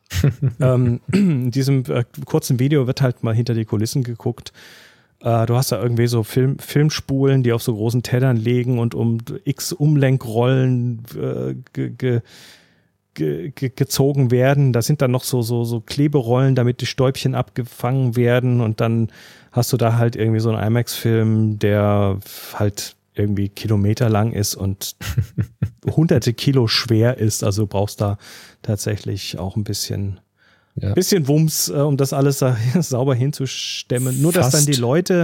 ähm, in diesem äh, kurzen Video wird halt mal hinter die Kulissen geguckt. Äh, du hast da irgendwie so Film, Filmspulen, die auf so großen Tellern liegen und um x Umlenkrollen äh, ge, ge, ge, ge, gezogen werden. Da sind dann noch so, so, so Kleberollen, damit die Stäubchen abgefangen werden und dann hast du da halt irgendwie so einen IMAX-Film, der halt irgendwie Kilometer lang ist und hunderte Kilo schwer ist. Also du brauchst da tatsächlich auch ein bisschen, ja. bisschen Wumms, äh, um das alles sa- sauber hinzustemmen. Nur, Fast, dass dann die Leute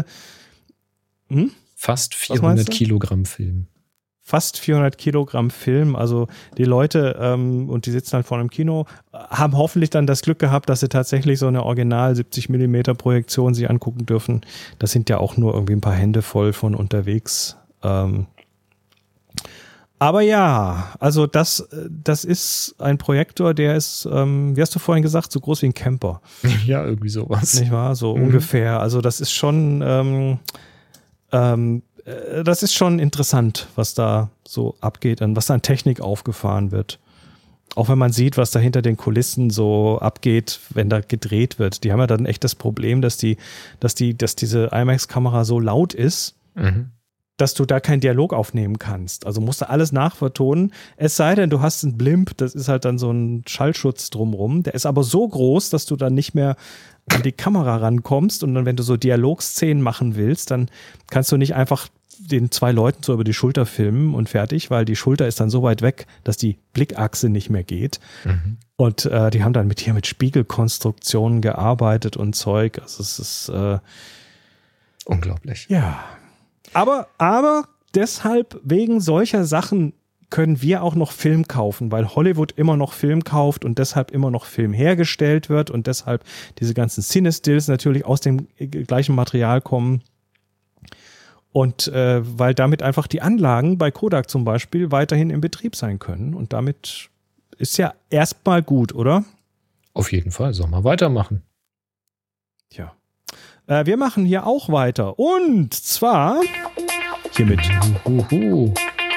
hm? Fast vierhundert Kilogramm Film. Fast vierhundert Kilogramm Film. Also die Leute, ähm, und die sitzen halt vor einem Kino, haben hoffentlich dann das Glück gehabt, dass sie tatsächlich so eine Original siebzig Millimeter Projektion sich angucken dürfen. Das sind ja auch nur irgendwie ein paar Hände voll von unterwegs. Ähm, aber ja, also das, das ist ein Projektor, der ist, ähm, wie hast du vorhin gesagt, so groß wie ein Camper. Ja, irgendwie sowas. Nicht wahr? So mhm. ungefähr. Also das ist schon, ähm, ähm, äh, das ist schon interessant, was da so abgeht und was da an Technik aufgefahren wird. Auch wenn man sieht, was da hinter den Kulissen so abgeht, wenn da gedreht wird. Die haben ja dann echt das Problem, dass die, dass die, dass diese IMAX-Kamera so laut ist, mhm. dass du da keinen Dialog aufnehmen kannst. Also musst du alles nachvertonen. Es sei denn, du hast einen Blimp, das ist halt dann so ein Schallschutz drumrum. Der ist aber so groß, dass du dann nicht mehr an die Kamera rankommst und dann, wenn du so Dialogszenen machen willst, dann kannst du nicht einfach den zwei Leuten so über die Schulter filmen und fertig, weil die Schulter ist dann so weit weg, dass die Blickachse nicht mehr geht. Mhm. Und äh, die haben dann mit hier mit Spiegelkonstruktionen gearbeitet und Zeug. Also es ist äh, unglaublich. Ja. Aber, aber deshalb wegen solcher Sachen können wir auch noch Film kaufen, weil Hollywood immer noch Film kauft und deshalb immer noch Film hergestellt wird und deshalb diese ganzen Cine-Stills natürlich aus dem gleichen Material kommen. Und äh, weil damit einfach die Anlagen bei Kodak zum Beispiel weiterhin im Betrieb sein können. Und damit ist ja erstmal gut, oder? Auf jeden Fall, soll mal weitermachen. Tja. Äh, wir machen hier auch weiter. Und zwar hiermit. Uhuhu.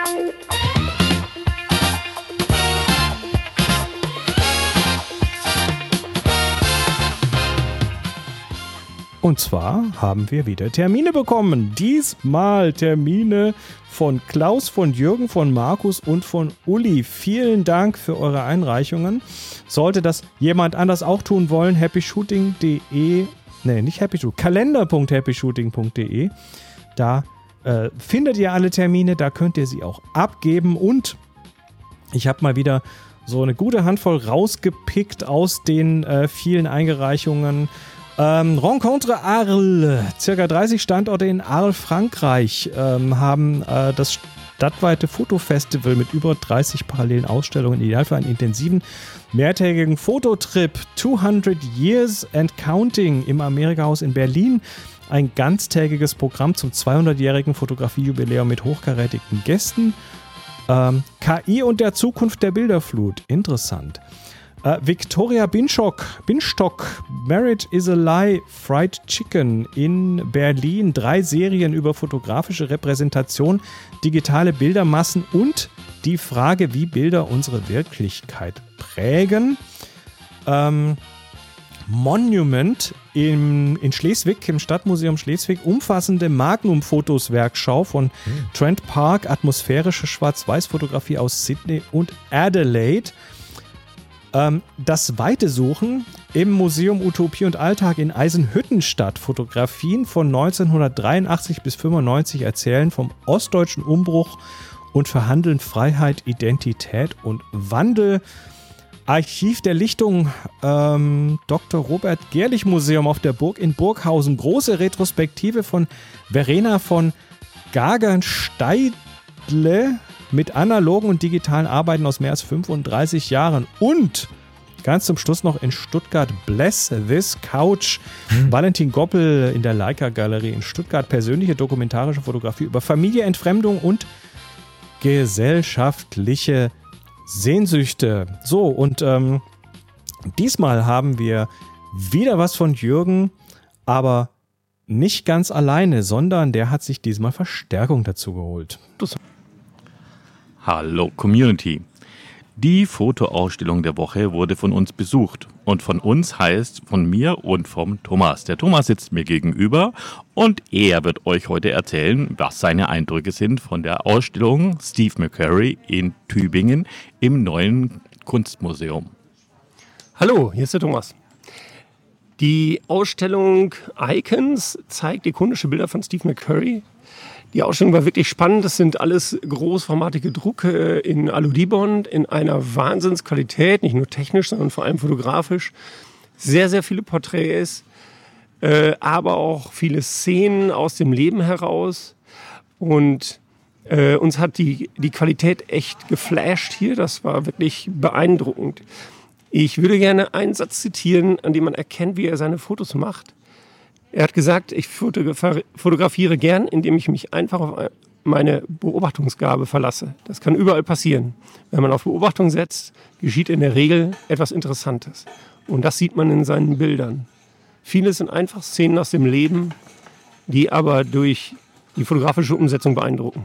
Und zwar haben wir wieder Termine bekommen. Diesmal Termine von Klaus, von Jürgen, von Markus und von Uli. Vielen Dank für eure Einreichungen. Sollte das jemand anders auch tun wollen, happyshooting punkt de, nee, nicht happyshooting, kalender punkt happyshooting punkt de. Da äh, findet ihr alle Termine, da könnt ihr sie auch abgeben. Und ich habe mal wieder so eine gute Handvoll rausgepickt aus den äh, vielen Eingereichungen. Ähm, Rencontre Arles, circa dreißig Standorte in Arles, Frankreich, ähm, haben äh, das stadtweite Fotofestival mit über dreißig parallelen Ausstellungen, ideal für einen intensiven, mehrtägigen Fototrip, zweihundert Years and Counting im Amerika-Haus in Berlin. Ein ganztägiges Programm zum zweihundertjährigen Fotografiejubiläum mit hochkarätigen Gästen. Ähm, K I und der Zukunft der Bilderflut, interessant. Uh, Victoria Binstock, Binstock, Marriage is a Lie, Fried Chicken in Berlin. Drei Serien über fotografische Repräsentation, digitale Bildermassen und die Frage, wie Bilder unsere Wirklichkeit prägen. Ähm, Monument im, in Schleswig, im Stadtmuseum Schleswig, umfassende Magnum-Fotos-Werkschau von mhm. Trent Park, atmosphärische Schwarz-Weiß-Fotografie aus Sydney und Adelaide. Das Weite suchen im Museum Utopie und Alltag in Eisenhüttenstadt. Fotografien von neunzehnhundertdreiundachtzig bis fünfundneunzig erzählen vom ostdeutschen Umbruch und verhandeln Freiheit, Identität und Wandel. Archiv der Lichtung, ähm, Doktor Robert Gerlich Museum auf der Burg in Burghausen. Große Retrospektive von Verena von Gagernsteidle mit analogen und digitalen Arbeiten aus mehr als fünfunddreißig Jahren. Und ganz zum Schluss noch in Stuttgart Bless This Couch. Hm. Valentin Goppel in der Leica-Galerie in Stuttgart. Persönliche dokumentarische Fotografie über Familie, Entfremdung und gesellschaftliche Sehnsüchte. So, und ähm, diesmal haben wir wieder was von Jürgen, aber nicht ganz alleine, sondern der hat sich diesmal Verstärkung dazu geholt. Hallo Community. Die Fotoausstellung der Woche wurde von uns besucht. Und von uns heißt von mir und vom Thomas. Der Thomas sitzt mir gegenüber und er wird euch heute erzählen, was seine Eindrücke sind von der Ausstellung Steve McCurry in Tübingen im neuen Kunstmuseum. Hallo, hier ist der Thomas. Die Ausstellung Icons zeigt ikonische Bilder von Steve McCurry. Die Ausstellung war wirklich spannend. Das sind alles großformatige Drucke in Alu-Dibond in einer Wahnsinnsqualität, nicht nur technisch, sondern vor allem fotografisch. Sehr, sehr viele Porträts, äh, aber auch viele Szenen aus dem Leben heraus. Und äh, uns hat die, die Qualität echt geflasht hier. Das war wirklich beeindruckend. Ich würde gerne einen Satz zitieren, an dem man erkennt, wie er seine Fotos macht. Er hat gesagt, ich fotografiere gern, indem ich mich einfach auf meine Beobachtungsgabe verlasse. Das kann überall passieren. Wenn man auf Beobachtung setzt, geschieht in der Regel etwas Interessantes. Und das sieht man in seinen Bildern. Viele sind einfach Szenen aus dem Leben, die aber durch die fotografische Umsetzung beeindrucken.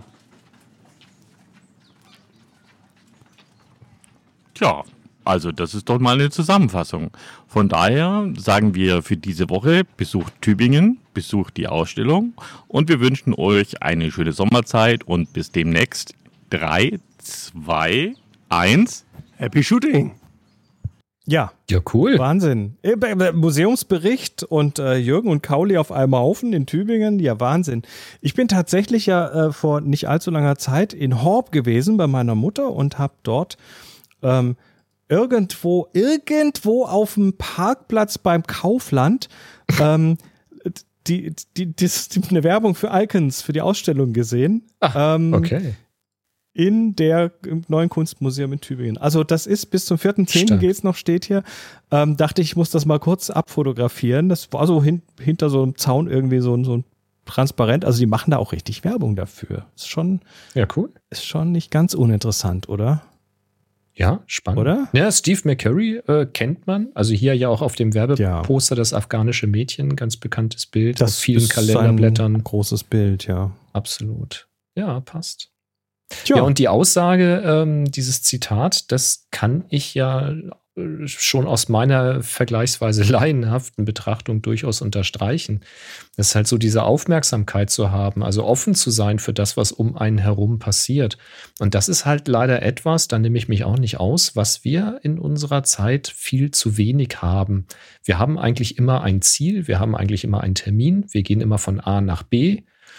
Tja. Also das ist doch mal eine Zusammenfassung. Von daher sagen wir für diese Woche, besucht Tübingen, besucht die Ausstellung und wir wünschen euch eine schöne Sommerzeit und bis demnächst. drei, zwei, eins Happy Shooting! Ja. Ja, cool. Wahnsinn. Museumsbericht und äh, Jürgen und Kauli auf einem Haufen in Tübingen. Ja, Wahnsinn. Ich bin tatsächlich ja äh, vor nicht allzu langer Zeit in Horb gewesen bei meiner Mutter und habe dort ähm, irgendwo, irgendwo auf dem Parkplatz beim Kaufland ähm, die, die, die, die, eine Werbung für Icons, für die Ausstellung gesehen. Ah, ähm, okay. In der im Neuen Kunstmuseum in Tübingen. Also das ist bis zum vierten zehnten geht's noch, steht hier. Ähm, dachte ich, ich muss das mal kurz abfotografieren. Das war so hin, hinter so einem Zaun irgendwie so, so ein transparent. Also die machen da auch richtig Werbung dafür. Ist schon, ja, cool. Ist schon nicht ganz uninteressant, oder? Ja, spannend. Oder? Ja, Steve McCurry äh, kennt man. Also hier ja auch auf dem Werbeposter ja. das afghanische Mädchen, ganz bekanntes Bild. Das auf vielen ist Kalenderblättern. Ein großes Bild, ja. Absolut. Ja, passt. Tja. Ja, und die Aussage, ähm, dieses Zitat, das kann ich ja äh, schon aus meiner vergleichsweise laienhaften Betrachtung durchaus unterstreichen. Das ist halt so, diese Aufmerksamkeit zu haben, also offen zu sein für das, was um einen herum passiert. Und das ist halt leider etwas, da nehme ich mich auch nicht aus, was wir in unserer Zeit viel zu wenig haben. Wir haben eigentlich immer ein Ziel, wir haben eigentlich immer einen Termin, wir gehen immer von A nach B.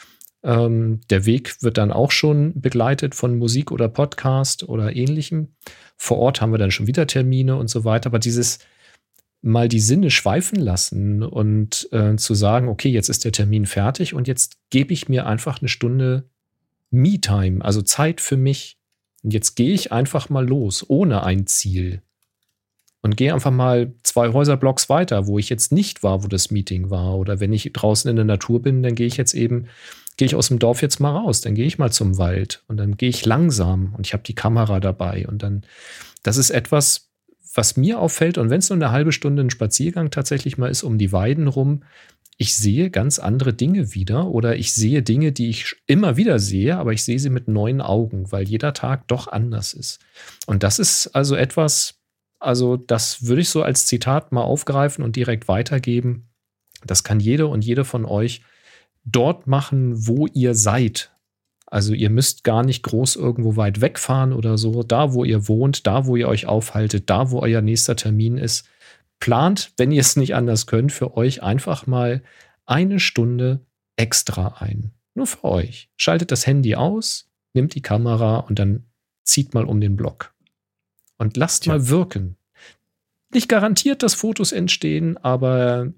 Ähm, der Weg wird dann auch schon begleitet von Musik oder Podcast oder ähnlichem. Vor Ort haben wir dann schon wieder Termine und so weiter. Aber dieses mal die Sinne schweifen lassen und äh, zu sagen, okay, jetzt ist der Termin fertig und jetzt gebe ich mir einfach eine Stunde Me-Time, also Zeit für mich. Und jetzt gehe ich einfach mal los, ohne ein Ziel. Und gehe einfach mal zwei Häuserblocks weiter, wo ich jetzt nicht war, wo das Meeting war. Oder wenn ich draußen in der Natur bin, dann gehe ich jetzt eben gehe ich aus dem Dorf jetzt mal raus, dann gehe ich mal zum Wald und dann gehe ich langsam und ich habe die Kamera dabei und dann, das ist etwas, was mir auffällt und wenn es nur eine halbe Stunde ein Spaziergang tatsächlich mal ist um die Weiden rum, ich sehe ganz andere Dinge wieder oder ich sehe Dinge, die ich immer wieder sehe, aber ich sehe sie mit neuen Augen, weil jeder Tag doch anders ist. Und das ist also etwas, also das würde ich so als Zitat mal aufgreifen und direkt weitergeben. Das kann jede und jede von euch dort machen, wo ihr seid. Also ihr müsst gar nicht groß irgendwo weit wegfahren oder so. Da, wo ihr wohnt, da, wo ihr euch aufhaltet, da, wo euer nächster Termin ist. Plant, wenn ihr es nicht anders könnt, für euch einfach mal eine Stunde extra ein. Nur für euch. Schaltet das Handy aus, nimmt die Kamera und dann zieht mal um den Block. Und lasst Tja. mal wirken. Nicht garantiert, dass Fotos entstehen, aber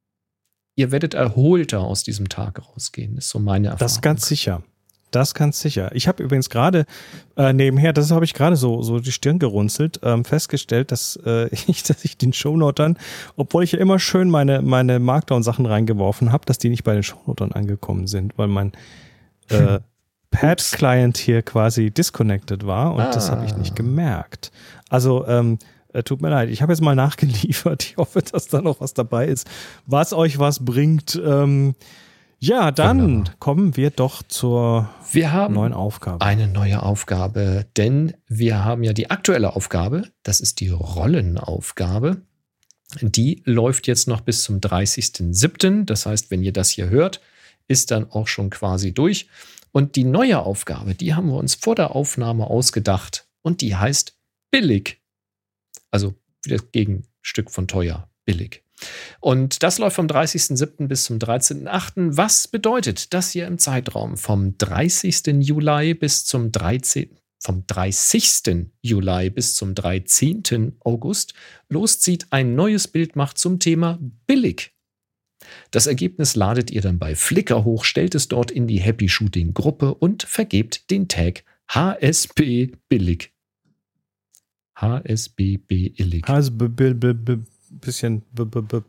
ihr werdet erholter aus diesem Tag rausgehen, ist so meine Erfahrung. Das ganz sicher. Das ganz sicher. Ich habe übrigens gerade äh, nebenher, das habe ich gerade so so die Stirn gerunzelt, ähm, festgestellt, dass äh, ich, dass ich den Shownotern, obwohl ich ja immer schön meine meine Markdown-Sachen reingeworfen habe, dass die nicht bei den Shownotern angekommen sind, weil mein äh, Pad-Client hier quasi disconnected war und ah. das habe ich nicht gemerkt. Also ähm, Äh, tut mir leid, ich habe jetzt mal nachgeliefert. Ich hoffe, dass da noch was dabei ist, was euch was bringt. Ähm, ja, dann Wunderbar. kommen wir doch zur wir haben neuen Aufgabe. Eine neue Aufgabe, denn wir haben ja die aktuelle Aufgabe, das ist die Rollenaufgabe. Die läuft jetzt noch bis zum dreißigsten siebten Das heißt, wenn ihr das hier hört, ist dann auch schon quasi durch. Und die neue Aufgabe, die haben wir uns vor der Aufnahme ausgedacht und die heißt billig. Also wie das Gegenstück von teuer, billig. Und das läuft vom dreißigsten siebten bis zum dreizehnten achten Was bedeutet, dass ihr im Zeitraum vom dreißigsten Juli bis zum dreizehnten vom dreißigsten Juli bis zum dreizehnten August loszieht, ein neues Bild macht zum Thema billig. Das Ergebnis ladet ihr dann bei Flickr hoch, stellt es dort in die Happy Shooting Gruppe und vergebt den Tag H S B billig. H S B billig. H S B billig. Bisschen. B, b, b.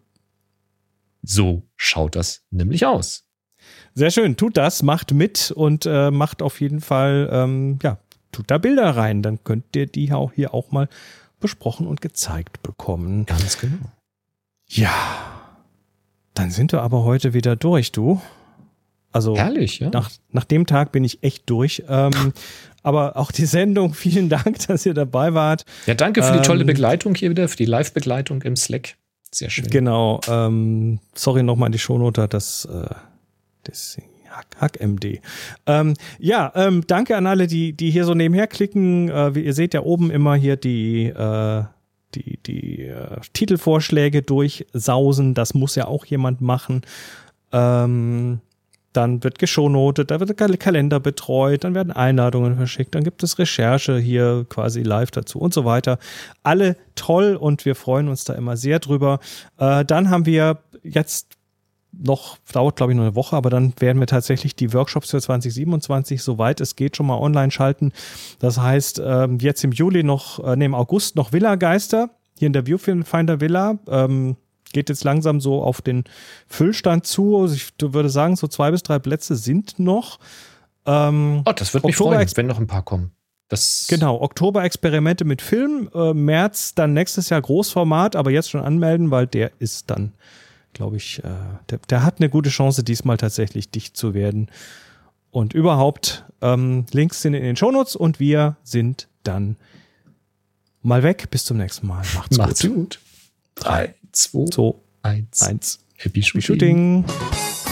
So schaut das nämlich aus. Sehr schön, tut das, macht mit und äh, macht auf jeden Fall, ähm, ja, tut da Bilder rein. Dann könnt ihr die auch hier auch mal besprochen und gezeigt bekommen. Ganz genau. Ja, dann sind wir aber heute wieder durch, du. Also herrlich, ja. Nach, nach dem Tag bin ich echt durch. Ähm, aber auch die Sendung, vielen Dank, dass ihr dabei wart. Ja, danke für die tolle Begleitung hier wieder, für die Live-Begleitung im Slack. Sehr schön. Genau. Ähm, sorry nochmal an die Shownoter, das, äh, das Hack M D. Ähm, ja, ähm, danke an alle, die, die hier so nebenher klicken. Äh, wie ihr seht ja oben immer hier die äh, die, die äh, Titelvorschläge durchsausen. Das muss ja auch jemand machen. Ähm, dann wird geschownotet, da wird der Kalender betreut, dann werden Einladungen verschickt, dann gibt es Recherche hier quasi live dazu und so weiter. Alle toll und wir freuen uns da immer sehr drüber. Äh, dann haben wir jetzt noch, dauert glaube ich noch eine Woche, aber dann werden wir tatsächlich die Workshops für zwanzig siebenundzwanzig, soweit es geht, schon mal online schalten. Das heißt, ähm, jetzt im Juli noch, äh, nee, im August noch Villa Geister, hier in der Viewfinder Villa, ähm, geht jetzt langsam so auf den Füllstand zu. Also ich würde sagen, so zwei bis drei Plätze sind noch. Ähm, Oh, das würde mich Oktober- freuen, wenn noch ein paar kommen. Das Genau, Oktober Experimente mit Film, äh, März dann nächstes Jahr Großformat, aber jetzt schon anmelden, weil der ist dann, glaube ich, äh, der, der hat eine gute Chance, diesmal tatsächlich dicht zu werden. Und überhaupt, ähm, Links sind in den Shownotes und wir sind dann mal weg. Bis zum nächsten Mal. Macht's, macht's gut. gut. Drei, zwei, So, eins. eins. Happy Happy Shooting. Shooting.